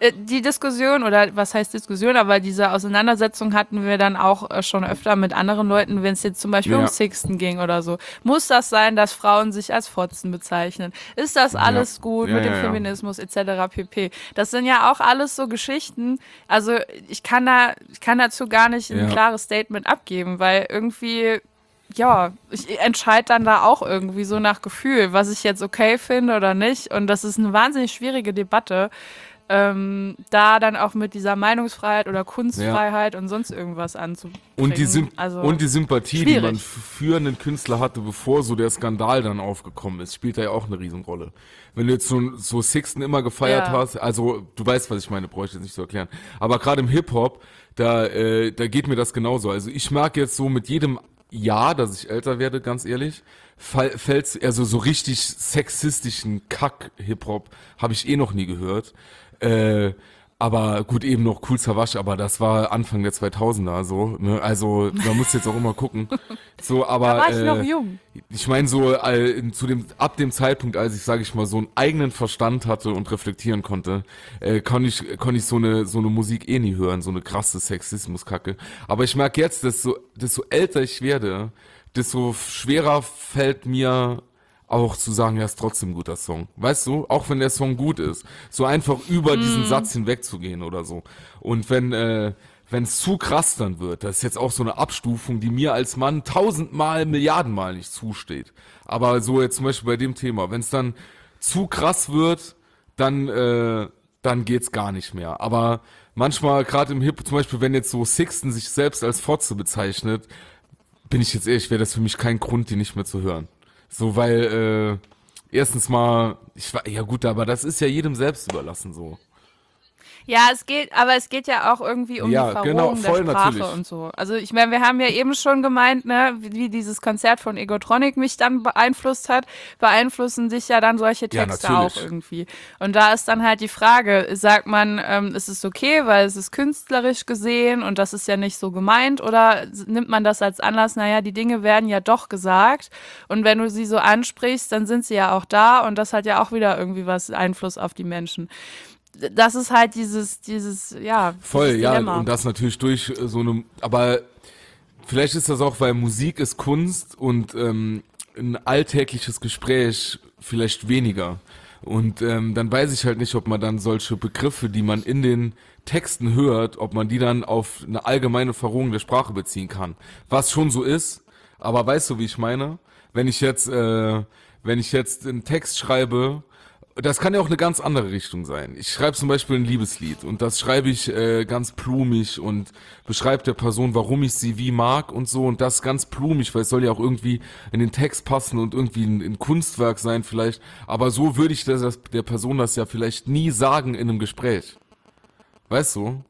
äh, die Diskussion, oder was heißt Diskussion, aber diese Auseinandersetzung hatten wir dann auch äh, schon öfter mit anderen Leuten, wenn es jetzt zum Beispiel Ja. um Sixten ging oder so. Muss das sein, dass Frauen sich als Fotzen bezeichnen? Ist das alles Ja. gut Ja, mit dem ja, ja. Feminismus et cetera pp. Das sind ja auch alles so Geschichten. Also ich kann da, ich kann dazu gar nicht ein Ja. klares Statement abgeben, weil irgendwie, ja, ich entscheide dann da auch irgendwie so nach Gefühl, was ich jetzt okay finde oder nicht. Und das ist eine wahnsinnig schwierige Debatte, ähm, da dann auch mit dieser Meinungsfreiheit oder Kunstfreiheit und sonst irgendwas anzubringen. Und die, Symp also, und die Sympathie, die man schwierig. f- für einen Künstler hatte, bevor so der Skandal dann aufgekommen ist, spielt da ja auch eine Riesenrolle. Wenn du jetzt so, so Sixten immer gefeiert Ja. hast, also du weißt, was ich meine, brauche ich jetzt nicht zu erklären. Aber gerade im Hip-Hop, da, äh, da geht mir das genauso. Also ich mag jetzt so mit jedem Jahr, dass ich älter werde, ganz ehrlich, fall, fällt's, also so richtig sexistischen Kack-Hip-Hop habe ich eh noch nie gehört. Äh, aber gut, eben noch Cool Savage, aber das war Anfang der zweitausender so, ne? Also man muss jetzt auch immer gucken. So, aber Da war ich äh, noch jung. ich meine so äh, in- zu dem ab dem Zeitpunkt, als ich sage ich mal so einen eigenen Verstand hatte und reflektieren konnte, äh, kann ich konnte ich so eine so eine Musik eh nie hören, so eine krasse Sexismuskacke. Aber ich merke jetzt, dass so desto älter ich werde, desto schwerer fällt mir auch zu sagen, ja, ist trotzdem ein guter Song. Weißt du, auch wenn der Song gut ist, so einfach über diesen Satz hinwegzugehen oder so. Und wenn äh, wenn es zu krass dann wird, das ist jetzt auch so eine Abstufung, die mir als Mann tausendmal, Milliardenmal nicht zusteht. Aber so jetzt zum Beispiel bei dem Thema, wenn es dann zu krass wird, dann äh, dann geht's gar nicht mehr. Aber manchmal, gerade im Hip, zum Beispiel, wenn jetzt so Sixten sich selbst als Fotze bezeichnet, bin ich jetzt ehrlich, wäre das für mich kein Grund, die nicht mehr zu hören. So, weil, äh, erstens mal, ich war, ja gut, aber das ist ja jedem selbst überlassen, so. Ja, es geht, aber es geht ja auch irgendwie um Ja, die Verrohung genau, der voll Sprache natürlich. und so. Also ich meine, wir haben ja eben schon gemeint, ne, wie, wie dieses Konzert von Egotronic mich dann beeinflusst hat, beeinflussen dich ja dann solche Ja, Texte natürlich. auch irgendwie. Und da ist dann halt die Frage, sagt man, ähm, ist es okay, weil es ist künstlerisch gesehen und das ist ja nicht so gemeint, oder s- nimmt man das als Anlass, naja, die Dinge werden ja doch gesagt und wenn du sie so ansprichst, dann sind sie ja auch da und das hat ja auch wieder irgendwie was Einfluss auf die Menschen. Das ist halt dieses, dieses, ja, Voll, dieses ja, Dilemma. und das natürlich durch äh, so eine, aber vielleicht ist das auch, weil Musik ist Kunst und ähm, ein alltägliches Gespräch vielleicht weniger. Und ähm, dann weiß ich halt nicht, ob man dann solche Begriffe, die man in den Texten hört, ob man die dann auf eine allgemeine Verrohung der Sprache beziehen kann. Was schon so ist, aber weißt du, wie ich meine? Wenn ich jetzt, äh, wenn ich jetzt einen Text schreibe, das kann ja auch eine ganz andere Richtung sein. Ich schreibe zum Beispiel ein Liebeslied und das schreibe ich äh, ganz blumig und beschreibe der Person, warum ich sie wie mag und so, und das ganz blumig, weil es soll ja auch irgendwie in den Text passen und irgendwie ein, ein Kunstwerk sein vielleicht. Aber so würde ich das, das, der Person das ja vielleicht nie sagen in einem Gespräch. Weißt du?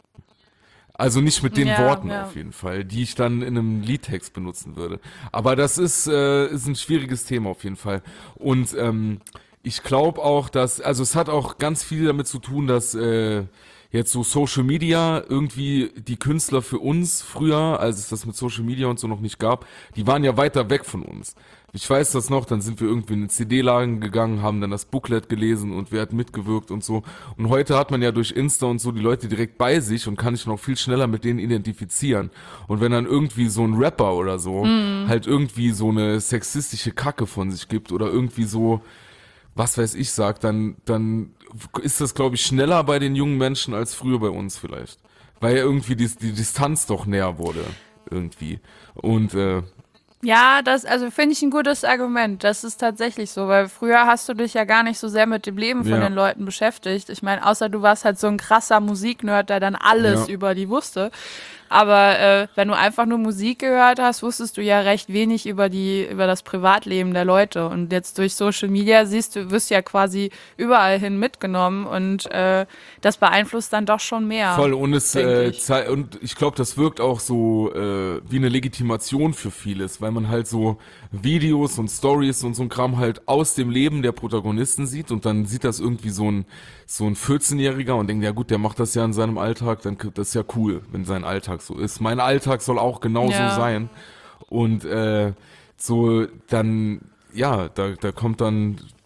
Also nicht mit den Ja, Worten ja. auf jeden Fall, die ich dann in einem Liedtext benutzen würde. Aber das ist, äh, ist ein schwieriges Thema auf jeden Fall. Und ähm, ich glaube auch, dass, also es hat auch ganz viel damit zu tun, dass äh, jetzt so Social Media irgendwie die Künstler für uns früher, als es das mit Social Media und so noch nicht gab, die waren ja weiter weg von uns. Ich weiß das noch, dann sind wir irgendwie in den C D-Laden gegangen, haben dann das Booklet gelesen und wer hat mitgewirkt und so. Und heute hat man ja durch Insta und so die Leute direkt bei sich und kann sich noch viel schneller mit denen identifizieren. Und wenn dann irgendwie so ein Rapper oder so halt irgendwie so eine sexistische Kacke von sich gibt oder irgendwie so, was weiß ich, sagt, dann, dann ist das, glaube ich, schneller bei den jungen Menschen als früher bei uns vielleicht. Weil ja irgendwie die, die Distanz doch näher wurde. Irgendwie. Und, äh, Ja, das, also finde ich ein gutes Argument. Das ist tatsächlich so, weil früher hast du dich ja gar nicht so sehr mit dem Leben von Ja. den Leuten beschäftigt. Ich meine, außer du warst halt so ein krasser Musiknerd, der dann alles Ja. über die wusste. Aber äh, wenn du einfach nur Musik gehört hast, wusstest du ja recht wenig über die, über das Privatleben der Leute. Und jetzt durch Social Media siehst du, wirst ja quasi überall hin mitgenommen und äh, das beeinflusst dann doch schon mehr. voll, und es, denk äh, ich. zei- und ich glaube, das wirkt auch so äh, wie eine Legitimation für vieles, weil man halt so Videos und Stories und so ein Kram halt aus dem Leben der Protagonisten sieht und dann sieht das irgendwie so ein so ein vierzehn-Jähriger und denkt, ja gut, der macht das ja in seinem Alltag, dann k- das ist ja cool, wenn sein Alltag so ist. Mein Alltag soll auch genauso Ja. sein. Und äh, so dann, ja, da, da kommt dann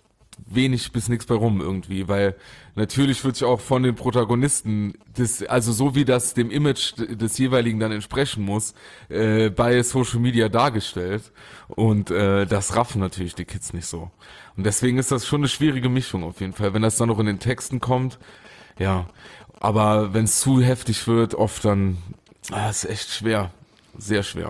wenig bis nichts bei rum irgendwie, weil natürlich wird sich auch von den Protagonisten, das, also so wie das dem Image des jeweiligen dann entsprechen muss, äh, bei Social Media dargestellt und äh, das raffen natürlich die Kids nicht so. Und deswegen ist das schon eine schwierige Mischung auf jeden Fall, wenn das dann noch in den Texten kommt, ja, aber wenn es zu heftig wird, oft dann, ah, ist echt schwer, sehr schwer.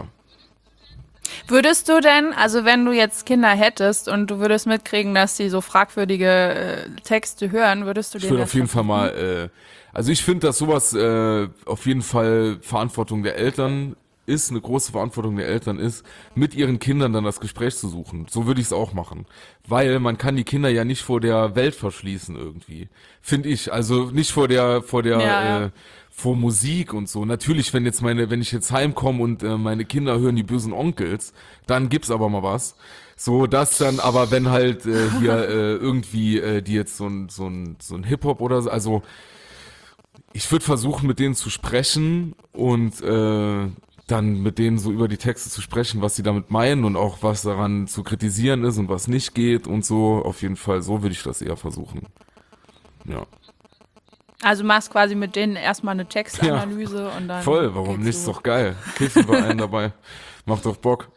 Würdest du denn, also wenn du jetzt Kinder hättest und du würdest mitkriegen, dass die so fragwürdige äh, Texte hören, würdest du Ich denen würde das auf jeden Fall verbieten? mal, äh, also ich finde, dass sowas äh, auf jeden Fall Verantwortung der Eltern ist, eine große Verantwortung der Eltern ist, mit ihren Kindern dann das Gespräch zu suchen. So würde ich es auch machen. Weil man kann die Kinder ja nicht vor der Welt verschließen irgendwie. Finde ich. Also nicht vor der, vor der, Ja, ja. äh, vor Musik und so. Natürlich, wenn jetzt meine, wenn ich jetzt heimkomme und äh, meine Kinder hören die bösen Onkels, dann gibt's aber mal was. So, das dann, aber wenn halt äh, hier äh, irgendwie äh, die jetzt so ein, so ein, so ein Hip-Hop oder so, also ich würde versuchen, mit denen zu sprechen und äh, dann mit denen so über die Texte zu sprechen, was sie damit meinen und auch was daran zu kritisieren ist und was nicht geht und so. Auf jeden Fall, so würde ich das eher versuchen. Ja. Also machst quasi mit denen erstmal eine Textanalyse und dann. Voll, warum geht's nicht? Ist so. doch geil. Kiffen bei einen dabei. Macht doch Bock.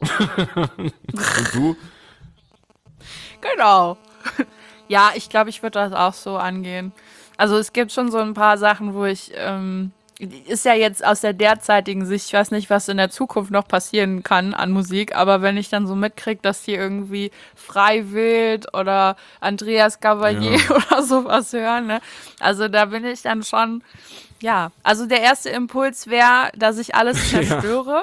Und du? Genau. Ja, ich glaube, ich würde das auch so angehen. Also es gibt schon so ein paar Sachen, wo ich, ähm, ist ja jetzt aus der derzeitigen Sicht, ich weiß nicht, was in der Zukunft noch passieren kann an Musik, aber wenn ich dann so mitkriege, dass die irgendwie Frei Wild oder Andreas Gabalier Ja. oder sowas hören, ne? Also da bin ich dann schon, ja, also der erste Impuls wäre, dass ich alles zerstöre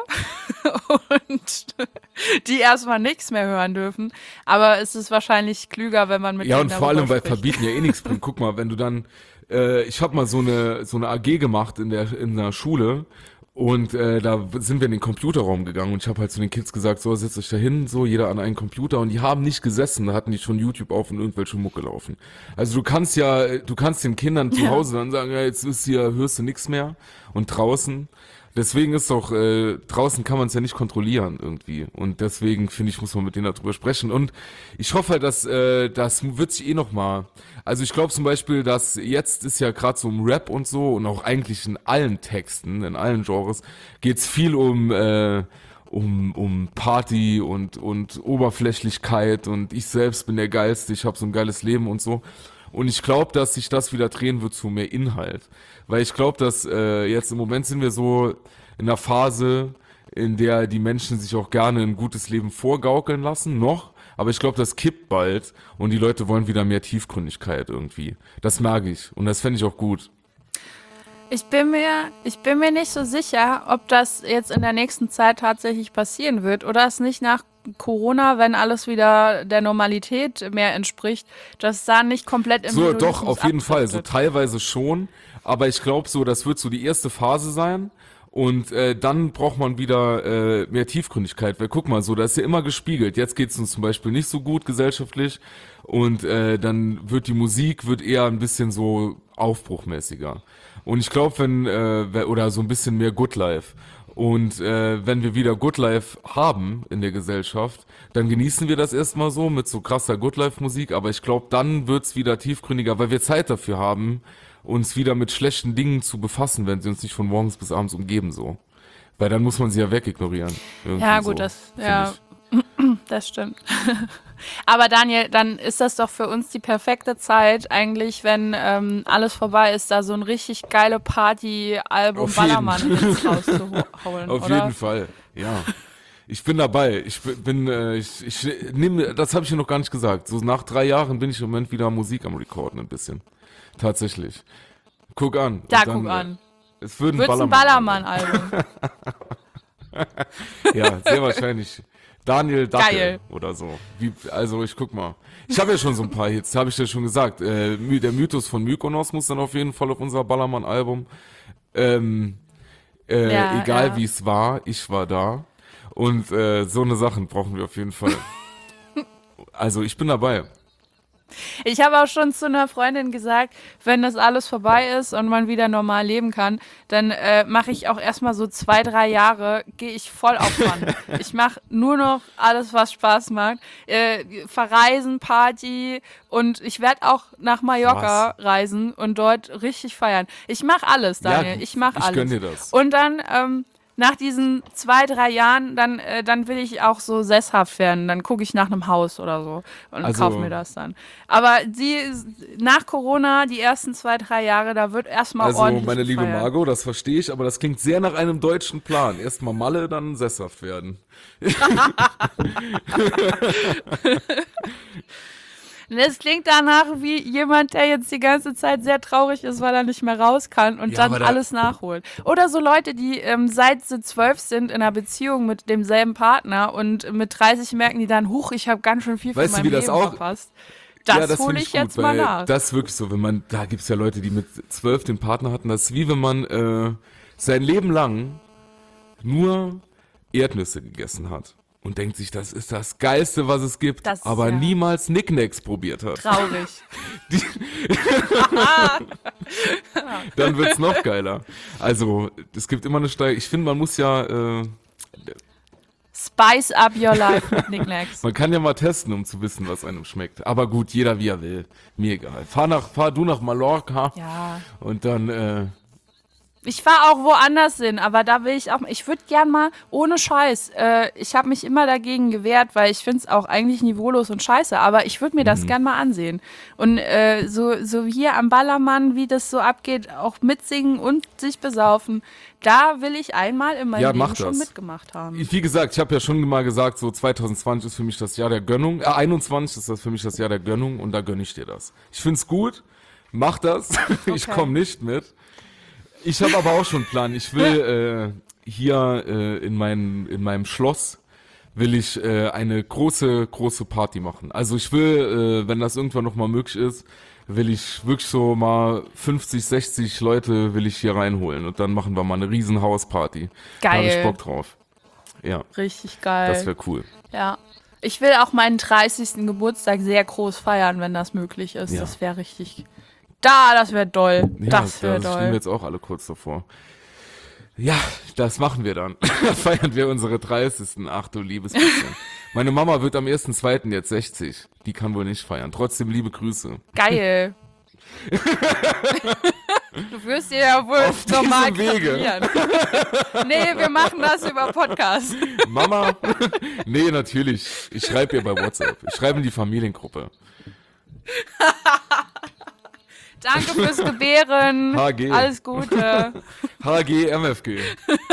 und die erstmal nichts mehr hören dürfen. Aber es ist wahrscheinlich klüger, wenn man mit Ja, denen und vor allem, darüber weil spricht. Verbieten ja eh nichts bringt. Guck mal, wenn du dann, äh, ich habe mal so eine so eine A G gemacht in der in der Schule und äh, da sind wir in den Computerraum gegangen und ich habe halt zu den Kids gesagt, so setzt euch da hin, so jeder an einen Computer und die haben nicht gesessen, da hatten die schon YouTube auf und irgendwelche Mucke laufen. Also du kannst ja, du kannst den Kindern zu Ja. Hause dann sagen, ja, jetzt ist hier, hörst du nichts mehr und draußen. Deswegen ist doch, äh, draußen kann man es ja nicht kontrollieren irgendwie. Und deswegen, finde ich, muss man mit denen darüber sprechen. Und ich hoffe halt, dass äh, das wird sich eh noch mal. Also ich glaube zum Beispiel, dass jetzt ist ja gerade so im Rap und so und auch eigentlich in allen Texten, in allen Genres, geht's viel um, äh, um, um Party und, und Oberflächlichkeit und ich selbst bin der Geilste, ich habe so ein geiles Leben und so. Und ich glaube, dass sich das wieder drehen wird zu mehr Inhalt. Weil ich glaube, dass äh, jetzt im Moment sind wir so in einer Phase, in der die Menschen sich auch gerne ein gutes Leben vorgaukeln lassen, noch. Aber ich glaube, das kippt bald und die Leute wollen wieder mehr Tiefgründigkeit irgendwie. Das mag ich und das fände ich auch gut. Ich bin mir, ich bin mir nicht so sicher, ob das jetzt in der nächsten Zeit tatsächlich passieren wird oder es nicht nach Corona, wenn alles wieder der Normalität mehr entspricht, dass da nicht komplett im So, doch, Hedonismus auf jeden Fall. So abdriftet. teilweise schon. Aber ich glaube so, das wird so die erste Phase sein. Und äh, dann braucht man wieder äh, mehr Tiefgründigkeit. Weil guck mal, so, das ist ja immer gespiegelt. Jetzt geht's uns zum Beispiel nicht so gut gesellschaftlich. Und äh, dann wird die Musik wird eher ein bisschen so aufbruchmäßiger. Und ich glaube, wenn, äh, we- oder so ein bisschen mehr Good Life. Und äh, wenn wir wieder Good Life haben in der Gesellschaft, dann genießen wir das erstmal so mit so krasser Good Life Musik. Aber ich glaube, dann wird's wieder tiefgründiger, weil wir Zeit dafür haben, uns wieder mit schlechten Dingen zu befassen, wenn sie uns nicht von morgens bis abends umgeben so. Weil dann muss man sie ja wegignorieren. Irgendwie Ja, so, gut, das, find ja, ich. das stimmt. Aber Daniel, dann ist das doch für uns die perfekte Zeit, eigentlich, wenn ähm, alles vorbei ist, da so ein richtig geile Party-Album Auf jeden. Ballermann-Hits rauszuholen, Auf oder? jeden Fall, ja. Ich bin dabei. Ich bin, bin äh, ich, ich nehme, das habe ich dir noch gar nicht gesagt. So nach drei Jahren bin ich im Moment wieder Musik am Recorden ein bisschen. Tatsächlich. Guck an. Da Und dann, guck an. Äh, es wird ein Wird's ein Ballermann. Ballermann-Album? Ja, sehr wahrscheinlich. Daniel Dackel Geil. oder so. Wie, also ich guck mal. Ich habe ja schon so ein paar Hits, habe ich dir schon gesagt. Äh, My- der Mythos von Mykonos muss dann auf jeden Fall auf unser Ballermann-Album. Ähm, äh, Ja, egal ja. wie es war, ich war da. Und äh, so eine Sachen brauchen wir auf jeden Fall. Also ich bin dabei. Ich habe auch schon zu einer Freundin gesagt, wenn das alles vorbei ist und man wieder normal leben kann, dann äh, mache ich auch erstmal so zwei, drei Jahre, gehe ich voll auf Fun. Ich mache nur noch alles, was Spaß macht. Äh, verreisen, Party und ich werde auch nach Mallorca Was? reisen und dort richtig feiern. Ich mache alles, Daniel. Ja, ich mache ich alles. gönn dir das. Und dann ähm, nach diesen zwei, drei Jahren, dann, äh, dann will ich auch so sesshaft werden. Dann gucke ich nach einem Haus oder so und Also- kaufe mir das dann. Aber die nach Corona, die ersten zwei, drei Jahre, da wird erstmal Also, ordentlich meine liebe gefeiert. Margot, das verstehe ich, aber das klingt sehr nach einem deutschen Plan. Erstmal Malle, dann sesshaft werden. Das klingt danach wie jemand, der jetzt die ganze Zeit sehr traurig ist, weil er nicht mehr raus kann und Ja, dann aber da- alles nachholt. Oder so Leute, die ähm, seit sie zwölf sind in einer Beziehung mit demselben Partner und mit dreißig merken die dann, huch, ich habe ganz schön viel von Weißt du, meinem wie das Leben auch- verpasst. Das, ja, das hole finde ich ich gut, jetzt mal weil nach. das ist wirklich so, wenn man, da gibt's ja Leute, die mit zwölf den Partner hatten, das ist wie wenn man äh, sein Leben lang nur Erdnüsse gegessen hat und denkt sich, das ist das Geilste, was es gibt, Das ist aber ja- niemals Knickknacks probiert hat. Traurig. Dann wird's noch geiler. Also, es gibt immer eine Steigerung. Ich finde, man muss ja, äh, Spice up your life mit Knickknacks. man kann ja mal testen, um zu wissen, was einem schmeckt. Aber gut, jeder wie er will. Mir egal. Fahr nach, fahr du nach Mallorca Ja. und dann, äh, Ich fahre auch woanders hin, aber da will ich auch, ich würde gern mal, ohne Scheiß, äh, ich habe mich immer dagegen gewehrt, weil ich finde es auch eigentlich niveaulos und scheiße, aber ich würde mir das Mhm. gern mal ansehen. Und äh, so, so hier am Ballermann, wie das so abgeht, auch mitsingen und sich besaufen, da will ich einmal in meinem Ja, Leben mach schon das. mitgemacht haben. wie gesagt, ich habe ja schon mal gesagt, so zwanzig zwanzig ist für mich das Jahr der Gönnung. Äh, einundzwanzig ist das für mich das Jahr der Gönnung und da gönn ich dir das. Ich find's gut, mach das. Ich Okay. komme nicht mit. Ich habe aber auch schon einen Plan. Ich will äh, hier äh, in, mein, in meinem Schloss will ich äh, eine große, große Party machen. Also ich will, äh, wenn das irgendwann noch mal möglich ist, will ich wirklich so mal fünfzig, sechzig Leute will ich hier reinholen und dann machen wir mal eine riesen Hausparty. Da habe ich Geil. Bock drauf. Ja, Richtig geil. das wäre cool. Ja. Ich will auch meinen dreißigsten Geburtstag sehr groß feiern, wenn das möglich ist. Ja. Das wäre richtig. Da, das wäre doll. Ja, das da wäre stehen wir doll. jetzt auch alle kurz davor. Ja, das machen wir dann. Feiern wir unsere dreißigsten Ach du liebes bisschen. Meine Mama wird am ersten zweiten jetzt sechzig. Die kann wohl nicht feiern. Trotzdem liebe Grüße. Geil. Du wirst dir ja wohl Auf diesem normal Wege. gratulieren. Nee, wir machen das über Podcast. Mama? Nee, natürlich. Ich schreibe ihr bei WhatsApp. Ich schreibe in die Familiengruppe. Danke fürs Gebären. H G. Alles Gute. H G, M F G.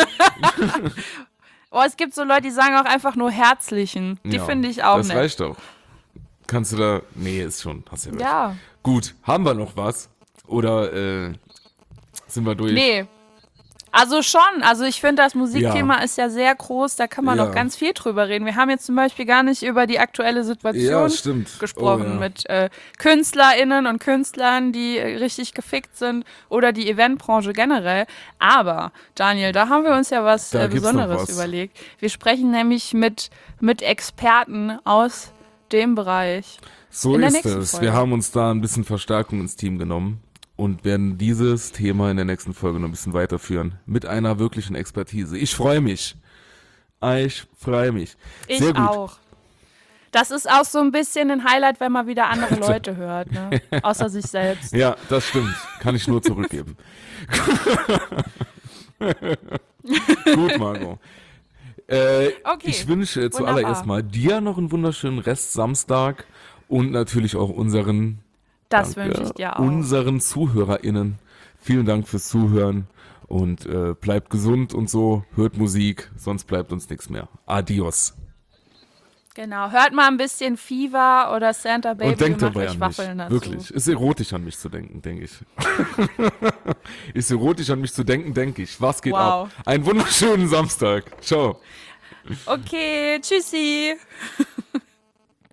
Oh, es gibt so Leute, die sagen auch einfach nur herzlichen. Die Ja, finde ich auch Das nett. reicht doch. Kannst du da... Nee, ist schon. Hast ja recht. Ja. Gut, haben wir noch was? Oder äh, sind wir durch? Nee. Also schon, also ich finde, das Musikthema ist ja sehr groß, da kann man Ja. noch ganz viel drüber reden. Wir haben jetzt zum Beispiel gar nicht über die aktuelle Situation Ja, stimmt. gesprochen Oh, ja. mit äh, KünstlerInnen und Künstlern, die äh, richtig gefickt sind oder die Eventbranche generell. Aber, Daniel, da haben wir uns ja was Da äh, gibt's noch Besonderes was. überlegt. Wir sprechen nämlich mit, mit Experten aus dem Bereich. So in der ist nächsten es. Folge. Wir haben uns da ein bisschen Verstärkung ins Team genommen und werden dieses Thema in der nächsten Folge noch ein bisschen weiterführen. Mit einer wirklichen Expertise. Ich freue mich. Ich freue mich. Ich Sehr gut. auch. Das ist auch so ein bisschen ein Highlight, wenn man wieder andere Leute hört, ne? Außer sich selbst. Ja, das stimmt. Kann ich nur zurückgeben. Gut, Margot. Äh, Okay, ich wünsche wunderbar. zuallererst mal dir noch einen wunderschönen Rest Samstag und natürlich auch unseren Das Danke. wünsche ich dir auch. Unseren ZuhörerInnen. Vielen Dank fürs Zuhören und äh, bleibt gesund und so, hört Musik, sonst bleibt uns nichts mehr. Adios. Genau, hört mal ein bisschen Fever oder Santa Baby und denkt macht dabei euch an mich. Waffeln dazu. Wirklich. Ist erotisch an mich zu denken, denke ich. Ist erotisch an mich zu denken, denke ich. Was geht Wow. ab? Einen wunderschönen Samstag. Ciao. Okay, tschüssi.